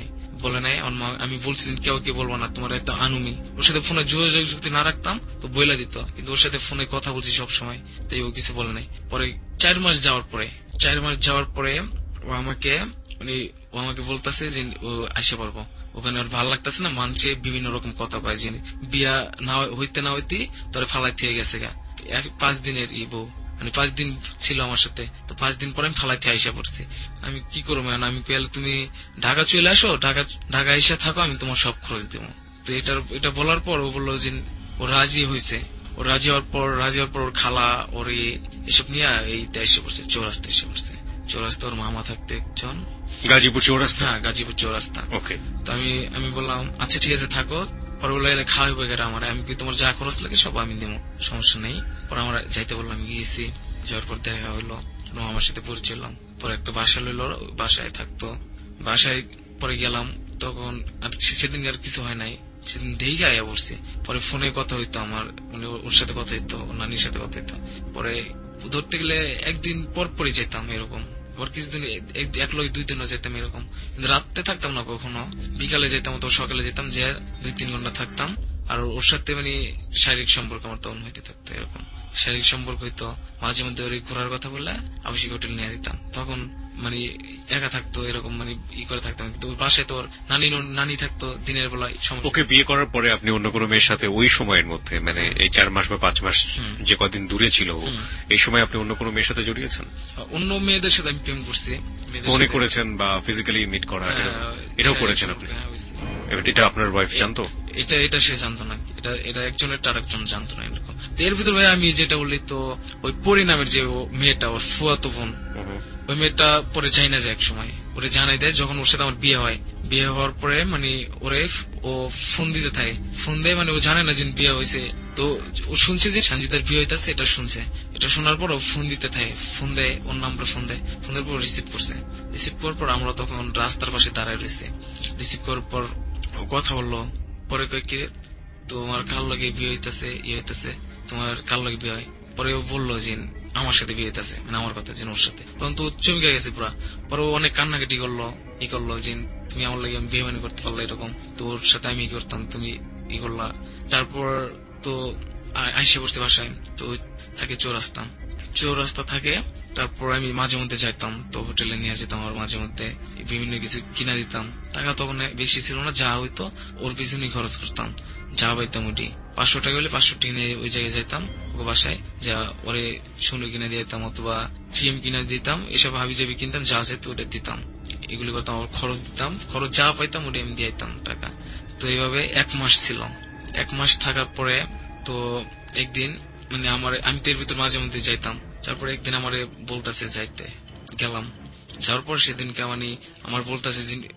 বলে নাই। আমার মা, আমি বলছি কেউ কে বলবো না, তোমার এত আনুমি। ওর সাথে ফোনে যোগাযোগ যদি না রাখতাম তো বইলা দিত, কিন্তু ওর সাথে ফোনে কথা বলছি সবসময়, তাই ও কিছু বলে নাই। পরে চার মাস যাওয়ার পরে চার মাস যাওয়ার পরে ও আমাকে মানে ও আমাকে বলতেছে যে ও আসে পারবো ওখানে, ওর ভালো লাগতেছে না, মানছে বিভিন্ন রকম কথা কয় যে বিয়া না হইতে না হইতে তোরে ফালাই থেকে গেছে গা। পাঁচ দিনের ই বউ, মানে পাঁচ দিন ছিল আমার সাথে, তো পাঁচ দিন পরে আমি ফালাইতে আইসা পড়ছি। আমি কি করবো, আমি কইলে তুমি ঢাকা চলে আসো, ঢাকা ঢাকা আইসা থাকো, আমি তোমার সব খরচ দেবো। তো এটার এটা বলার পর ও বললো যে ও রাজি হয়েছে। ও রাজি হওয়ার পর রাজি হওয়ার পর ওর খালা ওর এসব নিয়ে এই এসে পড়ছে, চৌরাস্তা এসে পড়ছে। চৌরাস্তা ওর মামা থাকতে একজন, গাজীপুর চৌরাস্তা। হ্যাঁ, গাজীপুর চৌরাস্তা। ওকে। তো আমি আমি বললাম আচ্ছা ঠিক আছে থাকো, পরে বললো এলে খাওয়াই বেগারা আমার, আমি কি তোমার যা খরচ লাগে সব আমি দেবো, সমস্যা নেই। পরে আমার যাইতে বললাম, গিয়েছি। যাওয়ার পর দেখা হইলো, আমার সাথে পরিচয় হলাম। পরে একটা বাসা লইলো, বাসায় থাকতো। বাসায় পরে গেলাম, তখন আর সেদিন আর কিছু হয় নাই, সেদিন দেখে আয়া পড়ছি। পরে ফোনে কথা হইতো আমার, মানে ওর সাথে কথা হইতো, ওর নানির সাথে কথা হইতো। পরে ধরতে গেলে একদিন পর পরই যেতাম এরকম, আবার কিছুদিন এক লগে দুই দিনও যেতাম এরকম, কিন্তু রাত্রে থাকতাম না কখনো, বিকালে যেতাম অথবা সকালে যেতাম, যে দুই তিন ঘন্টা থাকতাম। আর ওর সাথে মানে শারীরিক সম্পর্ক আমার তখন হইতে থাকতো, এরকম শারীরিক সম্পর্ক হইতো। মাঝে মধ্যে ওর ঘোরার কথা বললে আবাসিক হোটেল নিয়ে যেতাম, তখন মানে একা থাকতো এরকম, মানে ই করে থাকতাম। কিন্তু ওর বাসায় তো ওর নানি নানি থাকতো দিনের বেলায়। ওকে বিয়ে করার পরে আপনি অন্য কোনো মেয়ের সাথে ওই সময়ের মধ্যে, মানে এই চার মাস বা পাঁচ মাস যে কদিন দূরে ছিল, এই সময় আপনি অন্য কোনো মেয়ের সাথে জড়িয়েছেন? অন্য মেয়েদের সাথে আমি প্রেম করছি, ফোনে করেছেন বা ফিজিক্যালি মিট করা, এটাও করেছেন আপনি? এটা আপনার ওয়াইফ জানতো? এটা এটা সে জানতো না, এটা এটা একজনের আর একজন জানতো না এরকম। এর ভিতরে ভাই আমি যেটা বললি, তো ওই পরিণামের যে মেয়েটা, ওর ফুয়াতো বোন, ওই মেয়েটা পরে চাই না যায় এক সময়, ওরে জানাই দেয় যখন ওর সাথে আমার বিয়ে হয়। বিয়ে হওয়ার পরে মানে ওরে ও ফোন দিতে থাকে, ফোন দেয়, মানে ও জানে না যে বিয়ে হয়েছে। তো ও শুনছে যে সঞ্জিতার বিয়ে হইতেছে, এটা শুনছে। এটা শোনার পর ও ফোন দিতে থাকে, ফোন দেয় ওর নাম্বার, ফোন দেয়, ফোন দেওয়ার পর রিসিভ করছে। রিসিভ করার পর আমরা তখন রাস্তার পাশে দাঁড়ায় রয়েছে। রিসিভ করার পর কথা বললো, পরে কয়েক তোমার কার লগে বিয়ে হইতেছে, ইয়ে হইতেছে, তোমার কার লগে বিয়ে হয়? পরে ও বললো যে আমার সাথে বিয়ে হইতেছে, মানে আমার কথা যে ওর সাথে। তখন তো চমকে গেছে পুরা। পরে ও অনেক কান্নাকাটি করলো, ই করলো যে তুমি আমার লাগে বিয়ে মানে করতে পারলে এরকম, তোর সাথে আমি করতাম, তুমি ই করলা। তারপর তো আইসে পড়ছে বাসায়, তো থাকে চৌরাস্তা, চৌরাস্তা থাকে। তারপর আমি মাঝে মধ্যে যাইতাম, তো হোটেলে নিয়ে যেতাম, আর মাঝে মধ্যে বিভিন্ন কিছু কিনা দিতাম। টাকা তখন বেশি ছিল না, যা হইতো ওর পিছনে খরচ করতাম, যা পাইতাম ওটি। পাঁচশো টাকা হলে পাঁচশো টাকা নিয়ে ওই জায়গায় যাইতাম, ওকে বাসায় যা ওরে সোনু কিনে দিতাম অথবা ক্রিম কিনে দিতাম, এসব হাবি জাবি কিনতাম, যা আছে তো ওটা দিতাম, এগুলি করতাম। ওর খরচ দিতাম, খরচ যা পাইতাম ওটা আমি দিতাম টাকা। তো এইভাবে এক মাস ছিল। এক মাস থাকার পরে তো একদিন মানে আমার, আমি তো এর ভিতর মাঝে মধ্যে যাইতাম। তারপরে একদিন আমার বলতেছে যাইতে, গেলাম। যাওয়ার পর সেদিনকে মানে আমার বলতেছে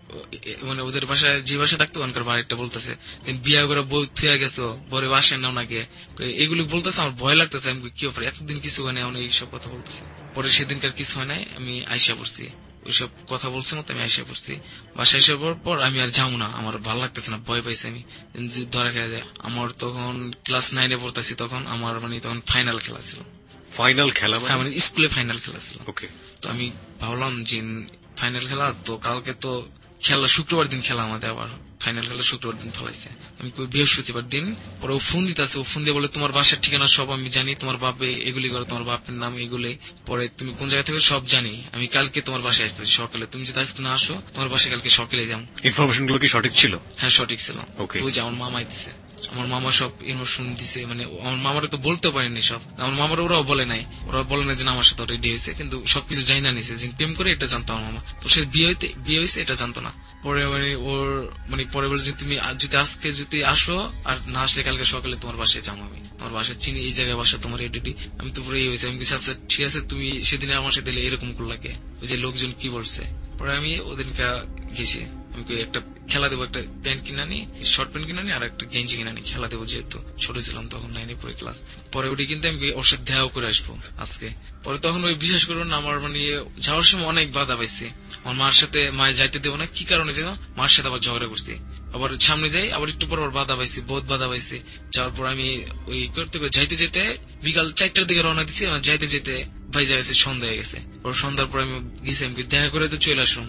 মানে ওদের বাসায় যে বাসায় থাকতো ওখানকার বাড়িটা বলতেছে বিয়া করে বউ থুয়া গেছো, বরে বাসায় নাও নাকি, এগুলি বলতেছে। আমার ভয় লাগতেছে, আমি কি ব্যাপার এতদিন কিছু হয় না, এইসব কথা বলতেছে। পরে সেদিনকার কিছু হয় নাই, আমি আইসা পড়ছি, ওইসব কথা বলছে মতো আমি আইসা পড়ছি। বাসায় এসে পড়ার পর আমি আর যাবো না, আমার ভালো লাগতেছে না, ভয় পাইছি আমি, ধরা খেয়ে যায়। আমার তখন ক্লাস নাইনে পড়তেছি, তখন আমার মানে তখন ফাইনাল খেলা ছিল। ফাইনাল খেলা মানে স্কুলে ফাইনাল খেলা ছিল। ওকে। তো আমি ভাবলাম যে ফাইনাল খেলা তো কালকে তো খেলা, শুক্রবার দিন খেলা আমাদের, আবার ফাইনাল খেলা শুক্রবার দিন ফেলাইছে। আমি বৃহস্পতিবার দিন। পরে ও ফোন দিতেছে, ও ফোন দিয়ে বলে তোমার বাসার ঠিকানা সব আমি জানি, তোমার বাপে এগুলি করে, তোমার বাপের নাম এগুলি, পরে তুমি কোন জায়গা থেকে সব জানি, আমি কালকে তোমার বাসায় আসতেছি সকালে, তুমি যদি আজকে না আসো তোমার বাসায় কালকে সকালে যাও। ইনফরমেশন গুলো কি সঠিক ছিল? হ্যাঁ সঠিক ছিল। ওই যে আমার মামাই দিছে, আমার মামা সব ইনফরমেশন দিছে, মানে আমার মামারা তো বলতে পারেনি সব, আমার মামারা ওরাও বলে নাই, ওরা বলে না যে আমার সাথে রেডি হয়েছে, কিন্তু সবকিছু জানি না নিছে, যে প্রেম করে এটা জানতো আমার মামা, তো সে বিয়ে হইতে বিয়ে হয়েছে এটা জানতো না। পরে মানে ওর মানে পরে বলে যে তুমি যদি আজকে যদি আসো আর না আসলে কালকে সকালে তোমার বাসায় যাবো, আমি তোমার বাসায় চিনি, এই জায়গায় বাসা তোমার এডিটি। আমি তো পুরো এই হয়েছে, আমি কিছু আচ্ছা ঠিক আছে, তুমি সেদিনে আমার সাথে এরকম করলাকে, ওই যে লোকজন কি বলছে। পরে আমি ওদিনকে গেছি, আমি একটা খেলা দেবো, একটা প্যান্ট কিনা নি, শর্ট প্যান্ট কিনা নি, আর একটা গেঞ্জি কিনা নি, খেলা দেবো, যেহেতু ছোট ছিলাম তখন নাইনে পড়ে ক্লাস। পরে ওটি কিন্তু আমি ওর সাথে দেখাও করে আসবো আজকে। পরে তখন ওই বিশেষ করে আমার মানে যাওয়ার সময় অনেক বাধা পাইছি, আমার মার সাথে মায়ে যাইতে দেবো না, কি কারণে যেন মার সাথে আবার ঝগড়া করছি, আবার সামনে যাই, আবার একটু পর বাধা পাইছি, বহুত বাধা পাইছি। যাওয়ার পর আমি ওই করতে যাইতে যেতে বিকাল চারটার দিকে রওনা দিচ্ছি, আমার যাইতে যেতে ভাই যাই গেছে সন্ধ্যা হয়ে গেছে। পরে সন্ধ্যার পর আমি গেছি, আমি দেখা করে তো চলে আসলাম।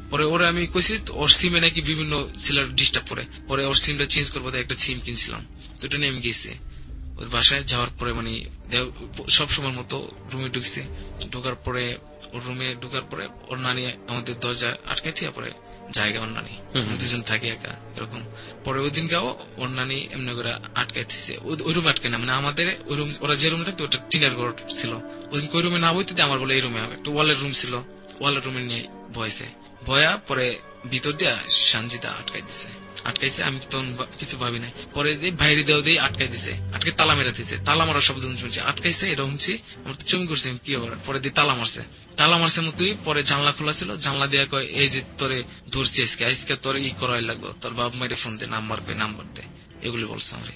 পরে ওরা আমি কইছি ওর সিমে নাকি বিভিন্ন ছেলের ডিস্টার্ব করে, পরে ওর সিমটা চেঞ্জ করবো, একটা সিম কিনছিলাম, তো এটা নিয়ে আমি গেছি ওর বাসায়। যাওয়ার পরে মানে সব সময় মতো রুমে ঢুকছি, ঢোকার পরে ওর রুমে ঢোকার পরে ওর নানি আমাদের দরজা আটকাইছি, পরে জায়গা ওর নানি, দুজন থাকি একা এরকম। পরে ওই দিন গাও ওর নানি এমনি করে আটকাইতেছে, ওই রুমে আটকে না, মানে আমাদের ওই রুম, ওরা যে রুমে থাকতো ওটা টিনের ঘর ছিল, ওই দিন ওই রুমে না বইতে আমার বলে এই রুমে একটা ওয়ালের রুম ছিল, ওয়ালের রুমে নিয়ে বয়েছে, বয়া পরে ভিতর দিয়া সানজিদা আটকাই দিছে, আটকাইছে। আমি তখন কিছু ভাবি নাই, পরে বাইরে দেওয়া দিয়ে আটকাই দিছে, আটকে তালা মেরে দিছে, তালা মারার শব্দ শুনছি, আটকাইছে এটা শুনছি, আমার তো চমকি করছে কি হবে, পরে দিয়ে তালা মারছে, তালা মারছে মতোই পরে জানলা খোলা ছিল, জানলা দিয়া কয় এই যে তোরে ধরছি আজকে, আজকে তোর ই করাই লাগবো, তোর বাপ মায়ের ফোন দে, নাম্বার পে নাম্বার দে, এগুলি বলছে আমার।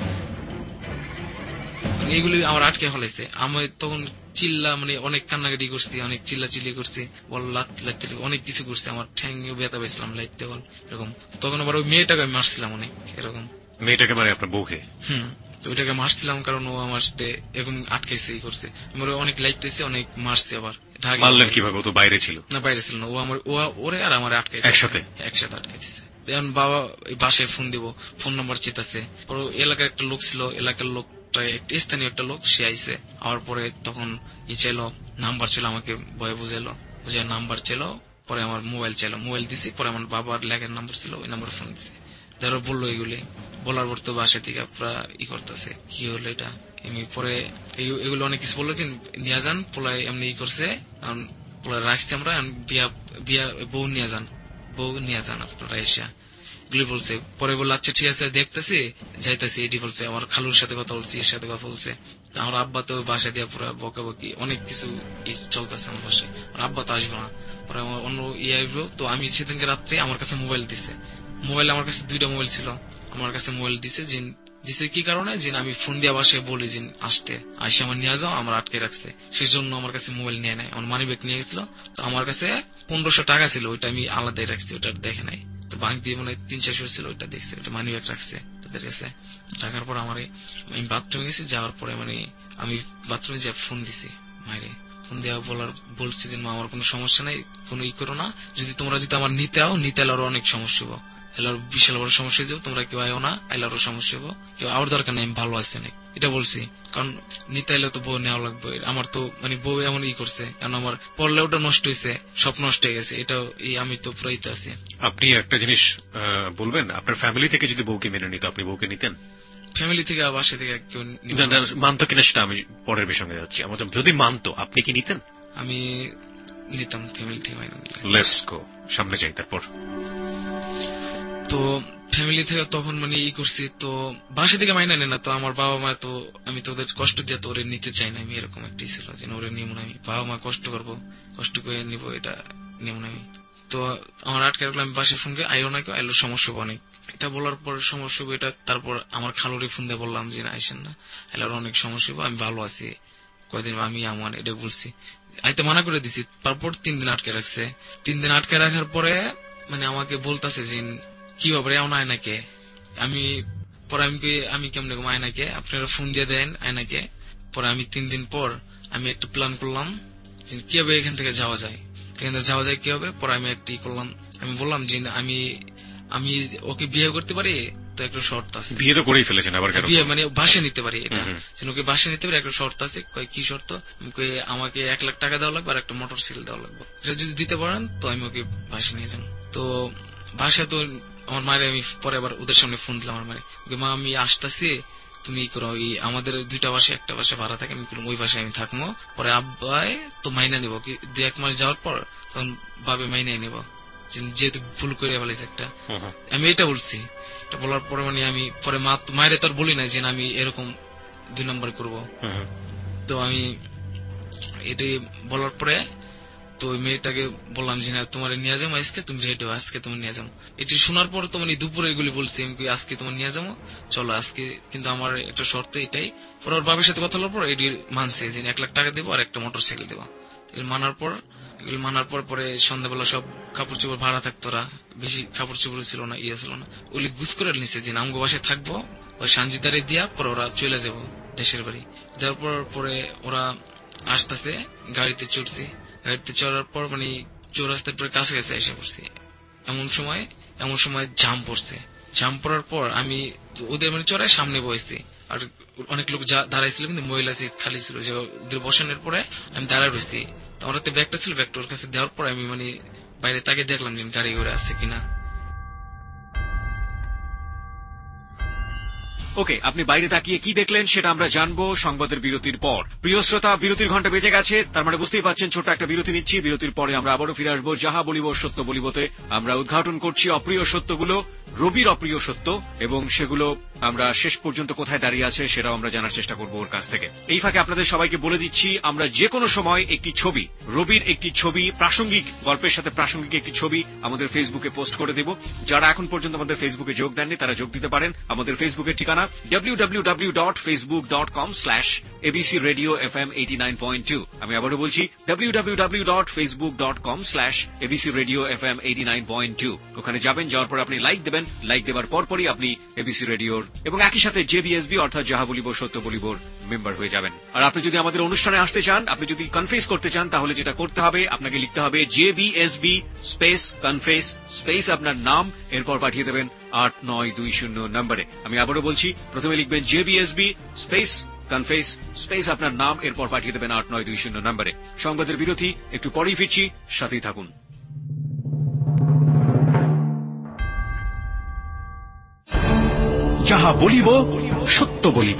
এগুলি আমার আটকে ফেলাইছে। আমি তখন চিল্লা মানে অনেক কান্নাকাটি করছি, অনেক চিল্লা চিল্লি করছি, বল লাগতে অনেক কিছু করছি, আমার ঠ্যাঙ্গেও ব্যথা পেয়েছিলাম লাগতে বল এরকম। তখন আবার ওই মেয়েটাকে আমি মারছিলাম অনেক এরকম। মেয়েটাকে মানে আপনার বউকে? হম, ওইটাকে মারছিলাম কারণ ও আমার সাথে এরকম আটকাইছে, ই করছে, আমার অনেক লাগতেছে, অনেক মারছে। আবার মারলেন কিভাবে? ও তো বাইরে ছিল না, বাইরে ছিল না, ও আমার ওরে আর আমার আটকাই একসাথে একসাথে আটকাই দিছে। এখন বাবা বাসায় ফোন দিব, ফোন নাম্বার চেতাছে, পরে এলাকার একটা লোক ছিল, এলাকার লোক স্থানীয় একটা লোক, সে আইসে, আওয়ার পরে তখন ই চাইলো নাম্বার ছিল, আমাকে ভয়ে বুঝাইলো, বুঝে নাম্বার ছিল, পরে আমার মোবাইল চাইলো, মোবাইল দিছি, পরে আমার বাবার লেখার নাম্বার ছিল, ওই নাম্বার ফোন দিছে, ধরো বললো এগুলি, বলার পর তো বাসা থেকে পুরা ই করতেছে কি হলো এটা, এমনি পরে এগুলো অনেক কিছু বললো যে নিয়ে যান, পোলায় এমনি ই করছে, পোলা রাখছি আমরা, বিয়া বিয়া বউ নিয়ে যান, বউ নিয়ে যান আপনারা এসা এগুলি বলছে। পরে বললো আচ্ছা ঠিক আছে দেখতেছি যাইতেছি, এটি বলছে। আমার খালুর সাথে কথা বলছি, এর সাথে কথা বলছে, আমার আব্বা তো বাসা দিয়ে পুরো বকাবকি অনেক কিছু চলতেছে আমার বাসায়, আমার আব্বা তো আসবো না, পরে আমার অন্য ইয়ে আসবো। তো আমি সেদিনকে রাত্রে আমার কাছে মোবাইল দিছে, মোবাইল আমার কাছে দুইটা মোবাইল ছিল, আমার কাছে মোবাইল দিছে, যে দিছে কি কারণে, যে আমি ফোন দিয়ে বাসায় বলি যে আসতে, আসে আমার নিয়ে যাও, আমার আটকে রাখছে, সেই জন্য আমার কাছে মোবাইল নিয়ে নেয়, আমার মানি ব্যাগ নিয়ে গেছিল। তো আমার কাছে পনেরোশো টাকা ছিল, ওইটা আমি আলাদাই রাখছি, ওটা দেখে নাই, তো ব্যাংক দিয়ে মানে তিন চারশো ছিল, ওইটা দেখছে, ওটা মানি ব্যাগ রাখছে তাদের কাছে। রাখার পর আমার আমি বাথরুমে গেছি, যাওয়ার পরে মানে আমি বাথরুমে যা ফোন দিছি মায়েরে, ফোন দেওয়া বলার বলছি যে মা আমার কোনো সমস্যা নাই, কোনো ই করো না, যদি তোমরা যদি আমার নিতে আও, নিতে এলে আরো অনেক সমস্যা হবো, এলার বিশাল বড় সমস্যা হয়ে যাবো, তোমরা কেউ আয়ো না, এলারও সমস্যা হবো, কেউ আওয়ার দরকার নেই, আমি ভালো আছি অনেক, এটা বলছি। কারণ নিতে এলে তো বউ নেওয়া লাগবে, আমার তো মানে বউ এমন ই করছে, এখন আমার পড়লে ওটা নষ্ট হয়েছে, সব নষ্ট হয়ে গেছে, এটা আমি তো প্রায়িত আছি। আপনি একটা জিনিস বলবেন, আপনার ফ্যামিলি থেকে যদি বউকে মেনে নিত, আপনি বউকে নিতেন? ফ্যামিলি থেকে বাসা থেকে কেউ মানতো কিনা সেটা আমি পরের বিষয়ে যাচ্ছি, আমার যদি মানতো আপনি কি নিতেন? আমি নিতাম ফ্যামিলি থেকে মাইনে নিলে। লেটস গো, সামনে যাই। তারপর তো ফ্যামিলি থেকে তখন মানে ই করছি, তো বাসা থেকে মাইনা নেই না, তো আমার বাবা মা তো আমি তো ওদের কষ্ট দিয়ে তো ওরে নিতে চাই না, আমি এরকম একটি ছিল যে ওরে নিব না, আমি বাবা মা কষ্ট করবো, কষ্ট করে নিব, এটা নিব না আমি। তো আমার আটকে রাখলাম, আমি বাসায় ফোন করে আইও না কেউ, আইলো সমস্যা হবে অনেক, এটা বলার পর সমস্যা হবে এটা। তারপর আমার খালুরে ফোন দিয়ে বললাম যে না আইসেন না, আইলার অনেক সমস্যা হবে, আমি ভালো আছি কয়দিন, আমি আমার এটা বলছি, আইতে মানা করে দিছি। তারপর তিন দিন আটকে রাখছে, তিন দিন আটকে রাখার পরে মানে আমাকে বলতেছে যে কি ব্যাপারে এমন আয়নাকে, আমি পরে আমি আমি কেমন আয়নাকে আপনারা ফোন দিয়ে দেন আয়নাকে। পরে আমি তিন দিন পর আমি একটা প্ল্যান করলাম যে কিভাবে এখান থেকে যাওয়া যায়, এখান থেকে যাওয়া যায় কিভাবে। পরে আমি একটি করলাম, আমি বললাম যে আমি আমি ওকে বিয়ে করতে পারি, তো একটা শর্ত আছে। বিয়ে তো করেই ফেলেছেন, আবার বিয়ে মানে বাসে নিতে পারি, এটা ওকে বাসে নিতে পারি, একটা শর্ত আছে। কি শর্ত? আমাকে এক লাখ টাকা দেওয়া লাগবে আর একটা মোটর সাইকেল দেওয়া লাগবে, এটা যদি দিতে পারেন তো আমি ওকে বাসে নিয়ে যাবো। তো বাসা তো আমার মায়ের আমি পরে আবার ওদের সামনে ফোন দিলাম, আমার মায়ের, মা আমি আসতেছি, তুমি করো আমাদের দুইটা বাসে একটা বাসা ভাড়া থাকে, আমি ওই বাসায় আমি থাকবো। পরে আব্বাই তো মাইনা নিব, দু এক মাস যাওয়ার পর তখন বাবে মাইনাই নিব, যেহেতু ভুল করে ফেলেছে একটা, আমি এটা বলছি। এটা বলার পরে মানে আমি পরে মা মায়ের তো আর বলি না যে আমি এরকম দুই নম্বর করবো। তো আমি এটি বলার পরে তো ওই মেয়েটাকে বললাম যে না তোমার নিয়ে যাবো আজকে, তুমি রেডি হো, আজকে তোমার নিয়ে যাবো। এটি শোনার পর তো মানে দুপুরে এগুলি বলছি আমি আজকে তোমার নিয়ে যাবো, চলো আজকে, কিন্তু আমার একটা শর্ত এটাই। পরে ওর বাবার সাথে কথা বলার পর এটি মানছে যে এক লাখ টাকা দেবো আর একটা মোটর সাইকেল দেবো। মানার পর এগুলি মানার পর পরে সন্ধ্যাবেলা সব কাপড় চোপড় ভাড়া থাকতো, ওরা বেশি কাপড় চোপড় ছিল না, ইয়ে ছিল না, ওগুলি গুছ করে নিছে যে আমগো বাসায় থাকবো, ওই সানজিদারে দিয়া পরে ওরা চলে যাবো দেশের বাড়ি। যাওয়ার পর পরে ওরা আসতেছে, গাড়িতে চড়ছি, গাড়িতে চড়ার পর মানে চৌরাস্তার পরে কাছাকাছি এসে পড়ছি। এমন সময় এমন সময় জাম পড়ছে। জাম পড়ার পর আমি ওদের মানে চড়ায় সামনে বসেছি, আর অনেক লোক দাঁড়াইছিল কিন্তু মহিলা সিট খালি ছিল। যে ওদের বসানোর পরে আমি দাঁড়ায় রয়েছি। আমার একটা ব্যাগটা ছিল, ব্যাগটা ওর কাছে দেওয়ার পর আমি মানে বাইরে তাকে দেখলাম যে গাড়ি ঘোড়া আছে কিনা। ওকে, আপনি বাইরে তাকিয়ে কি দেখলেন সেটা আমরা জানবো সংবাদের বিরতির পর। প্রিয় শ্রোতা, বিরতির ঘন্টা বেজে গেছে, তার মানে বুঝতেই পারছেন ছোট্ট একটা বিরতি নিচ্ছি। বিরতির পরে আমরা আবারও ফিরে আসবো যাহা বলিব সত্য বলিবতে। আমরা উদ্ঘাটন করছি অপ্রিয় সত্যগুলো, রবির অপ্রিয় সত্য, এবং সেগুলো আমরা শেষ পর্যন্ত কোথায় দাঁড়িয়ে আছে সেটাও আমরা জানার চেষ্টা করবো ওর কাছ থেকে। এই ফাঁকে আপনাদের সবাইকে বলে দিচ্ছি, আমরা যে কোনো সময় একটি ছবি, রবির একটি ছবি, প্রাসঙ্গিক গল্পের সাথে প্রাসঙ্গিক একটি ছবি আমাদের ফেসবুকে পোস্ট করে দেব। যারা এখন পর্যন্ত আমাদের ফেসবুকে যোগ দেননি তারা যোগ দিতে পারেন। আমাদের ফেসবুকের ঠিকানা W W W dot Facebook dot com slash ABC radio F M eighty nine point two. আমি আবারও বলছি W W W dot Facebook dot com slash ABC radio F M eighty nine point two. ওখানে যাবেন, যাওয়ার পর আপনি লাইক দেবেন। লাইক দেওয়ার পরপরই আপনি এবিসি রেডিওর এবং একই সাথে জেবিএসবি অর্থাৎ যাহা বলিব সত্য বলিবর মেম্বার হয়ে যাবেন। আর আপনি যদি আমাদের অনুষ্ঠানে আসতে চান, আপনি যদি কনফেস করতে চান, তাহলে যেটা করতে হবে আপনাকে লিখতে হবে জেবিএসবি স্পেস কনফেস স্পেস আপনার নাম, এরপর পাঠিয়ে দেবেন আট নয় দুই শূন্য নম্বরে। আমি আবারও বলছি, প্রথমে লিখবেন জেবিএসবি স্পেস কনফেস স্পেস আপনার নাম, এরপর পাঠিয়ে দেবেন আট নয় দুই শূন্য নম্বরে। সংবাদের বিরতি, একটু পরেই ফিরছি, সাথেই থাকুন। যাহা বলিব সত্য বলিব।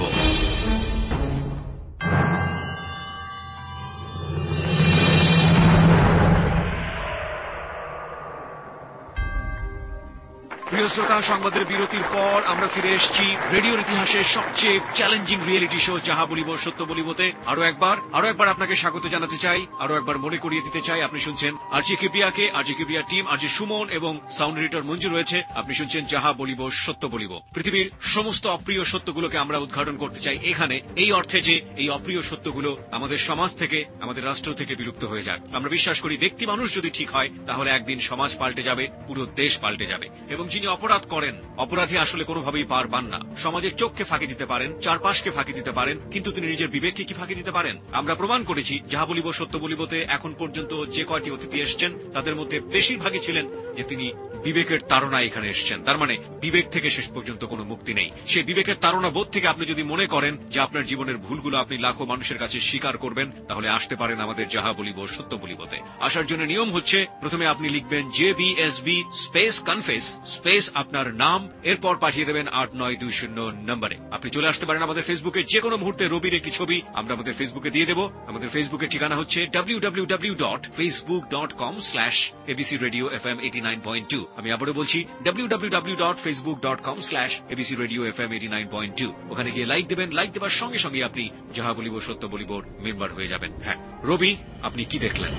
প্রিয় শ্রোতা, সংবাদের বিরতির পর আমরা ফিরে এসেছি রেডিওর ইতিহাসের সবচেয়ে চ্যালেঞ্জিং রিয়েলিটি শো যাহা বলিব সত্য বলিবতে। আরো একবার আরো একবার আপনাকে স্বাগত জানাতে চাই, আরো একবার মনে করিয়ে দিতে চাই, আপনি শুনছেন আরজি কিবরিয়াকে, আরজি কিবরিয়ার টিম, আরজি সুমন এবং সাউন্ড এডিটর মঞ্জু রয়েছে। আপনি শুনছেন যাহা বলিব সত্য বলিব। পৃথিবীর সমস্ত অপ্রিয় সত্যগুলোকে আমরা উদ্ঘাটন করতে চাই এখানে, এই অর্থে যে এই অপ্রিয় সত্যগুলো আমাদের সমাজ থেকে, আমাদের রাষ্ট্র থেকে বিলুপ্ত হয়ে যায়। আমরা বিশ্বাস করি ব্যক্তি মানুষ যদি ঠিক হয় তাহলে একদিন সমাজ পাল্টে যাবে, পুরো দেশ পাল্টে যাবে। এবং যিনি অপরাধ করেন, অপরাধী আসলে কোনোভাবেই পার পান না। সমাজের চোখকে ফাঁকি দিতে পারেন, চারপাশকে ফাঁকি দিতে পারেন, কিন্তু তিনি নিজের বিবেককে কি ফাঁকি দিতে পারেন? আমরা প্রমাণ করেছি যাহা বলিব সত্য বলিবতে এখন পর্যন্ত যে কয়টি অতিথি এসছেন তাদের মধ্যে বেশিরভাগই ছিলেন যে তিনি বিবেকের তাড়না এখানে এসছেন। তার মানে বিবেক থেকে শেষ পর্যন্ত কোনো মুক্তি নেই। সেই বিবেকের তাড়না বোধ থেকে আপনি যদি মনে করেন যে আপনার জীবনের ভুলগুলো আপনি লাখো মানুষের কাছে স্বীকার করবেন, তাহলে আসতে পারেন আমাদের যাহা বলিব সত্য বলিবতে। আসার জন্য নিয়ম হচ্ছে, প্রথমে আপনি লিখবেন জেবিএসবি স্পেস কনফেস স্পেস আপনার নাম, এরপর পাঠিয়ে দেবেন আট নয় দুই শূন্য নম্বরে। আপনি চলে আসতে পারেন আমাদের ফেসবুকে যে কোনো মুহূর্তে। রবির একটি ছবি আমরা আমাদের ফেসবুকে দিয়ে দেব। আমাদের ফেসবুকের ঠিকানা হচ্ছে W W W dot Facebook dot com slash ABC radio F M eighty nine point two. আমি আবারও বলছি W W W dot Facebook dot com slash ABC radio F M eighty nine point two. ওখানে গিয়ে লাইক দেবেন। লাইক দেওয়ার সঙ্গে সঙ্গে আপনি যাহা বলিব সত্য বলিবর মেম্বার হয়ে যাবেন। হ্যাঁ রবি, আপনি কি দেখলেন?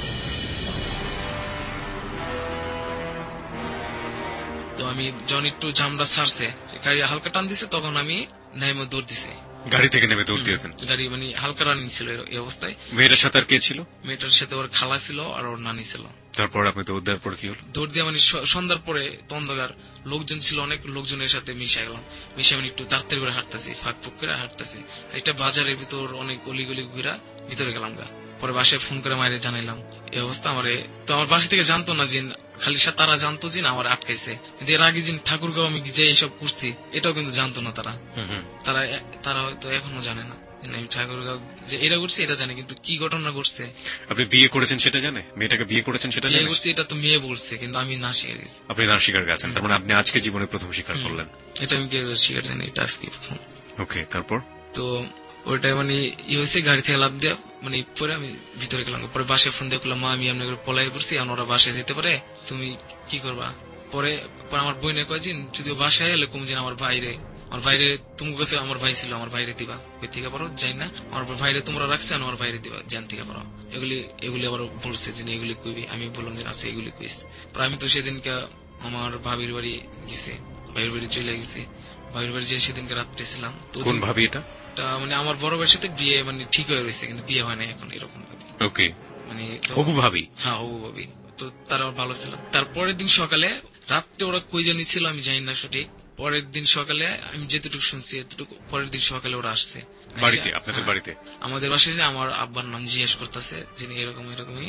তো আমি যখন একটু জামরা ছাড়ছে, গাড়ি হালকা টান দিছে, তখন আমি নাইমে দৌড় দিছে। গাড়ি থেকে নেমে দৌড় দিয়েছেন? গাড়ি মানে হালকা রানিং ছিল এই অবস্থায়। মেয়েটার সাথে আর কে ছিল? মেয়েটার সাথে ওর খালা ছিল আর ওর নানি ছিল। তারপর আপনি দৌড় দেওয়ার পর কি হলো? দৌড় দিয়ে মানে সন্ধ্যার পরে অন্ধকার, লোকজন ছিল অনেক, লোকজনের সাথে মিশে গেলাম। মিশে আমি একটু তাড়াতাড়ি করে হাঁটতেছি, ফাঁক ফুক করে হাঁটতেছি। একটা বাজারের ভিতর অনেক অলিগলি ঘুরা ভিতরে গেলাম গা। পরে বাসায় ফোন করে মায়ের জানাইলাম এই অবস্থা। আমার তো আমার বাসা থেকে জানতো না যে, খালি তারা জানতো যে আমার আটকাইছে, কিন্তু এর আগে যে ঠাকুরগাঁও আমি যে এইসব করছি এটাও কিন্তু জানতো না তারা। তারা তারা হয়তো এখনো জানে না আমি ঠাকুরগাঁও যে এটা করছি, এটা জানে, কিন্তু কি ঘটনা ঘটছে। আপনি বিয়ে করেছেন সেটা জানে? মেয়েটাকে বিয়ে করেছেন সেটা জানে? বিয়ে করছি এটা তো মেয়ে বলছে, কিন্তু আমি না স্বীকার গেছি। আপনি না স্বীকার গেছেন, তার মানে আপনি আজকে জীবনে প্রথম স্বীকার করলেন? এটা আমি স্বীকার জানি, এটা আজকে প্রথম। ওকে, তারপর? তো ওইটা মানে ই হয়েছে, গাড়ি থেকে লাভ দেওয়া মানে পরে আমি ভিতরে গেলাম। পরে বাসায় ফোন দিয়ে বললাম, মা আমি এমনি করে পলাই পড়ছি, আর ওরা বাসায় যেতে পারে, তুমি কি করবা? পরে আমার বইনে কয়েছেন যদি বাসায় এলে কম যেন আমার বাইরে, আমার বাইরে তুমি কাছে আমার ভাই ছিল, আমার বাইরে দিবা, ওই থেকে পারো যাই না, আমার বাইরে তোমরা রাখছে, আমার বাইরে দিবা, জান থেকে পারো। এগুলি এগুলি আবার বলছে যে এগুলি কইবি। আমি বললাম যে আছে এগুলি কইস। পরে আমি তো সেদিনকে আমার ভাবির বাড়ি গেছি, ভাইয়ের বাড়ি চলে গেছি। ভাবির বাড়ি যে সেদিনকে রাত্রে ছিলাম। কোন ভাবি এটা? মানে আমার বড় ভাইয়ের সাথে বিয়ে মানে ঠিক হয়ে রয়েছে, কিন্তু বিয়ে হয় না এখন, এরকম ভাবি। ওকে, মানে হবু ভাবি? হ্যাঁ হবু ভাবি। তো তারা ভালো ছিল। তারপরের দিন সকালে, রাত্রে ওরা কই জানি ছিল আমি জানি না সঠিক, পরের দিন সকালে আমি যেটুকু শুনছি এতটুকু, পরের দিন সকালে ওরা আসছে বাড়িতে, আপনাদের বাড়িতে। আমাদের বাসায় আমার আব্বার নাম জিজ্ঞেস করতেছে, যিনি এরকম এরকমই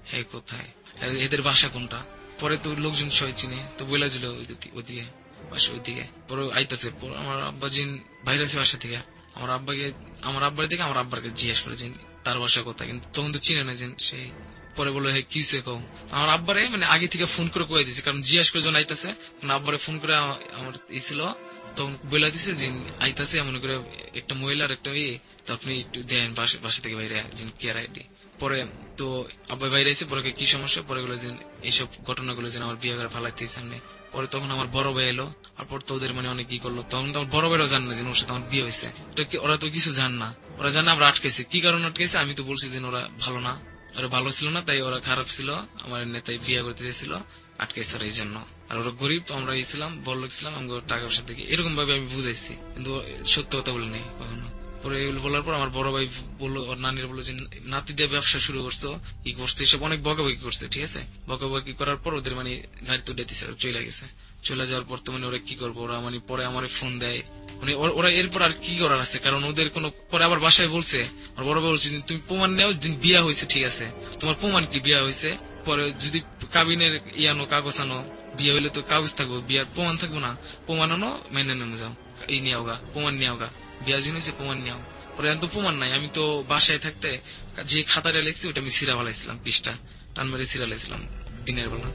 হ্যাঁ কোথায়, এদের বাসা কোনটা। পরে তো লোকজন সবাই চিনে, তো বইলা দিল ওদিকে বাসা ওইদিকে। পরে আইতাছে, আমার আব্বা জিন বাইরে আছে বাসা থেকে, আমার আব্বাকে আমার আব্বার দিকে আমার আব্বাকে জিজ্ঞেস করে জিন তার বাসা কোথায়, কিন্তু তখন তো চিনে না জিন সে। পরে বললো হ্যাঁ কিসে কও, আমার আব্বারে মানে আগে থেকে ফোন করে কয়ে দিছে, কারণ জিজ্ঞেস করে যখন আইতাছে আব্বারে ফোন করে আমার ই ছিল, তখন বইলা দিছে যে আইতাছে মনে করে একটা মহিলার একটা ইয়ে, তো আপনি একটু দেন বাসা থেকে বাইরে জিন কেয়ার আইডি। পরে তো আব্বা বাইরে এসে পরে কি সমস্যা, পরে গুলো যে এইসব ঘটনাগুলো যেন আমার বিয়ে করে ফালাইতে সামনে। পরে তখন আমার বড় ভাই এলো, তারপর তো ওদের মানে অনেক কি করলো, তখন তো আমার বড় ভাইরাও জান না যে ওর সাথে আমার বিয়ে হয়েছে, ওরা তো কিছু জান না, ওরা জানে আমরা আটকেছি। কি কারণে আটকেছে আমি তো বলছি যে ওরা ভালো না, ওরা ভালো ছিল না, তাই ওরা খারাপ ছিল, আমার নেতাই বিয়ে করতে চেয়েছিল, আটকেছে ওরা এই জন্য। আর ওরা গরিব, তো আমরা ছিলাম বড় লোক ছিলাম, আমি টাকা পয়সা থেকে এরকম ভাবে আমি বুঝাইছি, কিন্তু সত্য কথা বলি নাই কখনো। পরে এগুলো বলার পর আমার বড় ভাই বললো, ওর নানির বললো যে নাতি দিয়ে ব্যবসা শুরু করছো, ই করছে, এসব অনেক বকাবকি করছে। ঠিক আছে, বকাবকি করার পর ওদের মানে গাড়ি তুলে দিচ্ছে, চলে গেছে। চলে যাওয়ার পর তো মানে ওরা কি করবো, ওরা মানে পরে আমার ফোন দেয়, মানে ওরা এরপর আর কি করার আছে, কারণ ওদের কোনো। পরে আবার বাসায় বলছে, আমার বড় ভাই বলছে তুমি প্রমাণ নেও, দিন বিয়া হয়েছে, ঠিক আছে তোমার প্রমাণ কি বিয়া হয়েছে, পরে যদি কাবিনের ইয়ানো কাগজ আনো, বিয়ে হইলে তো কাগজ থাকবো, বিয়ার প্রমাণ থাকবো না, প্রমাণ আনো মেনে নেমে যাও, এই নিয়ে গা প্রমাণ নিয়ে গা, বিয়া জিন হয়েছে প্রমাণ নিয়েও। পরে তো প্রমাণ নাই, আমি তো বাসায় থাকতে যে খাতাটা লিখছি ওটা আমি সিরা ফেলাইছিলাম, পিসটা টান মেরে সিরা লাইছিলাম দিনের বেলা।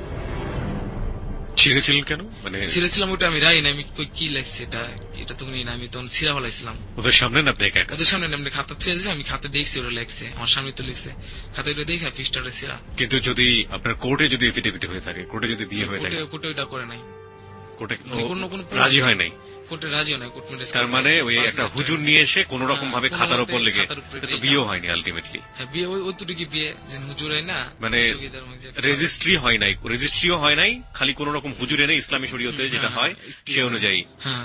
ছিঁড়েছিলেন কেন? মানে ছিঁড়েছিলাম ওটা আমি রাই না, আমি কি লেখছি এটা এটা তো না, আমি তখন সিরা ফেলাইছিলাম ওদের সামনে না, আপনি একা? ওদের সামনে আমি খাতা থুয়ে দিয়েছি, আমি খাতা দেখছি ওরা লেখছে, আমার স্বামী তো লিখছে খাতা, ওটা দেখে পিসটা সিরা। কিন্তু যদি আপনার কোর্টে যদি এফিডেভিট হয়ে থাকে, কোর্টে যদি বিয়ে হয়ে থাকে, কোর্টে ওটা করে নাই, কোর্টে কোনো কোনো রাজি হয় নাই, কোর্টে রাজি হয় নাই। তার মানে ওই একটা হুজুর নিয়ে এসে কোন রকম ভাবে খাতার উপর লেগে তো বিয়ে হয়নি আলটিমেটলি। হ্যাঁ বিয়ে ওইটুকু বিয়ে যে হুজুর হয় না, মানে রেজিস্ট্রি হয় নাই, রেজিস্ট্রিও হয় নাই, খালি কোন রকম হুজুরে নেই, ইসলামী শরীয়তে যেটা হয় সে অনুযায়ী। হ্যাঁ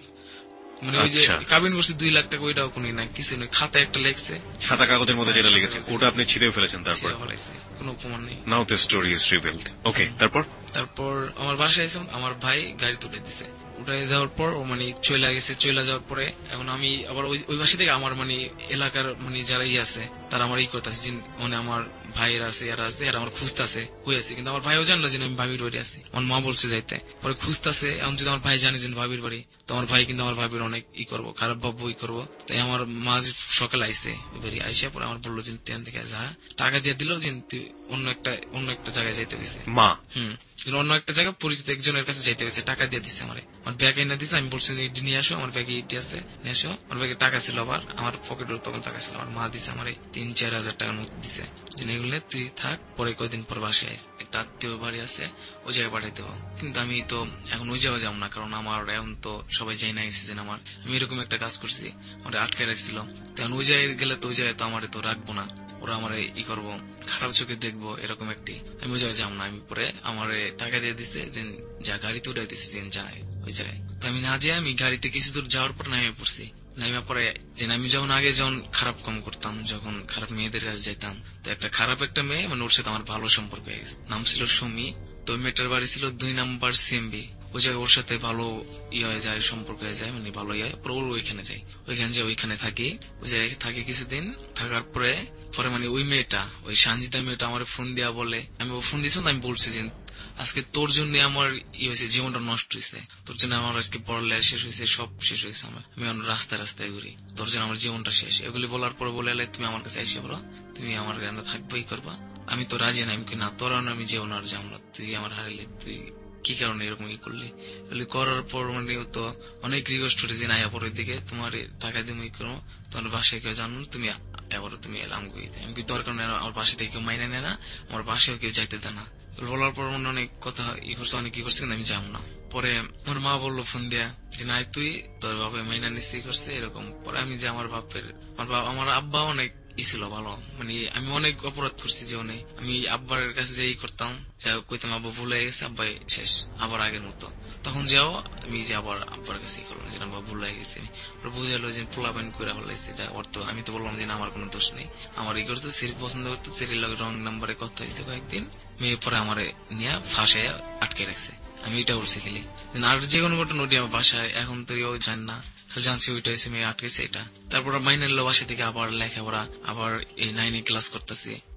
মানে ওই যে কাবিন করছে দুই লাখ টাকা, ওইটাও কোনো না, কিছু নেই, খাতা একটা লেখছে, সাদা কাগজের মধ্যে যেটা লিখেছে ওটা আপনি ছিঁড়ে ফেলেছেন, তারপর কোনো প্রমাণ নেই। Now the story is revealed. Okay, তারপর তারপর আমার বাসায় এসে আমার ভাই গাড়ি তুলে দিছে, উঠাই দেওয়ার পর ও মানে চলে গেছে। চলে যাওয়ার পরে এখন আমি আবার ওই বাসা থেকে আমার মানে এলাকার মানে যারা ই আছে তারা আমার ই করতেছে, মানে আমার ভাইয়ের আছে এরা আছে, এরা আমার খুঁজতেছে কই আছে, কিন্তু আমার ভাইও জান না যে আমি ভাবির বাড়ি আছি, আমার মা বলছে যাইতে, পরে খুঁজতেছে। এখন যদি আমার ভাই জানে যে ভাবির বাড়ি, তো আমার ভাই কিন্তু আমার ভাবির অনেক ই করবো, খারাপ ভাববো, ই করবো। তাই আমার মা সকালে আইসে বাড়ি আইসে পরে আমার বললো যে তেন থেকে যা টাকা দিয়ে দিল যে অন্য একটা অন্য একটা জায়গায় যেতে গেছে মা, হম অন্য একটা জায়গায় পরিচিত একজনের কাছে যাইতে গেছে, টাকা দিয়ে দিচ্ছে আমার আমার ব্যাগ এনে দিচ্ছে। আমি বলছি যে নিয়ে আসো, আমার ব্যাগে ইটি আছে নিয়ে আসো। আমার ব্যাগে টাকা ছিল, আবার আমার পকেটেও তখন টাকা ছিল, আমার মা দিচ্ছে আমার তিন চার হাজার টাকার মতো দিচ্ছে, এগুলো তুই থাক, পরে কয়দিন পর বাসে আইস, একটা আত্মীয় বাড়ি আছে ওই জায়গায় পাঠাই দেবো। কিন্তু আমি তো এখন ওই জায়গায় যাবো না, কারণ আমার এখন তো সবাই যাই না গেছে যে আমার আমি এরকম একটা কাজ করছি, আমার আটকে রাখছিল। তখন ওই জায়গায় গেলে তো ওই জায়গায় তো আমার তো রাখবো না, ওরা আমার ই করবো, খারাপ চোখে দেখবো, এরকম একটি আমি ওই জায়গায় যাবো না। আমি পরে আমার টাকা দিয়ে দিচ্ছে যে যা গাড়িতে উঠে দিচ্ছে যে যায় ওই জায়গায়, তো আমি না যাই আমি গাড়িতে কিছু দূর যাওয়ার পর নামে পড়ছি। নামে পরে যে আমি যখন আগে যখন খারাপ কম করতাম, যখন খারাপ মেয়েদের কাছে যেতাম, তো একটা খারাপ একটা মেয়ে মানে ওর সাথে আমার ভালো সম্পর্ক হয়ে গেছে, নাম ছিল সুমি। তো মেয়েটার বাড়ি ছিল দুই নাম্বার সিএমবি, ওই জায়গায় ওর সাথে ভালো ইয়ে হয়ে যায়, সম্পর্ক হয়ে যায়, মানে ভালো ইয়ে। পরে ওর ওইখানে যাই, ওইখানে যে ওইখানে থাকি, ওই জায়গায় থাকি কিছুদিন। থাকার পরে পরে মানে ওই মেয়েটা ওই সানজিদা মেয়েটা আমার ফোন দেওয়া বলে, আমি ফোন দিয়েছিলাম, আমি বলছি যে আজকে তোর জন্য আমার ই হয়েছে, জীবনটা নষ্ট হয়েছে, তোর জন্য আমার আজকে পড়ালেখা শেষ হয়েছে, সব শেষ হয়েছে আমার, আমি রাস্তায় রাস্তায় ঘুরি, তোর জন্য আমার জীবনটা শেষ। এগুলি বলার পরে বলে এলে তুমি আমার কাছে এসে বলো, তুমি আমার গানে থাকবোই করবা। আমি তো রাজি না, আমি না তোর আমি যেও না, যাও না, তুই আমার হারাইলে, তুই কি কারণে এরকম ই করলি। এগুলি করার পর মানে তো অনেক রিকোয়েস্ট করেছি না পরের দিকে তোমার টাকা দিয়ে ই করো, তোমার বাসায় কেউ জানো তুমি এবার তুমি এলাম গইতে, আমি কি দরকার নেই, আমার বাসা থেকে কেউ মাইনে নেয় না, আমার বাসায় কেউ যাইতে দেয় না। বলার পর মনে অনেক কথা ই করছে, অনেক ই করছে, কিন্তু আমি যাবো না। পরে আমার মা বললো ফোন দিয়া যে নাই তুই তোর বাপে মাইনা নিশ্চয় করছে এরকম। পরে আমি যে আমার বাপের আমার আব্বা অনেক ই ছিল ভালো, মানে আমি অনেক অপরাধ করছি জীবনে। আমি আব্বার কাছে যাই করতাম, যা কইতাম আব্বা ভুলে গেছে, আব্বাই শেষ আবার আগের মতো। তখন যাও আমি যে আবার আব্বার কাছে ই করলাম যে আব্বা ভুলে গেছে, বুঝালো যে পোলা প্যান্ট করে ফেলাইছে এটা অর্থ। আমি তো বললাম যে আমার কোনো দোষ নেই, আমার ই করতে সেরি পছন্দ করতো, সেরির লগে রং নাম্বারে কথা হয়েছে কয়েকদিন, মেয়ে পরে আমার নিয়ে ফাঁসে আটকে রাখছে। আমি এটা করছি খেলি, আর যে কোনো ঘটনা ওটি আমার বাসায় এখন তো জান না, জানছি ওইটা হয়েছে মেয়ে আটকেছে এটা। তারপর মাইনের বাসা থেকে আবার লেখাপড়া, আবার এই নাইনে ক্লাস করতেছি,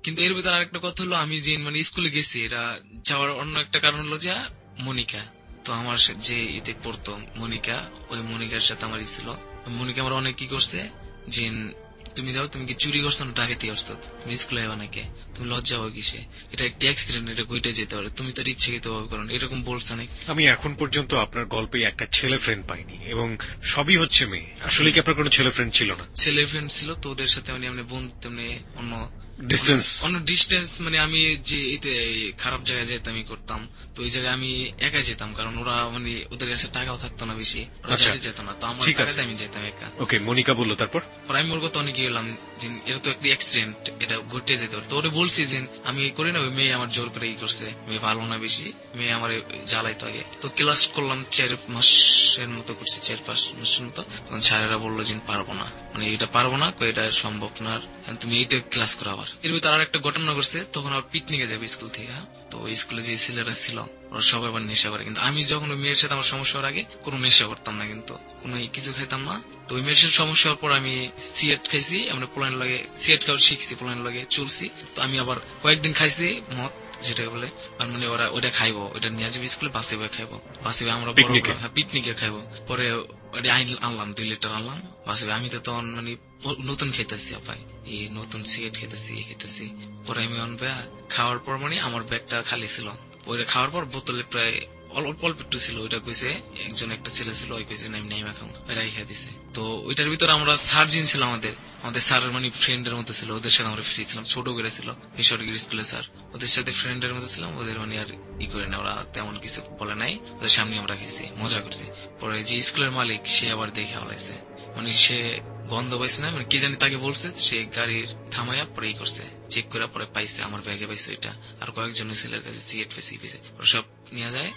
কিন্তু এর ভিতরে আরেকটা কথা হলো, আমি যে মানে স্কুলে গেছি, এটা যাওয়ার অন্য একটা কারণ হলো যে মনিকা। তো আমার যে ইতে পড়তো মনিকা, ওই মনিকার সাথে আমার ই ছিল। মনিকা আমার অনেক কি করছে যে তুমি যাও, তুমি কি চুরি করছো না ডাকাতি করছো, তুমি স্কুলে যাবা নাকি, তুমি লজ্জা হওয়া কিসে, এটা একটা অ্যাক্সিডেন্ট, এটা কইটা যেতে পারে, তুমি তো ইচ্ছাকৃত ভাবে করো, এরকম বলছে নাকি। আমি এখন পর্যন্ত আপনার গল্পে একটা ছেলে ফ্রেন্ড পাইনি, এবং সবই হচ্ছে মেয়ে। আসলে কি আপনার কোনো ছেলে ফ্রেন্ড ছিল না? ছেলে ফ্রেন্ড ছিল, তো ওদের সাথে মানে আমি বন্ধু তেমনি অন্য ডিস্টেন্স অন্য ডিস্টেন্স মানে আমি যে এতে খারাপ জায়গায় যেতাম আমি করতাম, তো ওই জায়গায় আমি একাই যেতাম, কারণ ওরা মানে ওদের কাছে টাকাও থাকতো না বেশি, ওরা যেত না, তো আমার টাকাতে আমি যেতাম একা। ওকে, মনিকা বললো তারপর? পরে আমি ওর কথা অনেক গেলাম যে এটা তো একটা অ্যাক্সিডেন্ট, এটা ঘটে যেতে পারে। তো ওরে বলছি যে আমি করি না, ওই মেয়ে আমার জোর করে ই করছে, মেয়ে ভালো না বেশি, মেয়ে আমার জ্বালাইতো আগে। তো ক্লাস করলাম চার মাসের মতো করছি, চার পাঁচ মাসের মতো। তখন স্যারেরা বললো যে পারবো না, মানে এটা পারবো না, এটা সম্ভব না, তুমি এইটা ক্লাস করো। আবার এর ভিতরে আর একটা ঘটনা করছে, তখন আবার পিকনিকে যাবে স্কুল থেকে। তো ওই স্কুলে যে ছেলেরা ছিল ওরা সবাই আবার নেশা করে, কিন্তু আমি যখন ওই মেয়ের সাথে আমার সমস্যা হওয়ার আগে কোনো নেশা করতাম না, কিন্তু কোনো কিছু খাইতাম না। তো ওই মেয়ের সাথে সমস্যা হওয়ার পর আমি সিগারেট খাইছি, আমরা পোলাইন লাগে সিগারেট খাওয়া শিখছি, পোলাইন লাগে চলছি। তো আমি আবার কয়েকদিন খাইছি মদ, যেটা বলে মানে ওরা ওটা খাইবো, ওটা নিয়ে যাবে স্কুলে, বাসে বয়ে খাইবো, বাসে আমরা পিকনিকে খাইবো। পরে ওটা আনলাম, দুই লিটার আনলাম বাসে। আমি তো তখন মানে নতুন খেতেছি, ভাই এই নতুন সিগারেট খেতেছি খেতেছি পরে আমি অনবে খাওয়ার পর মানে আমার ব্যাগটা খালি ছিল, ওইটা খাওয়ার পর বোতলে প্রায় অল্প অল্প একটু ছিল, ওইটা কইছে একজন একটা ছেলে ছিল, ওই কইছে আমি নাইমা খাও, ওইটাই খেয়ে দিছে। তো ওইটার ভিতরে আমরা সার্জিন ছিল, আমাদের আমাদের স্যারের মানে ফ্রেন্ডের মধ্যে ছিল, ওদের সাথে আমরা ফ্রি ছিলাম, ছোট করে ছিল বেসরকারি স্কুলে স্যার, ওদের সাথে ফ্রেন্ডের মধ্যে ছিলাম, ওদের মানে আর ই করে না, ওরা তেমন কিছু বলে নাই, ওদের সামনে আমরা খেয়েছি, মজা করছি। পরে যে স্কুলের মালিক সে আবার দেখে হলাইছে, মানে সে গন্ধ পাইছে না, মানে কি জানি তাকে বলছে, সে গাড়ির থামাইয়া পরে ই করছে, চেক করে পরে পাইছে, আমার ব্যাগে পাইছে ওইটা, আর কয়েকজন ছেলের কাছে সিগারেট পেয়েছে পেয়েছে, ওরা সব নিয়ে যায়।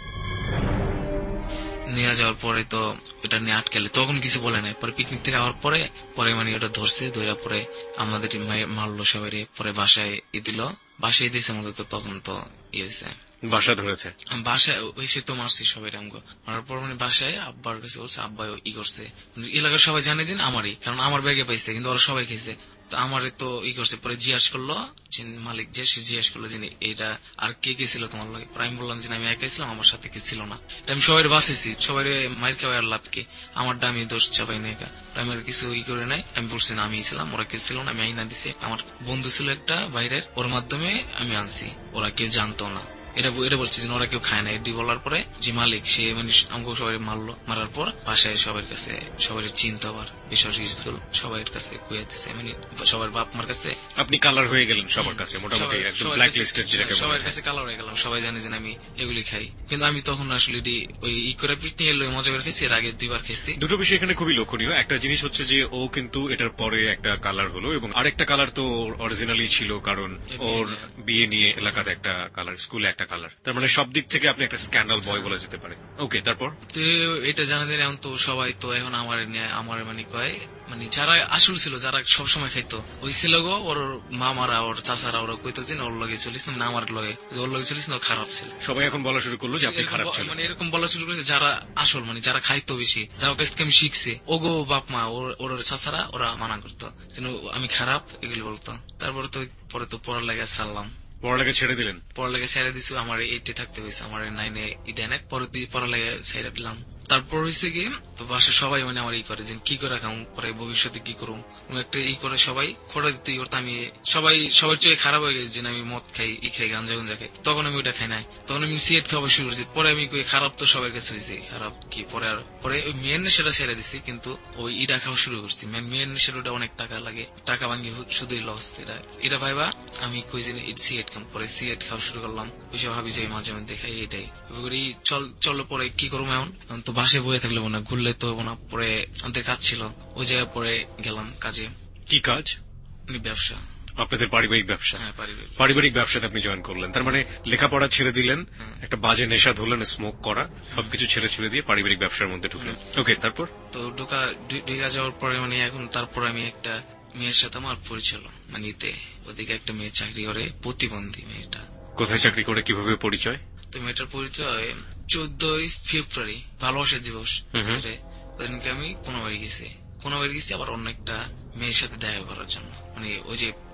নিয়ে যাওয়ার পরে তো ওটা নিয়ে আটকালে, তখন কিছু বলে নাই। পরে পিকনিক থেকে আওয়ার পরে পরে মানে ওটা ধরছে, ধরার পরে আমাদের মারলো সবাই, পরে বাসায় ই দিল, বাসায় দিয়েছে আমাদের। তো তখন তো ই হয়েছে, বাসা ধরেছে, বাসায় এসে তো মারছি সবাই আমগো। মারার পর মানে বাসায় আব্বার কাছে বলছে, আব্বা ই করছে, এলাকার সবাই জানে যে আমারই, কারণ আমার ব্যাগে পাইছে, কিন্তু ওরা সবাই খেয়েছে। তো আমার তো ই করছে, পরে জিজ্ঞাসা করলো মালিক, যে সে জিজ্ঞাসা করলো যে এটা আর কে কে ছিল তোমার লগে। পরে আমি বললাম যে আমি একাই ছিলাম, আমার সাথে কে ছিল না, আমি সবাই বাঁচেছি, সবাই মায়ের খাওয়াই আর লাভ কি, আমারটা আমি দোষ চাপাই না একা। আমি আর কিছু ই করে নাই, আমি বলছি না আমি ছিলাম, ওরা কে ছিল না, আমি আইনা দিছি, আমার বন্ধু ছিল একটা বাইরের, ওর মাধ্যমে আমি আনছি, ওরা কেউ জানতো না। এটা এটা বলছে যে ওরা কেউ খায় না। এটি বলার পরে যে মালিক সে মানে আমাকে সবাই মারলো, মারার পর বাসায় সবার কাছে সবাই চিন্তা, আবার বেসরকারি স্কুল সবাই কাছে কুয়া দিচ্ছে, মানে সবার বাপ মার কাছে আপনি কালার হয়ে গেলেন সবার কাছে, মোটামুটি একদম ব্ল্যাক লিস্টেড, যেটাকে সবার কাছে কালার হয়ে গেলাম, সবাই জানে যে আমি এগুলি খাই। কিন্তু আমি তখন আসলে ওই ই করে পিকনিক এলো মজা করে খেয়েছি, এর আগে দুইবার খেয়েছি। দুটো বিষয় এখানে খুবই লক্ষণীয়। একটা জিনিস হচ্ছে যে ও কিন্তু এটার পরে একটা কালার হলো, এবং আরেকটা কালার তো অরিজিনালি ছিল, কারণ ওর বিয়ে নিয়ে এলাকাতে একটা কালার, স্কুলে একটা কালার, তার মানে সব দিক থেকে আপনি একটা স্ক্যান্ডাল বয় বলা যেতে পারে। ওকে, তারপর তো এটা জানা যায় এখন তো সবাই তো এখন আমার আমার মানে কয় মানে যারা আসল ছিল, যারা সবসময় খাইতো, ওই ছিল গো ওর মামারা ওর চাচারা ওরা কইতো যে ওর লগে চলিস না, আমার লগে ওর লগে চলিস না, খারাপ ছিল। সবাই এখন বলা শুরু করলো যে আপনি খারাপ ছিলেন, মানে এরকম বলা শুরু করেছে যারা আসল, মানে যারা খাইতো বেশি, যার কাছ থেকে আমি শিখছি, ওগো বাপ মা ওর চাচারা ওরা মানা করতো যেন আমি খারাপ, এগুলি বলতো। তারপরে তো পরে তো পড়ালেখা ছাড়লাম, পড়ালেখা ছেড়ে দিলেন? পড়ালেখা ছেড়ে দিচ্ছি, আমার এইটে থাকতে হয়েছে, আমার নাইনে ইদেনে, পরে তুই পড়ালেখা ছেড়ে দিলাম। তারপর হয়েছে কি তো বাসায় সবাই মানে আমার ই করে যে কি করে খাম, পরে ভবিষ্যতে কি করুম, একটা ই করে সবাই খোটা দিতে করতে, আমি সবাই সবার চেয়ে খারাপ হয়ে গেছে যে আমি মদ খাই, ই খাই, গাঞ্জা গুঞ্জা খাই, তখন আমি ওইটা খাই নাই, তখন আমি সিগারেট খাওয়া শুরু করছি। পরে আমি খারাপ তো সবার কাছে হয়েছে, খারাপ কি পরে আর পরে ওই মেয়ের নেশাটা ছেড়ে দিচ্ছি, কিন্তু ওই ইটা খাওয়া শুরু করছি। মেয়ের নেশার ওটা অনেক টাকা লাগে, টাকা ভাঙ্গি শুধুই লস, এটা এটা ভাইবা আমি কই যে সিগারেট খাম, পরে সিগারেট খাওয়া শুরু করলাম, ওইসব ভাবি যে মাঝে মাঝে দেখাই এটাই চল চলো, পরে কি করবো এখন, তো বাসায় বয়ে থাকলে না, ঘুরলে তো না। পরে আমাদের কাজ ছিল, ওই জায়গায় পরে গেলাম কাজে। কি কাজ? ব্যবসা, আপনাদের পারিবারিক ব্যবসা? হ্যাঁ, পারিবারিক ব্যবসাতে আপনি জয়েন করলেন, তার মানে লেখাপড়া ছেড়ে দিলেন, একটা বাজে নেশা ধরলেন, স্মোক করা, সবকিছু ছেড়ে ছেড়ে দিয়ে পারিবারিক ব্যবসার মধ্যে ঢুকলেন। ওকে, তারপর তো ঢোকা ঢুকা যাওয়ার পরে মানে এখন তারপর আমি একটা মেয়ের সাথে আমার পরিচয়, মানে ইতে ওদিকে একটা মেয়ে চাকরি করে, প্রতিবন্ধী মেয়েটা। কোথায় চাকরি করে, কিভাবে পরিচয়? তো মেয়েটার পরিচয় চোদ্দই ফেব্রুয়ারি ভালোবাসা দিবস, ওদিনকে আমি কোনো বাড়ি গেছি, কোনো বাড়ি গেছি আবার অন্য একটা মেয়ের সাথে দেখা করার জন্য, মানে ওই যে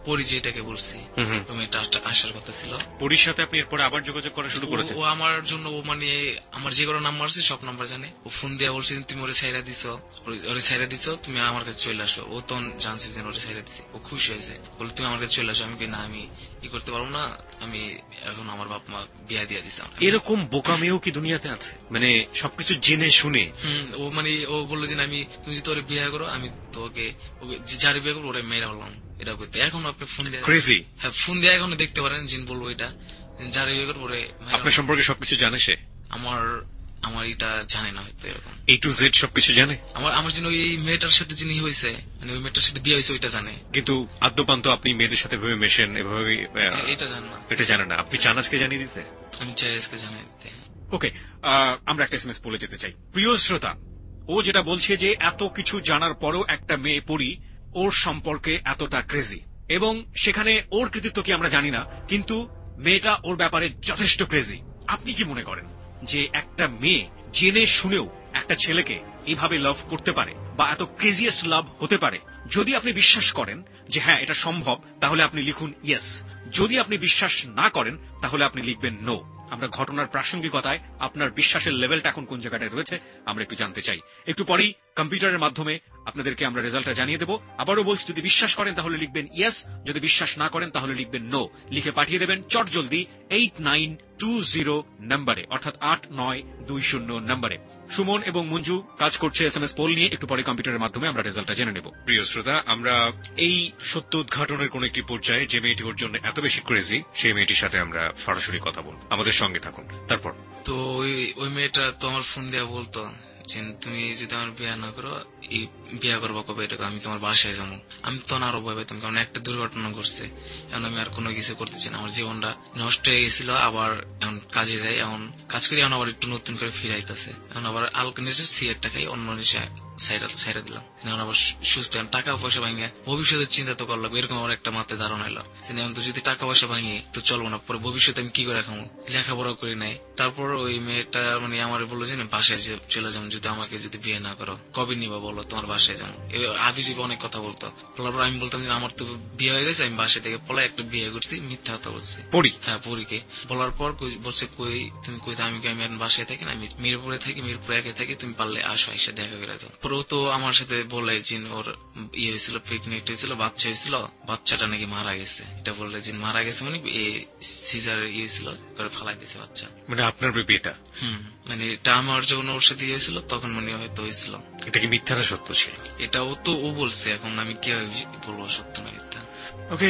পরি যেটাকে বলছি ওই মেয়েটা আসার কথা ছিল। পরির সাথে আপনি এরপরে আবার যোগাযোগ করা শুরু করেছেন? ও আমার জন্য ও মানে আমার যে কোনো নাম্বার আছে সব নাম্বার জানে। ও ফোন দিয়া বলছে তুমি ওরে ছাইরা দিছো, ওরে ছাইরা দিছো, তুমি আমার কাছে চলে আসো। ও তখন জানছে যে ওরে ছাইরা দিছে, ও খুশি হয়েছে, বলে তুমি আমার কাছে চলে আসো। আমি কি না, আমি ই করতে পারবো না, আমি এখন আমার বাপ মা বিয়া দিয়া দিছে। এরকম বোকা মেয়েও কি দুনিয়াতে আছে, মানে সবকিছু জেনে শুনে? হম ও মানে ও বললো যে আমি তুমি যদি তোরে বিয়ে করো আমি তোকে যারে বিয়ে করবো ওরে মেয়েরা হলাম এটা করতে। এখন আপনি ফোন দিয়ে ক্রেজি, হ্যাঁ ফোন দিয়ে এখনো দেখতে পারেন, জিন বলবো এটা যারে বিয়ে করবো ওরে। আপনার সম্পর্কে সবকিছু জানে সে? আমার আমার এটা জানে না হয়তো, এরকম এ টু জেড সবকিছু জানে। আমার আমার জন্য ওই মেয়েটার সাথে যিনি হয়েছে, মানে ওই মেয়েটার সাথে বিয়ে হয়েছে ওইটা জানে, কিন্তু আদ্যপান্ত আপনি মেয়েদের সাথে ভেবে মেশেন এভাবে এটা জানে না। এটা জানে না। আপনি চান আজকে জানিয়ে দিতে? আমি চাই আজকে জানিয়ে দিতে। ওকে, আমরা একটা এসএমএস বলে যেতে চাই। প্রিয় শ্রোতা, ও যেটা বলছে যে এত কিছু জানার পরেও একটা মেয়ে পরি ওর সম্পর্কে এতটা ক্রেজি, এবং সেখানে ওর কৃতিত্ব কি আমরা জানি না, কিন্তু মেয়েটা ওর ব্যাপারে যথেষ্ট ক্রেজি। আপনি কি মনে করেন যে একটা মেয়ে জেনে শুনেও একটা ছেলেকে এইভাবে লাভ করতে পারে, বা এত ক্রেজিয়েস্ট লাভ হতে পারে? যদি আপনি বিশ্বাস করেন যে হ্যাঁ এটা সম্ভব, তাহলে আপনি লিখুন ইয়েস। যদি আপনি বিশ্বাস না করেন তাহলে আপনি লিখবেন নো। আমরা ঘটনার প্রাসঙ্গিকতায় আপনার বিশ্বাসের লেভেলটা এখন কোন জায়গাটায় রয়েছে আমরা একটু জানতে চাই। একটু পরেই কম্পিউটারের মাধ্যমে আপনাদেরকে আমরা রেজাল্টটা জানিয়ে দেবো। আবারও বলছি, যদি বিশ্বাস করেন তাহলে লিখবেন ইয়েস, যদি বিশ্বাস না করেন তাহলে লিখবেন নো। লিখে পাঠিয়ে দেবেন চট জলদি এইট নাইন টু জিরো নম্বরে, অর্থাৎ আট নয় দুই শূন্য নম্বরে। সুমন এবং মঞ্জু কাজ করছে এসএমএস পোল নিয়ে, একটু পরে কম্পিউটারের মাধ্যমে আমরা রেজাল্টটা জেনে নেব। প্রিয় শ্রোতা, আমরা এই সত্য উদ্ঘাটনের কোন একটি পর্যায়ে যে মেয়েটি ওর জন্য এত বেশি ক্রেজি, সেই মেয়েটির সাথে আমরা সরাসরি কথা বলব। আমাদের সঙ্গে থাকুন। তারপর তো ওই ওই মেয়েটা তো আমার ফোন দেওয়া বলতো যে তুমি যদি আমার বিয়ে না করো, এই বিয়ে করবো কবে, এটা আমি তোমার বাসায় যাবো। আমি তো আরো ভয় পেতাম, কারণ একটা দুর্ঘটনা ঘটছে, এখন আমি আর কোনো কিছু করতেছি না। আমার জীবনটা নষ্ট হয়ে গেছিল, আবার এখন কাজে যাই, এখন কাজ করি, এখন আবার একটু নতুন করে ফিরাইতেছে, এখন আবার আলকা নেশে সিগারেটটা খাই, অন্য নেশা সাইডা দিলাম, এখন আবার সুস্থ। টাকা পয়সা ভাঙে ভবিষ্যতের চিন্তা তো করলাম, এরকম আমার একটা মাথায় ধারণা এলো। এখন তো যদি টাকা পয়সা ভাঙি তো চলবো না, পরে ভবিষ্যতে আমি কি করে খাবো, লেখাপড়া করি নাই। তারপর ওই মেয়েটা মানে আমার বললো যে বাসায় চলে যাবো, যদি আমাকে যদি বিয়ে না করো, কবে নিবা বলো, তোমার বাসায় যাবো। আবি জিবি অনেক কথা বলতো, বলার পর আমি বলতাম যে আমার তো বিয়ে হয়ে গেছে, আমি বাসা থেকে পলাই একটা বিয়ে করছি, মিথ্যা কথা বলছি পড়ি। হ্যাঁ পরীকে। বলার পর বলছে কই তুমি কই, আমি আমি বাসায় থাকি না, আমি মিরপুরে থাকি, মিরপুরে একে থাকি, তুমি পারলে আসো, এসে দেখা করে যাও। পরে তো আমার সাথে বলে জিন ওর ইয়ে হয়েছিল, প্রেগনেন্ট হয়েছিল, বাচ্চা হয়েছিল, বাচ্চাটা নাকি মারা গেছে। এটা বললে জিন মারা গেছে মানে সিজার ইয়ে হয়েছিল, করে ফালাই দিয়েছে বাচ্চা। মানে আপনার বেবিটা? হুম, মানে এটা আমার যখন ওর সাথে ইয়ে হয়েছিল তখন মানে হয়তো হয়েছিল। এটা কি মিথ্যা না সত্য ছিল? এটা ও তো ও বলছে, এখন আমি কি বলবো সত্য না মিথ্যা। Okay,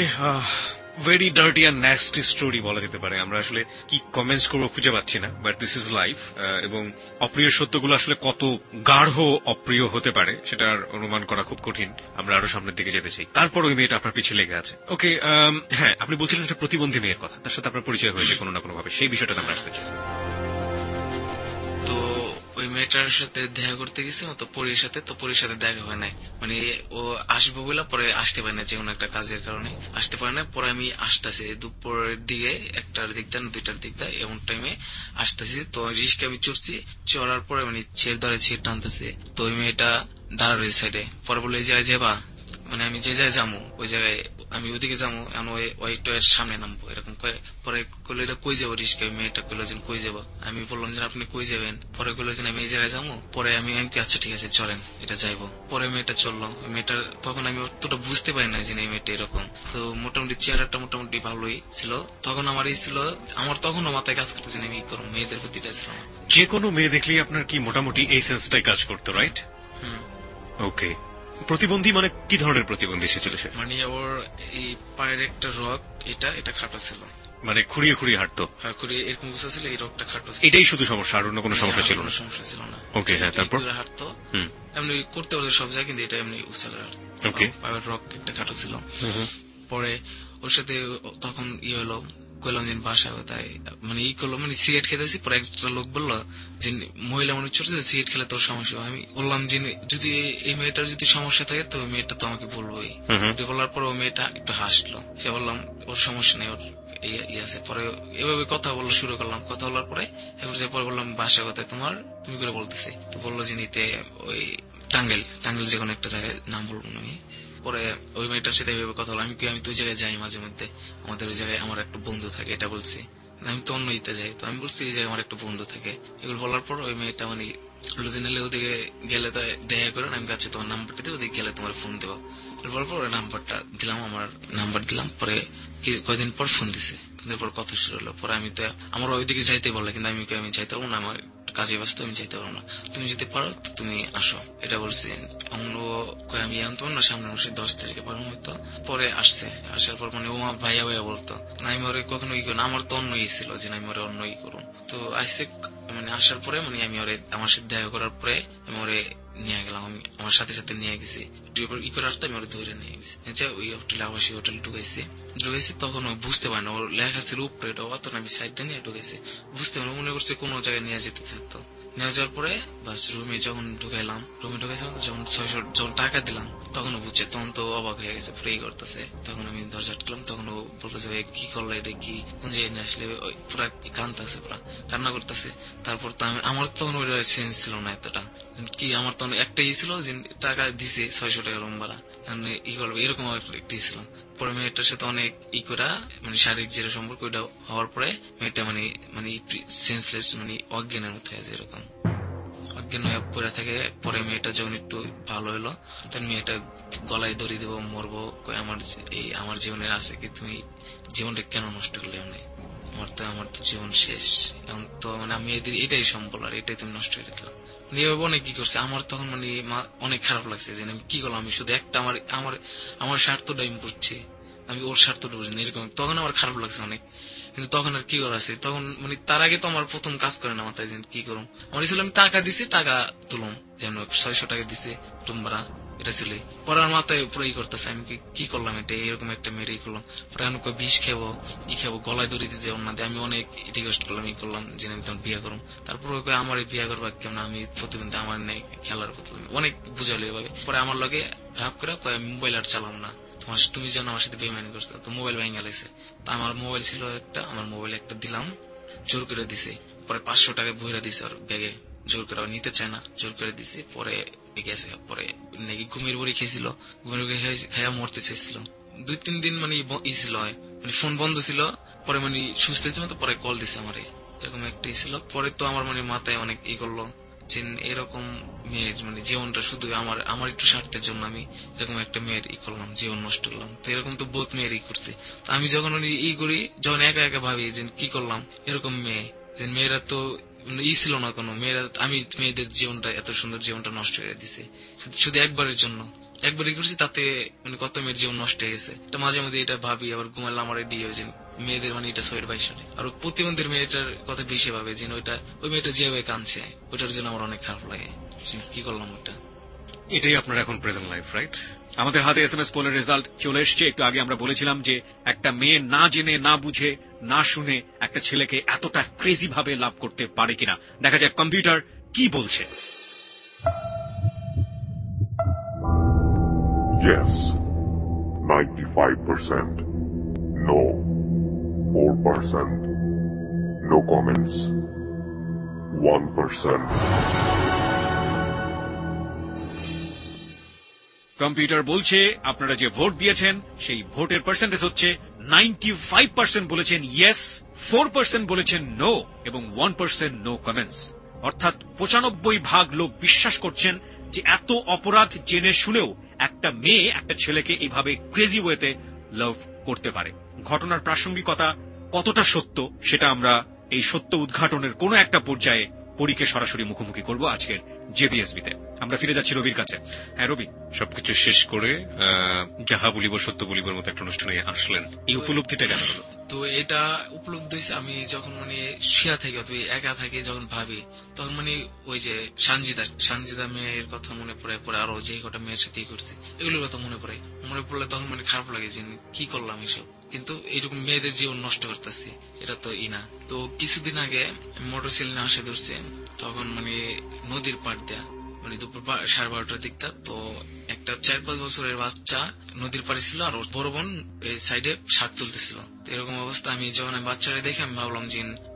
very dirty and nasty story বলা যেতে পারে। আমরা আসলে কি কমেন্টস করবো খুঁজে পাচ্ছি না, বাট দিস ইজ লাইফ। এবং অপ্রিয় সত্যগুলো আসলে কত গাঢ় অপ্রিয় হতে পারে সেটার অনুমান করা খুব কঠিন। আমরা আরো সামনের দিকে যেতে চাই। তারপর ওই মেয়েটা আপনার পিছিয়ে লেগে আছে। ওকে, হ্যাঁ, আপনি বলছিলেন একটা প্রতিবন্ধী মেয়ের কথা, তার সাথে আপনার পরিচয় হয়েছে কোনো না কোনো ভাবে, সেই বিষয়টা আমরা আসতে চাই। তো ওই মেয়েটার সাথে দেখা করতে গেছি তো পরীর সাথে, তো পরীর সাথে দেখা হয় নাই, মানে ও আসবো বলে পরে আসতে পারে না, যে কোনো একটা কাজের কারণে আসতে পারে না। পরে আমি আসতেছি দুপুরের দিকে, একটার দিক দেয় দুইটার দিক দেয়, এমন টাইমে আসতেছি। তো রিস্কে আমি চড়ছি, চড়ার পরে মানে ছেড় ধরে ছেড় টানতেছে। তো ওই মেয়েটা দাঁড়া রয়েছে সাইডে, পরে বলে এই জায়গায় যাবা, মানে আমি যে জায়গায় যাবো ওই জায়গায় আমি ওদিকে যাবো, এখন ওই টয়ের সামনে নামবো, এরকম পরে কইলো এটা কই যাবো রিস্কা। মেয়েটা কইলো যে কই যাবো, আমি বললাম যে আপনি কই যাবেন, পরে কইলো যে আমি এই জায়গায় যাবো। পরে আমি আচ্ছা ঠিক আছে চলেন এটা যাইবো। পরে মেয়েটা চললো, মেয়েটা তখন আমি অতটা বুঝতে পারি না যে এই মেয়েটা এরকম। তো মোটামুটি চেহারাটা মোটামুটি ভালোই ছিল তখন। আমার এই ছিল, আমার তখনও মাথায় কাজ করতেছে না আমি কি করবো, মেয়েদের প্রতিটা ছিল। যে কোনো মেয়ে দেখলেই আপনার কি মোটামুটি এই সেন্সটাই কাজ করতো, রাইট? হুম। ওকে, প্রতিবন্ধী মানে কি ধরনের প্রতিবন্ধী ছিল সে? মানে ওর এই পায়ের একটা রগ, এটা এটা খাটো ছিল, মানে খুঁড়িয়ে খুঁড়িয়ে হাঁটতো। হ্যাঁ খুঁড়িয়ে এরকম বুঝা ছিল, এই রগটা খাটো ছিল। এটাই শুধু সমস্যা, আর অন্য কোনো সমস্যা ছিল না? সমস্যা ছিল না। ওকে, হ্যাঁ, তারপর হাঁটতো এমনি করতে পারতো সব জায়গায়, কিন্তু এটা এমনি উচালে হাঁটতো। ওকে, পায়ের রগ একটা খাটো ছিল। পরে ওর সাথে তখন ই হলো, কইলাম যে বাসা কোথায়, মানে ই করলো, মানে সিগারেট খেতেছি। পরে একটা লোক বললো যে মহিলা মানুষ ছোট সিগারেট খেলে তোর সমস্যা। আমি বললাম যে যদি এই মেয়েটার যদি সমস্যা থাকে তো ওই মেয়েটা তো আমাকে বলবোই। বলার পর ওই মেয়েটা একটু হাসলো, সে বললাম ওর সমস্যা নেই, ওর ই আছে। পরে এভাবে কথা বলা শুরু করলাম, কথা বলার পরে একবার যে পরে বললাম বাসা কোথায় তোমার, তুমি করে বলতেছি। তো বললো যে নিতে ওই টাঙ্গেল, টাঙ্গেল যে কোনো একটা জায়গায়, নাম বলবো না আমি। পরে ওই মেয়েটার সাথে এভাবে কথা হলো, আমি কি আমি তুই জায়গায় যাই মাঝে মধ্যে, আমাদের ওই জায়গায় আমার একটা বন্ধু থাকে, এটা বলছি। আমি তো অন্য ইতে যাই, তো আমি বলছি এই জায়গায় আমার একটা বন্ধু থাকে। এগুলো বলার পর ওই মেয়েটা মানে লুধিনালে ওদিকে গেলে দেখা করে আমি কাছে তোমার নাম্বারটা দিই, ওদিকে গেলে তোমার ফোন দেবো বলার পর ওই নাম্বারটা দিলাম, আমার নাম্বার দিলাম। পরে কয়েকদিন পর ফোন দিছে, পর কথা শুরু হলো। পরে আমি তো আমার ওইদিকে যাইতে বললে, কিন্তু আমি আমি যাইতে পারবো না, আমার কাজে ব্যস্ত, আমি যাইতে পারবো না, তুমি যেতে পারো তুমি আসো, এটা বলছি। আমি আনতো না সামনে মাসে দশ তারিখে পারবো হয়তো। পরে আসছে, আসার পর মানে ও আমার ভাইয়া ভাইয়া বলতো, আমি ওরে কখনো ই করুন, আমার তো অন্য ই ছিল যে আমি ওরে অন্য ই করুন। তো আসছে মানে আসার পরে মানে আমি ওরে আমার সাথে দেখা করার পরে আমি ওরে নিয়ে গেলাম, আমি আমার সাথে সাথে নিয়ে গেছি ই করার, তো আমি ওরে ধরে নিয়ে গেছি। ওই হোটেলে আবাসিক হোটেলে ঢুকাইছি ঢুকাইছি তখন ও বুঝতে পারে না, ওর লেখা ছিল উপরে, এটা অত আমি সাইড দিয়ে নিয়ে ঢুকাইছি, বুঝতে পারে মনে করছে কোনো জায়গায় নিয়ে যেতে থাকতো। নিয়ে যাওয়ার পরে বাস রুমে যখন ঢুকাইলাম, রুমে ঢুকাইছিলাম যখন ছয়শো যখন টাকা দিলাম তখন ও বুঝছে, তখন তো অবাক হয়ে গেছে, প্রে করতেছে। তখন আমি দরজা আটকালাম, তখন ও বলতেছে কি করলো, এটা কি কোন জায়গায় নিয়ে আসলে, পুরা কান্দতেছে, পুরা কান্না করতেছে। তারপর তো আমি আমার তখন ওই সেন্স ছিল না এতটা, কি আমার তখন একটা ই ছিল যে টাকা দিছে ছয়শো টাকা রুম ভাড়া, ই করবো এরকম একটা ছিল। পরে মেয়েটার সাথে অনেক ই করা মানে শারীরিক যেটা সম্পর্ক ওইটা হওয়ার পরে মেয়েটা মানে মানে সেন্সলেস মানে অজ্ঞানের মতো হয়েছে, এরকম অজ্ঞান হয়ে পড়ে থাকে। পরে মেয়েটা যখন একটু ভালো হলো তখন মেয়েটা গলায় দড়ি দেবো, মরবো, আমার এই আমার জীবনের আছে কি, তুমি জীবনটা কেন নষ্ট করলে, মানে আমার তো আমার তো জীবন শেষ এখন তো, মানে আমি এটাই সম্বল আর এটাই তুমি নষ্ট করে দিলাম। অনেক কি করছে আমার তখন মানে অনেক খারাপ লাগছে যে আমি কি করলাম, আমি শুধু একটা আমার আমার আমার স্বার্থটা আমি করছি, আমি ওর স্বার্থটা বুঝি না, এরকম তখন আমার খারাপ লাগছে অনেক। কিন্তু তখন আর কি করার আছে, তখন মানে তার আগে তো আমার প্রথম কাজ করে না মাথায়, কি করুম, আমার ছিল আমি টাকা দিছি, টাকা তুলুম, যেন ছয়শো টাকা দিছি রুম ভাড়া, এটা ছিল। পরে আমার মাথায় পুরো ই করতেছে, আমি কি করলাম, এটা এরকম একটা মেয়েটাই করলাম। পরে আমি বিষ খেবো কি খেবো, গলায় দড়ি দিতে না দিয়ে আমি অনেক রিকোয়েস্ট করলাম, ই করলাম যে আমি তখন বিয়ে করুম। তারপর আমার বিয়ে করবার কেমন, আমি প্রতিবন্ধী, আমার নেই খেলার প্রতিবন্ধী, অনেক বুঝালো এভাবে। পরে আমার লগে রাপ করে আমি মোবাইল আর চালাম না, তোমার তুমি যেন আমার সাথে বেইমানি করছো, তো মোবাইল ভেঙে গেছে। তো আমার মোবাইল ছিল একটা, আমার মোবাইল একটা দিলাম, জোর করে দিছে। পরে পাঁচশো টাকা বইরা দিছে ওর ব্যাগে, জোর করে নিতে চায় না, জোর করে দিছে। পরে গেছে, পরে নাকি ঘুমের বড়ি খেয়েছিল, ঘুমের বড়ি খাইয়া মরতে চাইছিল। দুই তিন দিন মানে ই ছিল, মানে ফোন বন্ধ ছিল। পরে মানে সুস্থ হয়েছিল, তো পরে কল দিছে আমারে, এরকম একটাই ছিল। পরে তো আমার মানে মাথায় অনেক ই করলো যে এরকম মেয়ের মানে জীবনটা শুধু আমার আমার একটু স্বার্থের জন্য আমি এরকম একটা মেয়ের ই করলাম, জীবন নষ্ট করলাম। তো এরকম তো বহুত মেয়ের ই করছে। তো আমি যখন ই করি, যখন একা একা ভাবি যে কি করলাম, এরকম মেয়ে যে মেয়েরা তো ই ছিল না কোনো, মেয়েরা আমি মেয়েদের জীবনটা এত সুন্দর জীবনটা নষ্ট করে দিছে শুধু একবারের জন্য, একবারই করছি, তাতে মানে কত মেয়ের জীবন নষ্ট হয়ে গেছে। এটা মাঝে মাঝে এটা ভাবি, আবার ঘুমালে আমার এটি হয়েছে মেয়েদের মানে এটা ছয়ের বাইশ সালে, আর প্রতিবন্ধীর মেয়েটার কথা বেশি ভাবে যে ওইটা ওই মেয়েটা যেভাবে কাঁদছে ওইটার জন্য আমার অনেক খারাপ লাগে, কি করলাম ওটা। এটাই আপনার এখন প্রেজেন্ট লাইফ, রাইট? আমাদের হাতে এস এম এস পোলের রেজাল্ট চলে এসছে। একটু আগে আমরা বলেছিলাম যে একটা মেয়ে না জেনে না বুঝে না শুনে একটা ছেলেকে এতটা ক্রেজি ভাবে লাভ করতে পারে কিনা। দেখা যায় কম্পিউটার কি বলছে। Yes, ninety-five percent. No, four percent. No comments, one percent. Computer বলছে আপনারা যে ভোট দিয়েছেন সেই ভোটের পার্সেন্টেজ হচ্ছে নাইনটি ফাইভ পার্সেন্ট বলেছেন ইয়েস, ফোর পার্সেন্ট বলেছেন নো এবং ওয়ান পার্সেন্ট নো কমেন্টস। অর্থাৎ পঁচানব্বই ভাগ লোক বিশ্বাস করছেন যে এত অপরাধ জেনে শুনেও একটা মেয়ে একটা ছেলেকে এইভাবে ক্রেজি ওয়েতে লাভ করতে পারে। ঘটনার প্রাসঙ্গিকতা কতটা সত্য সেটা আমরা এই সত্য উদ্ঘাটনের কোন একটা পর্যায়ে পরীকে সরাসরি মুখোমুখি করব আজকের জেবিএসবিতে। আমরা ফিরে যাচ্ছি রবির কাছে। হ্যাঁ রবি, সবকিছু শেষ করে যাহা বলিব সত্য বলিবার মতো একটা অনুষ্ঠানে আসলেন, এই উপলব্ধিটা কেন হলো? তো এটা উপলব্ধি হয়েছে আমি যখন মানে শুয়া থাকি অথবা একা থাকি, যখন ভাবি তখন মানে ওই যে সানজিদা সানজিদা মেয়ের কথা মনে পড়ে, পরে আরো যে কটা মেয়ের সাথে করছে এগুলোর কথা মনে পড়ে মনে পড়লে তখন মানে খারাপ লাগে যে কি করলাম এসব, কিন্তু এইরকম মেয়েদের জীবন নষ্ট করতেছে, এটা তো ই না। তো কিছুদিন আগে মোটরসাইকেল নিয়ে আসে ধরছে, তখন মানে নদীর পাড় দেয়া মানে দুপুর সাড়ে বারোটার দিকটা, তো একটা চার পাঁচ বছরের বাচ্চা নদীর পাড়ে ছিল আর বড় বোন এই সাইডে শাক তুলতেছিল। এরকম অবস্থা আমি যখন আমি বাচ্চারা দেখে আমি ভাবলাম যে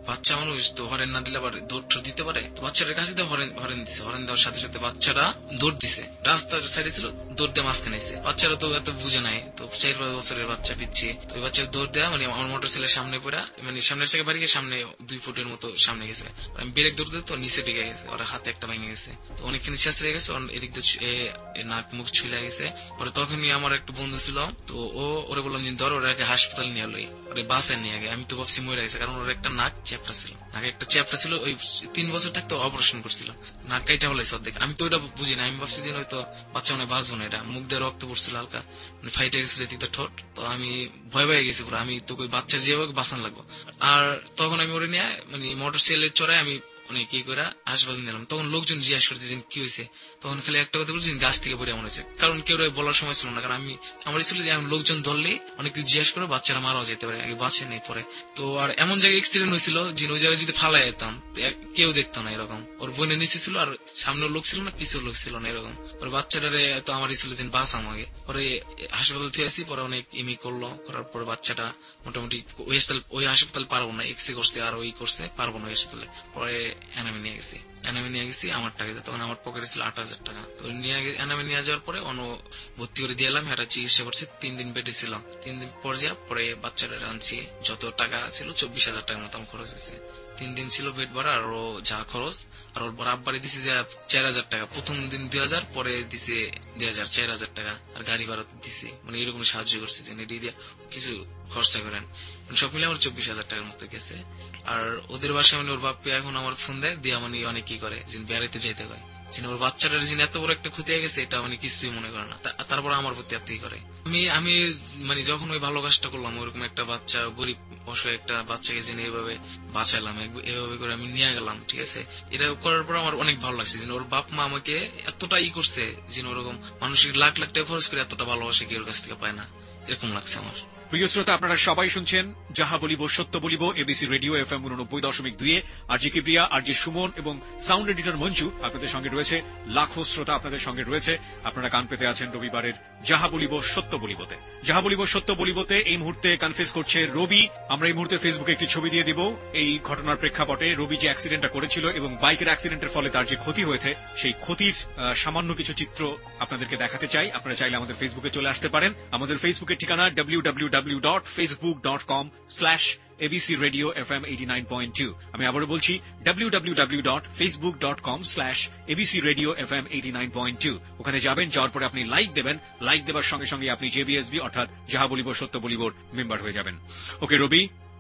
বাচ্চা মানুষ তো হরেন না দিলে আবার দৌড় দিতে পারে, তো বাচ্চাটার কাছে হরেন হরেন দিছে। হরেন দেওয়ার সাথে সাথে বাচ্চারা দৌড় দিছে, রাস্তার সাইডে ছিল, দৌড় দিয়ে মাঝখানে নিছে। বাচ্চারা তো এত বুঝে নাই, তো চার পাঁচ বছরের বাচ্চা পিচ্ছে, তো ওই বাচ্চার দৌড় দেওয়া মানে আমার মোটর সাইকেলের সামনে পড়া, মানে সামনের থেকে বাড়ি গিয়ে সামনে দুই ফুটের মতো সামনে গেছে। আমি ব্রেক দৌড়তে তো নিচে ঢেকে গেছে, ওরা হাতে একটা ভেঙে গেছে, তো অনেকখানি শেষ হয়ে গেছে, এদিক দিয়ে নাক মুখ ছুলে গেছে। পরে তখনই আমার একটা বন্ধু ছিল, তো ও ওরে বললাম যে ধর ওরা হাসপাতাল নিয়ে এলো, ওরে বাসায় নিয়ে গে। আমি তো ভাবছি মরে গেছে, কারণ ওর একটা নাক চ্যাপটা ছিল, নাকে একটা চ্যাপটা ছিল, ওই তিন বছর থাকতে অপারেশন করছিল, নাক কাইটা হলে সব দেখ। আমি তো ওইটা বুঝি না, আমি ভাবছি যে হয়তো বাচ্চা মনে বাঁচবো না, এটা মুখ দিয়ে রক্ত পড়ছিল হালকা, মানে ফাইটে গেছিল এদিকটা ঠোঁট। তো আমি ভয় পেয়ে গেছি পুরো, আমি তো ওই বাচ্চা যেভাবে বাঁচান লাগবো। আর তখন আমি ওরে নিয়ে মানে মোটর সাইকেলের চড়াই আমি মানে কি করে হাসপাতাল নিলাম। তখন লোকজন জিজ্ঞাসা করছে যে কি হয়েছে, তখন খালি একটা কথা বলছি গাছ থেকে পড়ে মনে হয়েছে, কারণ কেউ বলার সময় ছিল না, কারণ আমি আমার ছিল যে লোকজন ধরলে অনেক কিছু জিজ্ঞাসা করে বাচ্চারা মারাও যেতে পারে, আগে বাঁচে নেই পরে। তো আর এমন জায়গায় এক্সিডেন্ট হয়েছিল যে ওই জায়গায় যদি ফালাই যেতাম কেউ দেখতো না এরকম, ওর বোনের নিচে ছিল আর সামনের লোক ছিল না, পিছের লোক ছিল না এরকম। ওর বাচ্চাটারে তো আমারই ছিল যে বাস আমাকে, পরে হাসপাতাল থেকে আসি, পরে অনেক এমি করলো, করার পরে বাচ্চাটা মোটামুটি ওই হাসপাতাল ওই হাসপাতাল পারবো না, এক্সরে করছে আর ওই করছে পারবো না হাসপাতালে, পরে এনামে নিয়ে গেছি। এনামে নিয়ে গেছি আমার টাকা, তখন আমার পকেটে ছিল আট হাজার টাকা। তো এনামে নিয়ে যাওয়ার পরে অন্য ভর্তি করে দিয়ে এলাম, এটা চিকিৎসা করছে, তিন দিন বেডে ছিল। তিন দিন পর যা পরে বাচ্চাটা আনছি, যত টাকা ছিল চব্বিশ হাজার টাকার মতো খরচ হয়েছে। তিন দিন ছিল বেড ভাড়া আর ও যা খরচ, আর ওর বড় আব্বারে দিছে যে চার হাজার টাকা, প্রথম দিন দুই হাজার, পরে দিছে দুই হাজার, চার হাজার টাকা, আর গাড়ি ভাড়া দিছে, মানে এরকম সাহায্য করছে যে এটি দিয়ে কিছু খরচা করেন, সব মিলে আমার চব্বিশ হাজার টাকার মতো গেছে। আর ওদের বাসায় মানে ওর বাপ্পি এখন আমার ফোন দেয় দিয়া মানে অনেক কি করে যে বেড়াইতে যাইতে হয়, যে ওর বাচ্চাটার যে এত বড় একটা ক্ষতি হয়ে গেছে এটা মানে কিছুই মনে করে না, তারপর আমার প্রতি এতই করে। আমি আমি মানে যখন ওই ভালো কাজটা করলাম, ওইরকম একটা বাচ্চা গরিব অসহায় একটা বাচ্চাকে জেনে এইভাবে বাঁচালাম, এভাবে করে আমি নিয়ে গেলাম, ঠিক আছে, এটা করার পর আমার অনেক ভালো লাগছে যে ওর বাপ মা আমাকে এতটা ই করছে, যে ওরকম মানুষের লাখ লাখ টাকা খরচ করে এতটা ভালোবাসে কি ওর কাছ থেকে পায় না, এরকম লাগছে আমার। প্রিয় শ্রোতা, আপনারা সবাই শুনছেন যাহা বলিব সত্য বলিব এবিসি রেডিও এফ এম উননব্বই দশমিক দুইয়ে। আর জি কিপ্রিয়া, আর জি সুমন এবং সাউন্ড এডিটর মঞ্জু আপনাদের সঙ্গে রয়েছে, লাখো শ্রোতা আপনাদের সঙ্গে রয়েছে। আপনারা কান পেতে আছেন রবিবারের যাহা বলিব সত্য বলিবতে। যাহা বলিব সত্য বলিবতে এই মুহূর্তে কনফেস করছে রবি। আমরা এই মুহূর্তে ফেসবুকে একটি ছবি দিয়ে দিব এই ঘটনার প্রেক্ষাপটে। রবি যে অ্যাক্সিডেন্টটা করেছিল এবং বাইকের অ্যাক্সিডেন্টের ফলে তার যে ক্ষতি হয়েছে, সেই ক্ষতির সামান্য কিছু চিত্র আপনাদেরকে দেখাতে চাই। আপনারা চাইলে আমাদের ফেসবুকে চলে আসতে পারেন। আমাদের ফেসবুকের ঠিকানা W W W dot Facebook dot com slash ABC radio F M eighty nine point two. আমি আবারও বলছি W W W dot Facebook dot com slash ABC radio F M eighty nine point two. ওখানে যাবেন, যাওয়ার পরে আপনি লাইক দেবেন। লাইক দেওয়ার সঙ্গে সঙ্গে আপনি জেবিএসবি অর্থাৎ যাহা বলিব সত্য বলিবর মেম্বার হয়ে যাবেন। ওকে রবি,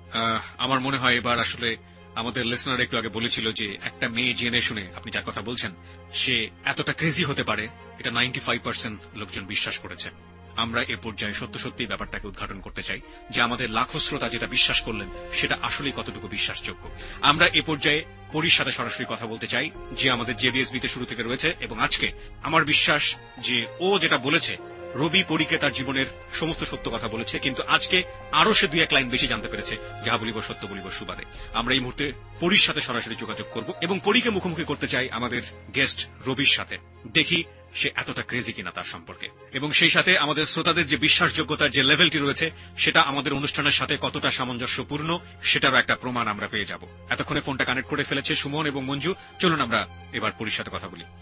আমার মনে হয় এবার আসলে আমাদের লিসনার একটু আগে বলেছিল যে একটা মেয়ে জেনে শুনে আপনি যার কথা বলছেন সে এতটা ক্রেজি হতে পারে, এটা নাইনটি ফাইভ পার্সেন্ট লোকজন বিশ্বাস করেছে। আমরা এ পর্যায়ে সত্য সত্যি ব্যাপারটাকে উদ্ঘাটন করতে চাই যে আমাদের লাখো শ্রোতা যেটা বিশ্বাস করলেন সেটা আসলে কতটুকু বিশ্বাসযোগ্য। আমরা এ পর্যায়ে পরীর সাথে সরাসরি কথা বলতে চাই, যে আমাদের জেবিএসবিতে শুরু থেকে রয়েছে, এবং আজকে আমার বিশ্বাস যে ও যেটা বলেছে, রবি পরীকে তার জীবনের সমস্ত সত্য কথা বলেছে, কিন্তু আজকে আরো সে দুই এক লাইন বেশি জানতে পেরেছে যাহা বলিব সত্য বলিব সুবাদে। আমরা এই মুহূর্তে পরীর সাথে সরাসরি যোগাযোগ করব এবং পরীকে মুখোমুখি করতে চাই আমাদের গেস্ট রবির সাথে। দেখি সে এতটা ক্রেজি কিনা তার সম্পর্কে, এবং সেই সাথে আমাদের শ্রোতাদের যে বিশ্বাসযোগ্যতার যে লেভেলটি রয়েছে সেটা আমাদের অনুষ্ঠানের সাথে কতটা সামঞ্জস্যপূর্ণ সেটারও একটা প্রমাণ আমরা পেয়ে যাব। এতক্ষণে ফোনটা কানেক্ট করে ফেলেছে সুমন এবং মঞ্জু। চলুন আমরা এবার পরীর সাথে কথা বলি।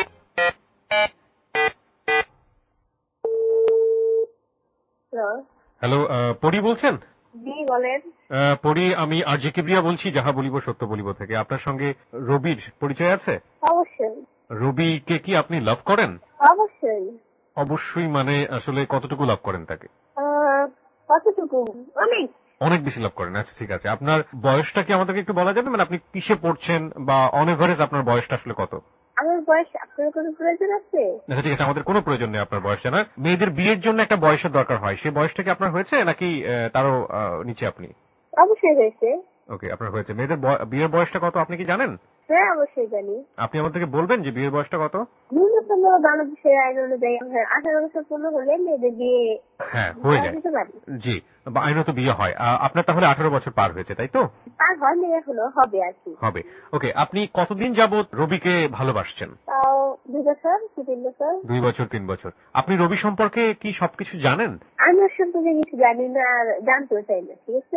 হ্যালো, পরি বলছেন? জি বলেন। পরি, আমি আর জি কিবরিয়া বলছি যাহা বলিব সত্য বলিব থেকে। আপনার সঙ্গে রবির পরিচয় আছে? অবশ্যই। রবিকে কি আপনি লাভ করেন? অবশ্যই। অবশ্যই মানে আসলে কতটুকু লাভ করেন তাকে? কতটুকু? অনেক অনেক বেশি লাভ করেন। আচ্ছা ঠিক আছে, আপনার বয়সটা কি আমাদেরকে একটু বলা যাবে? মানে আপনি কিসে পড়ছেন বা অন এভারেজ আপনার বয়সটা আসলে কত? আমার বয়স আপনার কোনো প্রয়োজন আছে? আচ্ছা ঠিক আছে, আমাদের কোনো প্রয়োজন নেই আপনার বয়স জানার। মেয়েদের বিয়ের জন্য একটা বয়সের দরকার হয়, সেই বয়সটা কি আপনার হয়েছে নাকি তারও নিচে আপনি? অবশ্যই হয়েছে। ওকে, আপনার হয়েছে। মেয়েদের বিয়ের বয়সটা কত আপনি কি জানেন? হ্যাঁ অবশ্যই জানি। আপনি আমাদেরকে বলবেন যে বিয়ের বয়সটা কত? ন্যূনতম বাংলাদেশের আইন অনুযায়ী আঠারো বছর পূর্ণ হলে মেয়েদের বিয়ে হ্যাঁ হয়ে যায়। জি, আইনত বিয়ে হয়। আপনার তাহলে আঠারো বছর পার হয়েছে, তাই তো? আর হয়নি এখনো, হবে আর কি। হবে। ওকে, আপনি কতদিন যাবত রবিকে ভালোবাসছেন? তাও দুই বছর কি তিন বছর। দুই বছর তিন বছর। আপনি রবি সম্পর্কে কি সবকিছু জানেন? আমি ওর সম্পর্কে কিছু জানি না আর জানতেও চাই না, ঠিক আছে?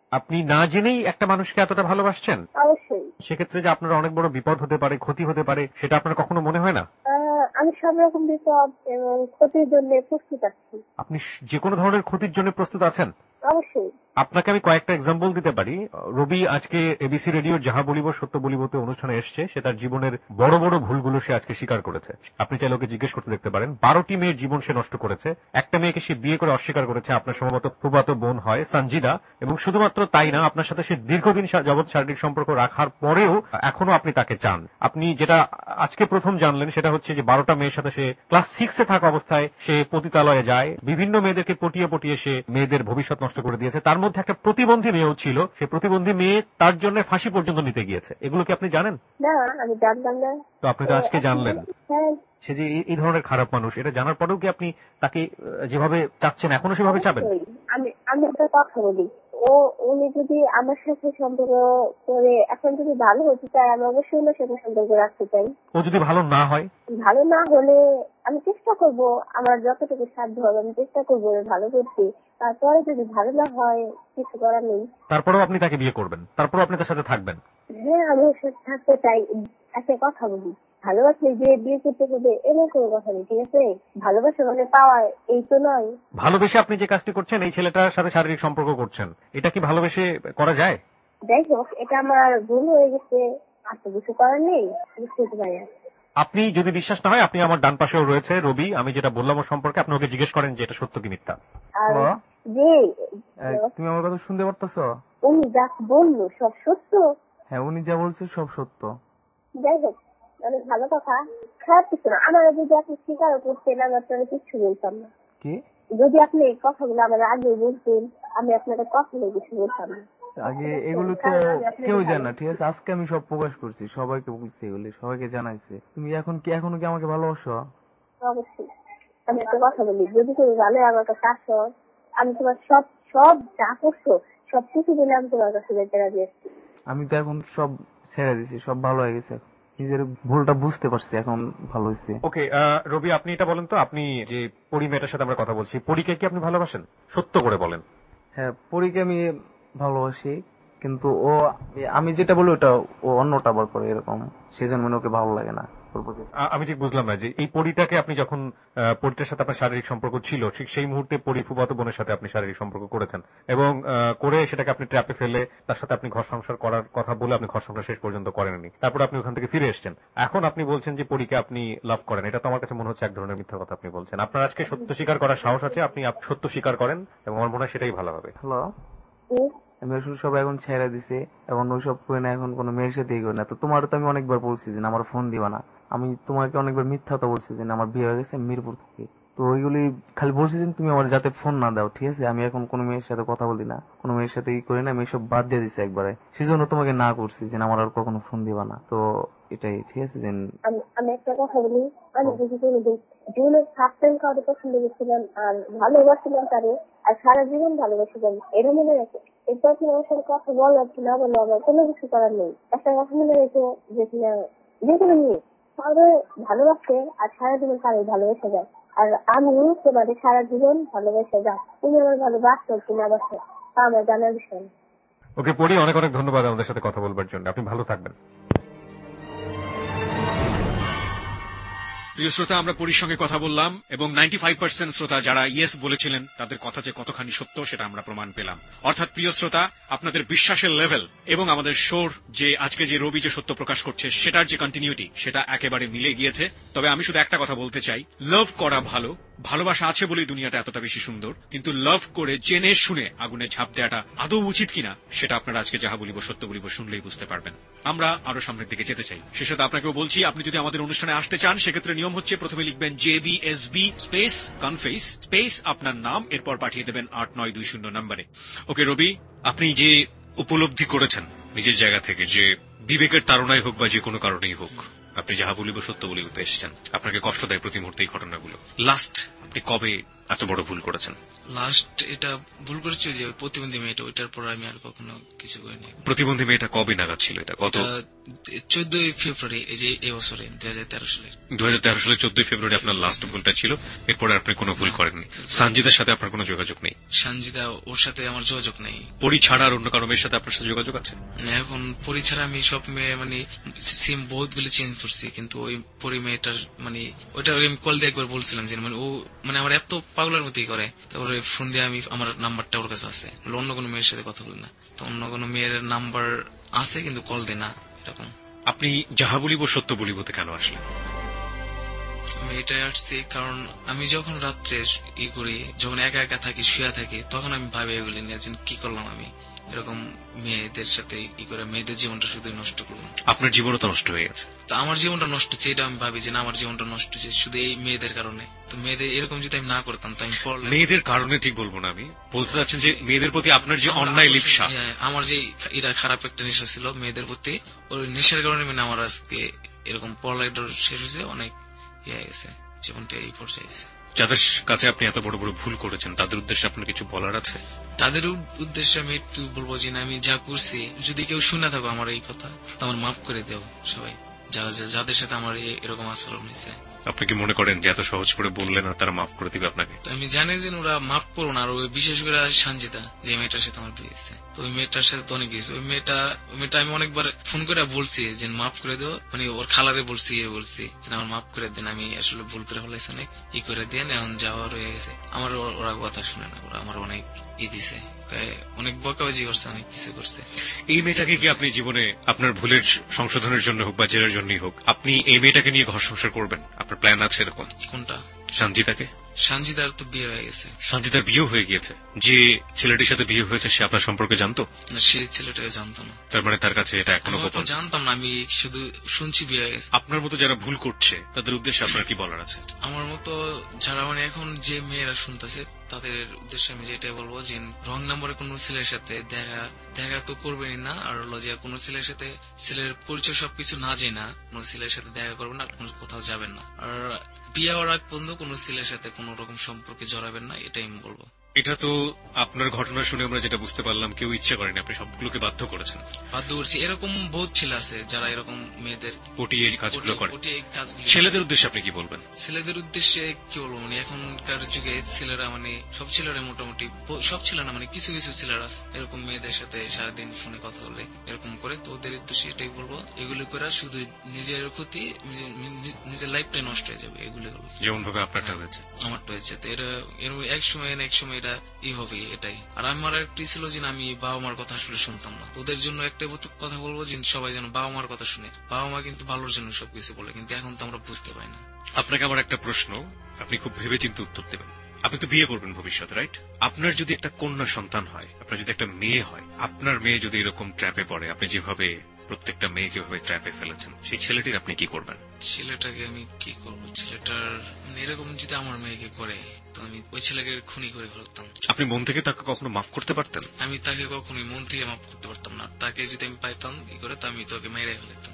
আপনি না জেনেই একটা মানুষকে এতটা ভালোবাসছেন? অবশ্যই। সেক্ষেত্রে যে আপনার অনেক বড় বিপদ হতে পারে, ক্ষতি হতে পারে, সেটা আপনার কখনো মনে হয় না? আমি সব রকম বিপদ এবং ক্ষতির জন্য প্রস্তুত আছি। আপনি যে কোনো ধরনের ক্ষতির জন্য প্রস্তুত আছেন? অবশ্যই। আপনাকে আমি কয়েকটা এক্সাম্পল দিতে পারি। রবি আজকে এবিসি রেডিওর যাহা বলিব সত্য বলিবতে অনুষ্ঠানে এসছে, সে তার জীবনের বড় বড় ভুলগুলো সে আজকে স্বীকার করেছে। আপনি চাইলে ওকে জিজ্ঞেস করতে দেখতে পারেন। বারোটি মেয়ের জীবন সে নষ্ট করেছে, একটা মেয়েকে সে বিয়ে করে অস্বীকার করেছে, আপনার সম্ভবত ফুফাতো বোন হয় সঞ্জিদা, এবং শুধুমাত্র তাই না, আপনার সাথে সে দীর্ঘদিন যাবৎ শারীরিক সম্পর্ক রাখার পরেও এখনো আপনি তাকে চান। আপনি যেটা আজকে প্রথম জানলেন সেটা হচ্ছে যে বারোটা মেয়ের সাথে সে ক্লাস সিক্সে থাকা অবস্থায় সে পতিতালয়ে যায়, বিভিন্ন মেয়েদেরকে পটিয়ে পটিয়ে সে মেয়েদের ভবিষ্যৎ নষ্ট করে দিয়েছে। তার মধ্যে একটা প্রতিবন্ধী মেয়েও ছিল, সে প্রতিবন্ধী মেয়ে তার জন্য ফাঁসি পর্যন্ত নিতে গিয়েছে। এগুলো কি আপনি জানেন? না, আমি জানতাম না। তো আপনি তো আজকে জানলেন সে যে এই ধরনের খারাপ মানুষ। এটা জানার পরেও কি আপনি তাকে যেভাবে চাচ্ছেন এখনো সেভাবে চাবেন? আমি আমি একটা কথা বলি, ও উনি যদি আমার সাথে সম্পর্ক করে এখন যদি ভালো হতে চায়, আমি অবশ্যই ওনার সাথে সম্পর্ক রাখতে চাই। ও যদি ভালো না হয়? ভালো না হলে আমি চেষ্টা করব, আমার যতটুকু সাধ্য হবে আমি চেষ্টা করবো ভালো করতে। তারপরে যদি ভালো না হয় কিছু করার নেই। তারপরেও আপনি তাকে বিয়ে করবেন? তারপরেও আপনি তার সাথে থাকবেন? হ্যাঁ, আমি ওর সাথে থাকতে চাই। একটা কথা বলি, ভালোবাসলে যে বিয়ে করতে হবে এমন কোনো কথা নেই, ঠিক আছে? ভালোবাসা মানে পাওয়া এই তো নয়। ভালোবেসে আপনি যে কাজটি করছেন, এই ছেলেটার সাথে শারীরিক সম্পর্ক করছেন, এটা কি ভালোবেসে করা যায়? যাই হোক, এটা আমার ভুল হয়ে গেছে, আর তো কিছু করার নেই, বুঝতে পারি। আপনি যদি বিশ্বাস না হয়, আপনি আমার ডান পাশেও রয়েছে রবি, আমি যেটা বললাম ওর সম্পর্কে, আপনি ওকে জিজ্ঞেস করেন যে এটা সত্য কি মিথ্যা। তুমি আমার কথা শুনতে পারতেছো? উনি যা বললো সব সত্য। হ্যাঁ, উনি যা বলছে সব সত্য। যাই হোক, অনেক ভালো কথা, খারাপ কিছু না। আমার যদি আপনি স্বীকার করতেন আমি আপনাকে কিছু বলতাম না। কি? যদি আপনি এই কথাগুলো আমার আগে বলতেন আমি আপনাকে কখনো কিছু বলতাম না। আগে এগুলো তো কেউ জানে না, ঠিক আছে? আজকে আমি সব প্রকাশ করছি, সবাইকে বলছি, এগুলি সবাইকে জানাইছি। তুমি এখন কি এখনো কি আমাকে ভালোবাসো? অবশ্যই। আমি একটা কথা বলি, যদি তুমি ভালো আমার কাছে আসো, আমি তোমার সব সব যা করছো সব কিছু বলে আমি তোমার কাছে যেতে রাজি আছি। আমি তো এখন সব ছেড়ে দিছি, সব ভালো হয়ে গেছে, নিজের ভুলটা বুঝতে পারছি, এখন ভালো হয়েছে। ওকে রবি, আপনি এটা বলেন তো, আপনি যে পরি মেয়েটার সাথে আমরা কথা বলছি, পরীকে কি আপনি ভালোবাসেন? সত্য করে বলেন। হ্যাঁ, পরীকে আমি ভালোবাসি, কিন্তু ও আমি যেটা বলি ওটা ও অন্যটা আবার করে, এরকম সেজন্য মানে ওকে ভালো লাগে না। আমি ঠিক বুঝলাম না যে এই পরিটাকে আপনি যখন পরিটার সাথে আপনার শারীরিক সম্পর্ক ছিল, ঠিক সেই মুহূর্তে পরি ফুফাতো বোনের সাথে আপনি শারীরিক সম্পর্ক করেছেন এবং করে সেটাকে আপনি ট্র্যাপে ফেলে তার সাথে আপনি ঘর সংসার করার কথা বলে আপনি ঘর সংসার শেষ পর্যন্ত করেননি। তারপর আপনি ওখান থেকে ফিরে এসেছেন। এখন আপনি বলছেন যে পরীকে আপনি লাভ করেন। এটা তো আমার কাছে মনে হচ্ছে এক ধরনের মিথ্যা কথা আপনি বলছেন। আপনার আজকে সত্য স্বীকার করার সাহস আছে, আপনি সত্য স্বীকার করেন এবং আমার মনে হয় সেটাই ভালো হবে। হ্যালো, আমি আসলে সব এখন ছেড়ে দিছি, এখন ওইসব করে না, এখন কোনো মেয়ের সাথে করি না। তো তোমার তো আমি অনেকবার বলছি যে আমার ফোন দিবা না, আমি তোমাকে অনেকবার মিথ্যা তো বলছি যে আমার বিয়ে হয়ে গেছে মিরপুর থেকে। তো ওইগুলি খালি বলছি যে তুমি আমার যাতে ফোন না দাও, ঠিক আছে? আমি এখন কোনো মেয়ের সাথে কথা বলি না, কোনো মেয়ের সাথে ই করি না, আমি সব বাদ দিয়ে দিচ্ছি একবারে। সেজন্য তোমাকে না করছি যে আমার আর কখনো ফোন দিবা না। তো এটাই, ঠিক আছে? যে আমি একটা কথা বলি, আমি যদি কোনোদিন জীবনের ফার্স্ট টাইম কাউকে পছন্দ করছিলাম আর ভালোবাসছিলাম তারে, আর সারা জীবন ভালোবাসছিলাম, এটা মনে রাখো। এরপর কি আমার সাথে কথা বলো কি না বলো আমার কোনো কিছু করার নেই। একটা কথা মনে রেখো যে কিনা যে কোনো মেয়ে তাহলে ভালোবাসে আর সারা জীবন তারাই ভালোবেসে যায়, আর আমিও তোমাদের সারা জীবন ভালোবেসে যাও। তুমি আমার ভালোবাসো কিনা বাসো তা আমার জানার বিষয় না। ওকে পড়ি, অনেক অনেক ধন্যবাদ আমাদের সাথে কথা বলবার জন্য। আপনি ভালো থাকবেন। প্রিয় শ্রোতা, আমরা পরীর সঙ্গে কথা বললাম এবং নাইনটি ফাইভ পার্সেন্ট শ্রোতা যারা ইয়েস বলেছিলেন তাদের কথা যে কতখানি সত্য সেটা আমরা প্রমাণ পেলাম। অর্থাৎ প্রিয় শ্রোতা, আপনাদের বিশ্বাসের লেভেল এবং আমাদের শোর যে আজকে যে রবি যে সত্য প্রকাশ করছে সেটার যে কন্টিনিউটি সেটা একেবারে মিলে গিয়েছে। তবে আমি শুধু একটা কথা বলতে চাই, লাভ করা ভালো, ভালোবাসা আছে বলেই দুনিয়াটা এতটা বেশি সুন্দর, কিন্তু লাভ করে জেনে শুনে আগুনে ঝাঁপ দেওয়াটা আদৌ উচিত কিনা সেটা আপনারা আজকে যাহা বলিব সত্য বলিব শুনলেই বুঝতে পারবেন। আমরা আরো সামনের দিকে যেতে চাই। সে সাথে আপনাকেও বলছি, আপনি যদি আমাদের অনুষ্ঠানে আসতে চান সেক্ষেত্রে নিয়ম হচ্ছে প্রথমে লিখবেন J B S B space confess space আপনার নাম, এরপর পাঠিয়ে দেবেন আট নয় দুই শূন্য নম্বরে। ওকে রবি, আপনি যে উপলব্ধি করেছেন নিজের জায়গা থেকে যে বিবেকের তাড়নায় হোক বা যে কোনো কারণেই হোক আপনি যাহা বলিব সত্য বলিবতে এসেছেন, আপনাকে কষ্ট দেয় প্রতি মুহূর্তে এই ঘটনাগুলো। লাস্ট আপনি কবে এত বড় ভুল করেছেন? লাস্ট এটা ভুল করেছি যে প্রতিবন্ধী মেয়েটা, ওইটার পর আমি আর কখনো কিছু করিনি। প্রতিবন্ধী মেয়েটা কবে নাগাদ ছিল? এটা কত চোদ্দই ফেব্রুয়ারি এই যে এই বছরে দুই হাজার তেরো সালে দুই হাজার তেরো সালে চোদ্দই ফেব্রুয়ারি আপনার লাস্ট ভুলটা ছিল, এরপরে আপনি কোনো ভুল করেননি। সানজিদার সাথে আপনার কোনো যোগাযোগ নেই? সানজিদা ওর সাথে আমার যোগাযোগ নেই। পরি ছাড়া আর অন্য কারো মেয়ের সাথে আপনার সাথে যোগাযোগ আছে? এখন পরি ছাড়া আমি সব মেয়ে মানে সিম বহুতগুলি চেঞ্জ করছি, কিন্তু ওই পরি মেয়েটার মানে ওইটার আমি কল দিয়ে একবার বলছিলাম যে মানে ও মানে আমার এত পাগলের মতোই করে, তারপরে ফোন দিয়ে আমি আমার নাম্বারটা ওর কাছে আছে, অন্য কোনো মেয়ের সাথে কথা বলি না। তো অন্য কোনো মেয়ের নাম্বার আছে কিন্তু কল দেয় না এরকম। আপনি যাহা বলিব সত্য বলিবতে কেন আসলেন? আমি এটাই আসছি কারণ আমি যখন রাত্রে ই করি, যখন একা একা থাকি, শুয়ে থাকি, তখন আমি ভাবি এগুলি নিয়ে কি করলাম আমি এরকম মেয়েদের সাথে ই করে মেয়েদের জীবনটা শুধু নষ্ট করলাম। আপনার জীবনও তো নষ্ট হয়ে গেছে। তো আমার জীবনটা নষ্ট হচ্ছে এটা আমি ভাবি যে না আমার জীবনটা নষ্ট হচ্ছে শুধু এই মেয়েদের কারণে। তো মেয়েদের এরকম যদি আমি না করতাম তো আমি পড়লে মেয়েদের কারণে ঠিক বলবো না, আমি বলতে চাচ্ছেন যে মেয়েদের প্রতি আপনার যে অন্যায় লিপ্সা, আমার যে এটা খারাপ একটা নেশা ছিল মেয়েদের প্রতি, ওই নেশার কারণে মানে আমার আজকে এরকম পড়ালেখা শেষ হয়েছে, অনেক ইয়ে গেছে, জীবনটা এই পর্যায়ে। যাদের কাছে আপনি এত বড় বড় ভুল করেছেন তাদের উদ্দেশ্যে আপনার কিছু বলার আছে? তাদের উদ্দেশ্যে আমি একটু বলবো যে আমি যা করছি যদি কেউ শুনে থাকো আমার এই কথা তো আমার মাফ করে দেও সবাই, যারা যাদের সাথে আমার এরকম আচরণ হয়েছে। আপনি কি মনে করেন যে এত সহজ করে বললেন আর তারা মাফ করে দিবে আপনাকে? আমি জানি যে ওরা মাফ করবো না, আর ওই বিশেষ করে সানজিদা যে মেয়েটার সাথে আমার বিয়ে হয়েছে, তো ওই মেয়েটার সাথে তো অনেক কিছু, ওই মেয়েটা ওই মেয়েটা আমি অনেকবার ফোন করে বলছি যে মাফ করে দেও, মানে ওর খালারে বলছি এ বলছি যে আমার মাফ করে দেন, আমি আসলে ভুল করে ফেলাইছি অনেক, ই করে দেন, এখন যাওয়া রয়ে গেছে। আমার ওরা কথা শুনে না, ওরা আমার অনেক ই দিছে, অনেক বকাবাজি করছে, অনেক কিছু করছে। এই মেয়েটাকে কি আপনি জীবনে আপনার ভুলের সংশোধনের জন্য হোক বা জেরার জন্যই হোক আপনি এই মেয়েটাকে নিয়ে ঘর সংসার করবেন? আপনার প্ল্যান আছে এরকম? কোনটা? সানজিদাকে। সানজিদার তো বিয়ে হয়ে গেছে। সানজিদার বিয়ে হয়ে গিয়েছে? যে ছেলেটির সাথে বিয়ে হয়েছে সে আপনার সম্পর্কে জানতো? না, সেই ছেলেটাকে জানতো না। তার মানে তার কাছে এটা এখনো গোপন? জানতাম না, আমি শুধু শুনছি বিয়ে হয়ে গেছে। আপনার মতো যারা ভুল করছে তাদের উদ্দেশ্যে আপনার কি বলার আছে? আমার মতো যারা মানে এখন যে মেয়েরা শুনতেছে তাদের উদ্দেশ্যে আমি যেটাই বলবো যে রং নাম্বারে কোন ছেলের সাথে দেখা দেখা তো করবেনই না, আর লজিয়া কোন ছেলের সাথে ছেলের পরিচয় সবকিছু না জেনে না কোন ছেলের সাথে দেখা করবেন না, কোন কোথাও যাবেন না, আর বিয়ে হওয়ার আগ পর্যন্ত কোন ছেলের সাথে কোন রকম সম্পর্কে জড়াবেন না, এটাই আমি বলবো। এটা তো আপনার ঘটনা শুনে আমরা যেটা বুঝতে পারলাম কেউ ইচ্ছা করেনি, আপনি সবগুলোকে বাধ্য করেছেন। বাধ্য করছি, এরকম বহুত ছেলে আছে যারা এরকম মেয়েদের পটিয়ে কাজগুলো করে। ছেলেদের উদ্দেশ্যে আপনি কি বলবেন? ছেলেদের উদ্দেশ্যে কি বলবো, মানে এখনকার যুগে ছেলেরা মানে সব ছেলেরা মোটামুটি সব ছেলে না মানে কিছু কিছু ছেলেরা আছে এরকম মেয়েদের সাথে সারাদিন ফোনে কথা বলে এরকম করে, তো ওদের উদ্দেশ্যে এটাই বলবো এগুলি করে শুধু নিজের ক্ষতি, নিজের লাইফটাই নষ্ট হয়ে যাবে এগুলি হলো, যেমন ভাবে আপনারটা হয়েছে আমারটা হয়েছে। তো এরা এক সময় না এক সময় এটা ই হবে এটাই। আর আমার একটি ছিল যে আমি বাবা মার কথা আসলে শুনতাম না, তোদের জন্য একটাই কথা বলবো যে সবাই যেন বাবা মার কথা শুনে, বাবা মা কিন্তু ভালোর জন্য সবকিছু বলে, কিন্তু এখন তো আমরা বুঝতে পাই না। আপনাকে আমার একটা প্রশ্ন, আপনি খুব ভেবে চিন্তে উত্তর দেবেন। আপনি তো বিয়ে করবেন ভবিষ্যতে, রাইট? আপনার যদি একটা কন্যা সন্তান হয়, আপনার যদি একটা মেয়ে হয়, আপনার মেয়ে যদি এরকম ট্র্যাপে পড়ে, আপনি যেভাবে প্রত্যেকটা মেয়েকে ভাবে ট্র্যাপে ফেলেছেন, সেই ছেলেটির আপনি কি করবেন? ছেলেটাকে আমি কি করবো, ছেলেটার এরকম যদি আমার মেয়েকে করে তো আমি ওই ছেলেকে খুনি করে ফেলতাম। আপনি মন থেকে তাকে কখনো মাফ করতে পারতেন? আমি তাকে কখনোই মন থেকে মাফ করতে পারতাম না, তাকে যদি আমি পাইতাম ই করে তো আমি তোকে মেরে ফেলতাম।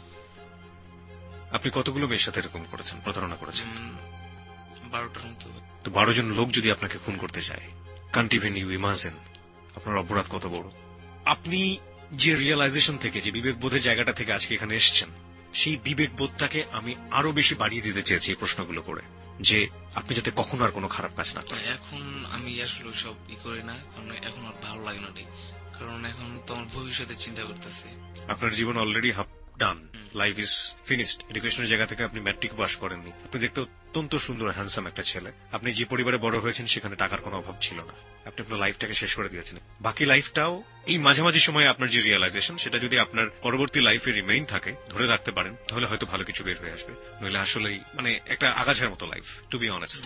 আপনি কতগুলো মেয়ের সাথে এরকম করেছেন, প্রতারণা করেছেন? বারোটার মতো। তো বারো জন লোক যদি আপনাকে খুন করতে চায়, কান্ট ইভেন ইউ ইমাজিন আপনার অপরাধ কত বড়। আপনি যে রিয়েলাইজেশন থেকে, যে বিবেকবোধের জায়গাটা থেকে আজকে এখানে এসছেন, সেই বিবেকবোধটাকে আমি আরো বেশি বাড়িয়ে দিতে চেয়েছি এই প্রশ্নগুলো করে, যে আপনি যাতে কখনো আর কোনো খারাপ কাজ না করেন। এখন আমি আসলে সব ই করি না, কারণ এখন আর ভালো লাগে না, কারণ এখন তো আমার ভবিষ্যতে চিন্তা করতেছি। আপনার জীবন already half done, life is finished. এডুকেশনের জায়গা থেকে আপনি ম্যাট্রিক পাস করেননি, আপনি দেখতে অত্যন্ত সুন্দর হ্যান্ডসাম একটা ছেলে, আপনি যে পরিবারে বড় হয়েছেন সেখানে টাকার কোনো অভাব ছিল না, আপনি আপনার লাইফটাকে শেষ করে দিয়েছেন। বাকি লাইফটাও এই মাঝামাঝি সময়ে আপনার যে রিয়েলাইজেশন, সেটা যদি আপনার পরবর্তী লাইফে রিমেইন থাকে, ধরে রাখতে পারেন, তাহলে হয়তো ভালো কিছু বের হয়ে আসবে, নইলে আসলেই মানে একটা আগাছার মতো লাইফ, টু বি অনেস্ট।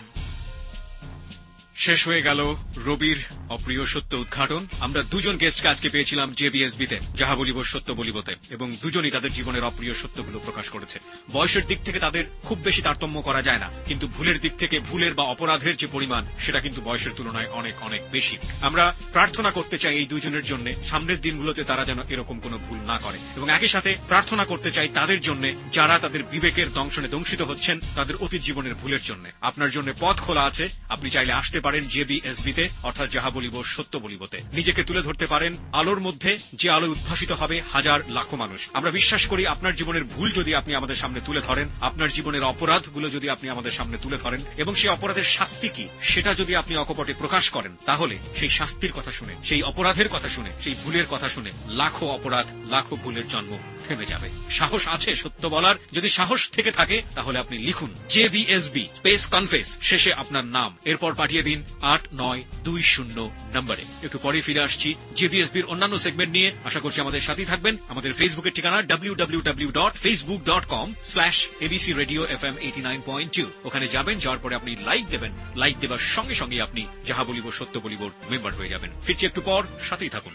শেষ হয়ে গেল রবির অপ্রিয় সত্য উদ্ঘাটন। আমরা দুজন গেস্টকে আজকে পেয়েছিলাম জেবিএসবিতে, যাহা বলিব সত্য বলিবতে, এবং দুজনই তাদের জীবনের অপ্রিয় সত্যগুলো প্রকাশ করেছে। বয়সের দিক থেকে তাদের খুব বেশি তারতম্য করা যায় না, কিন্তু ভুলের দিক থেকে ভুলের বা অপরাধের যে পরিমাণ, সেটা কিন্তু বয়সের তুলনায় অনেক অনেক বেশি। আমরা প্রার্থনা করতে চাই এই দুজনের জন্য সামনের দিনগুলোতে তারা যেন এরকম কোনো ভুল না করে, এবং একই সাথে প্রার্থনা করতে চাই তাদের জন্য যারা তাদের বিবেকের দংশনে দংশিত হচ্ছেন তাদের অতীত জীবনের ভুলের জন্য। আপনার জন্য পথ খোলা আছে, আপনি চাইলে আসতে পারেন জেবিএসবি তে, অর্থাৎ যাহা বলিব সত্য বলিবতে। নিজেকে তুলে ধরতে পারেন আলোর মধ্যে, যে আলো উদ্ভাসিত হবে হাজার লাখো মানুষ। আমরা বিশ্বাস করি আপনার জীবনের ভুল যদি আপনি আমাদের সামনে তুলে ধরেন, আপনার জীবনের অপরাধগুলো যদি আপনি আমাদের সামনে তুলে ধরেন, এবং সেই অপরাধের শাস্তি কি সেটা যদি আপনি অকপটে প্রকাশ করেন, তাহলে সেই শাস্তির কথা শুনে, সেই অপরাধের কথা শুনে, সেই ভুলের কথা শুনে লাখো অপরাধ, লাখো ভুলের জন্ম থেমে যাবে। সাহস আছে সত্য বলার? যদি সাহস থেকে থাকে তাহলে আপনি লিখুন জেবিএসবি স্পেস কনফেস, শেষে আপনার নাম, এরপর পাঠিয়ে দিন আট নয় দুই শূন্য নম্বরে। একটু পরে ফিরে আসছি জেবিএসবির অন্যান্য সেগমেন্ট নিয়ে। আশা করছি আমাদের সাথেই থাকবেন। আমাদের ফেসবুকের ঠিকানা W W W dot Facebook dot com slash ABC radio F M eighty nine point two. ওখানে যাবেন, যাওয়ার পরে আপনি লাইক দেবেন। লাইক দেওয়ার সঙ্গে সঙ্গে আপনি যাহা বলিব সত্য বলিবর মেম্বার হয়ে যাবেন। ফিরছি একটু পর, সাথেই থাকুন।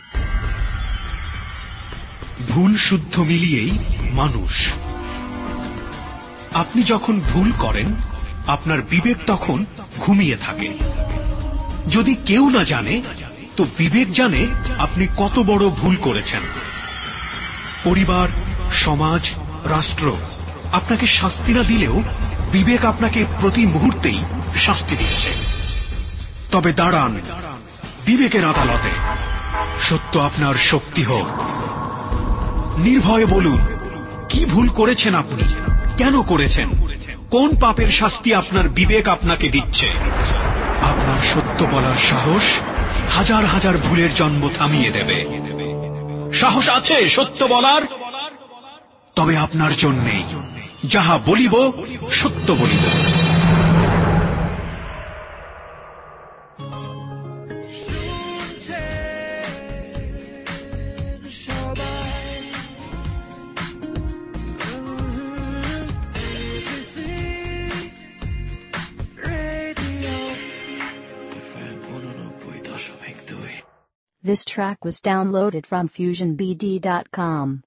ভুল শুদ্ধ মিলিয়েই মানুষ। আপনি যখন ভুল করেন, আপনার বিবেক তখন ঘুমিয়ে থাকে। যদি কেউ না জানে, তো বিবেক জানে আপনি কত বড় ভুল করেছেন। পরিবার, সমাজ, রাষ্ট্র আপনাকে শাস্তি না দিলেও বিবেক আপনাকে প্রতি মুহূর্তেই শাস্তি দিচ্ছে। তবে দাঁড়ান বিবেকের আদালতে, সত্য আপনার শক্তি হোক। নির্ভয়ে বলুন, কি ভুল করেছেন আপনি, কেন করেছেন, কোন পাপের শাস্তি আপনার বিবেক আপনাকে দিচ্ছে। আপনার সত্য বলার সাহস হাজার হাজার ভুলের জন্ম থামিয়ে দেবে। সাহস আছে সত্য বলার? তবে আপনার জন্যেই যাহা বলিব সত্য বলিব। This track was downloaded from fusion b d dot com.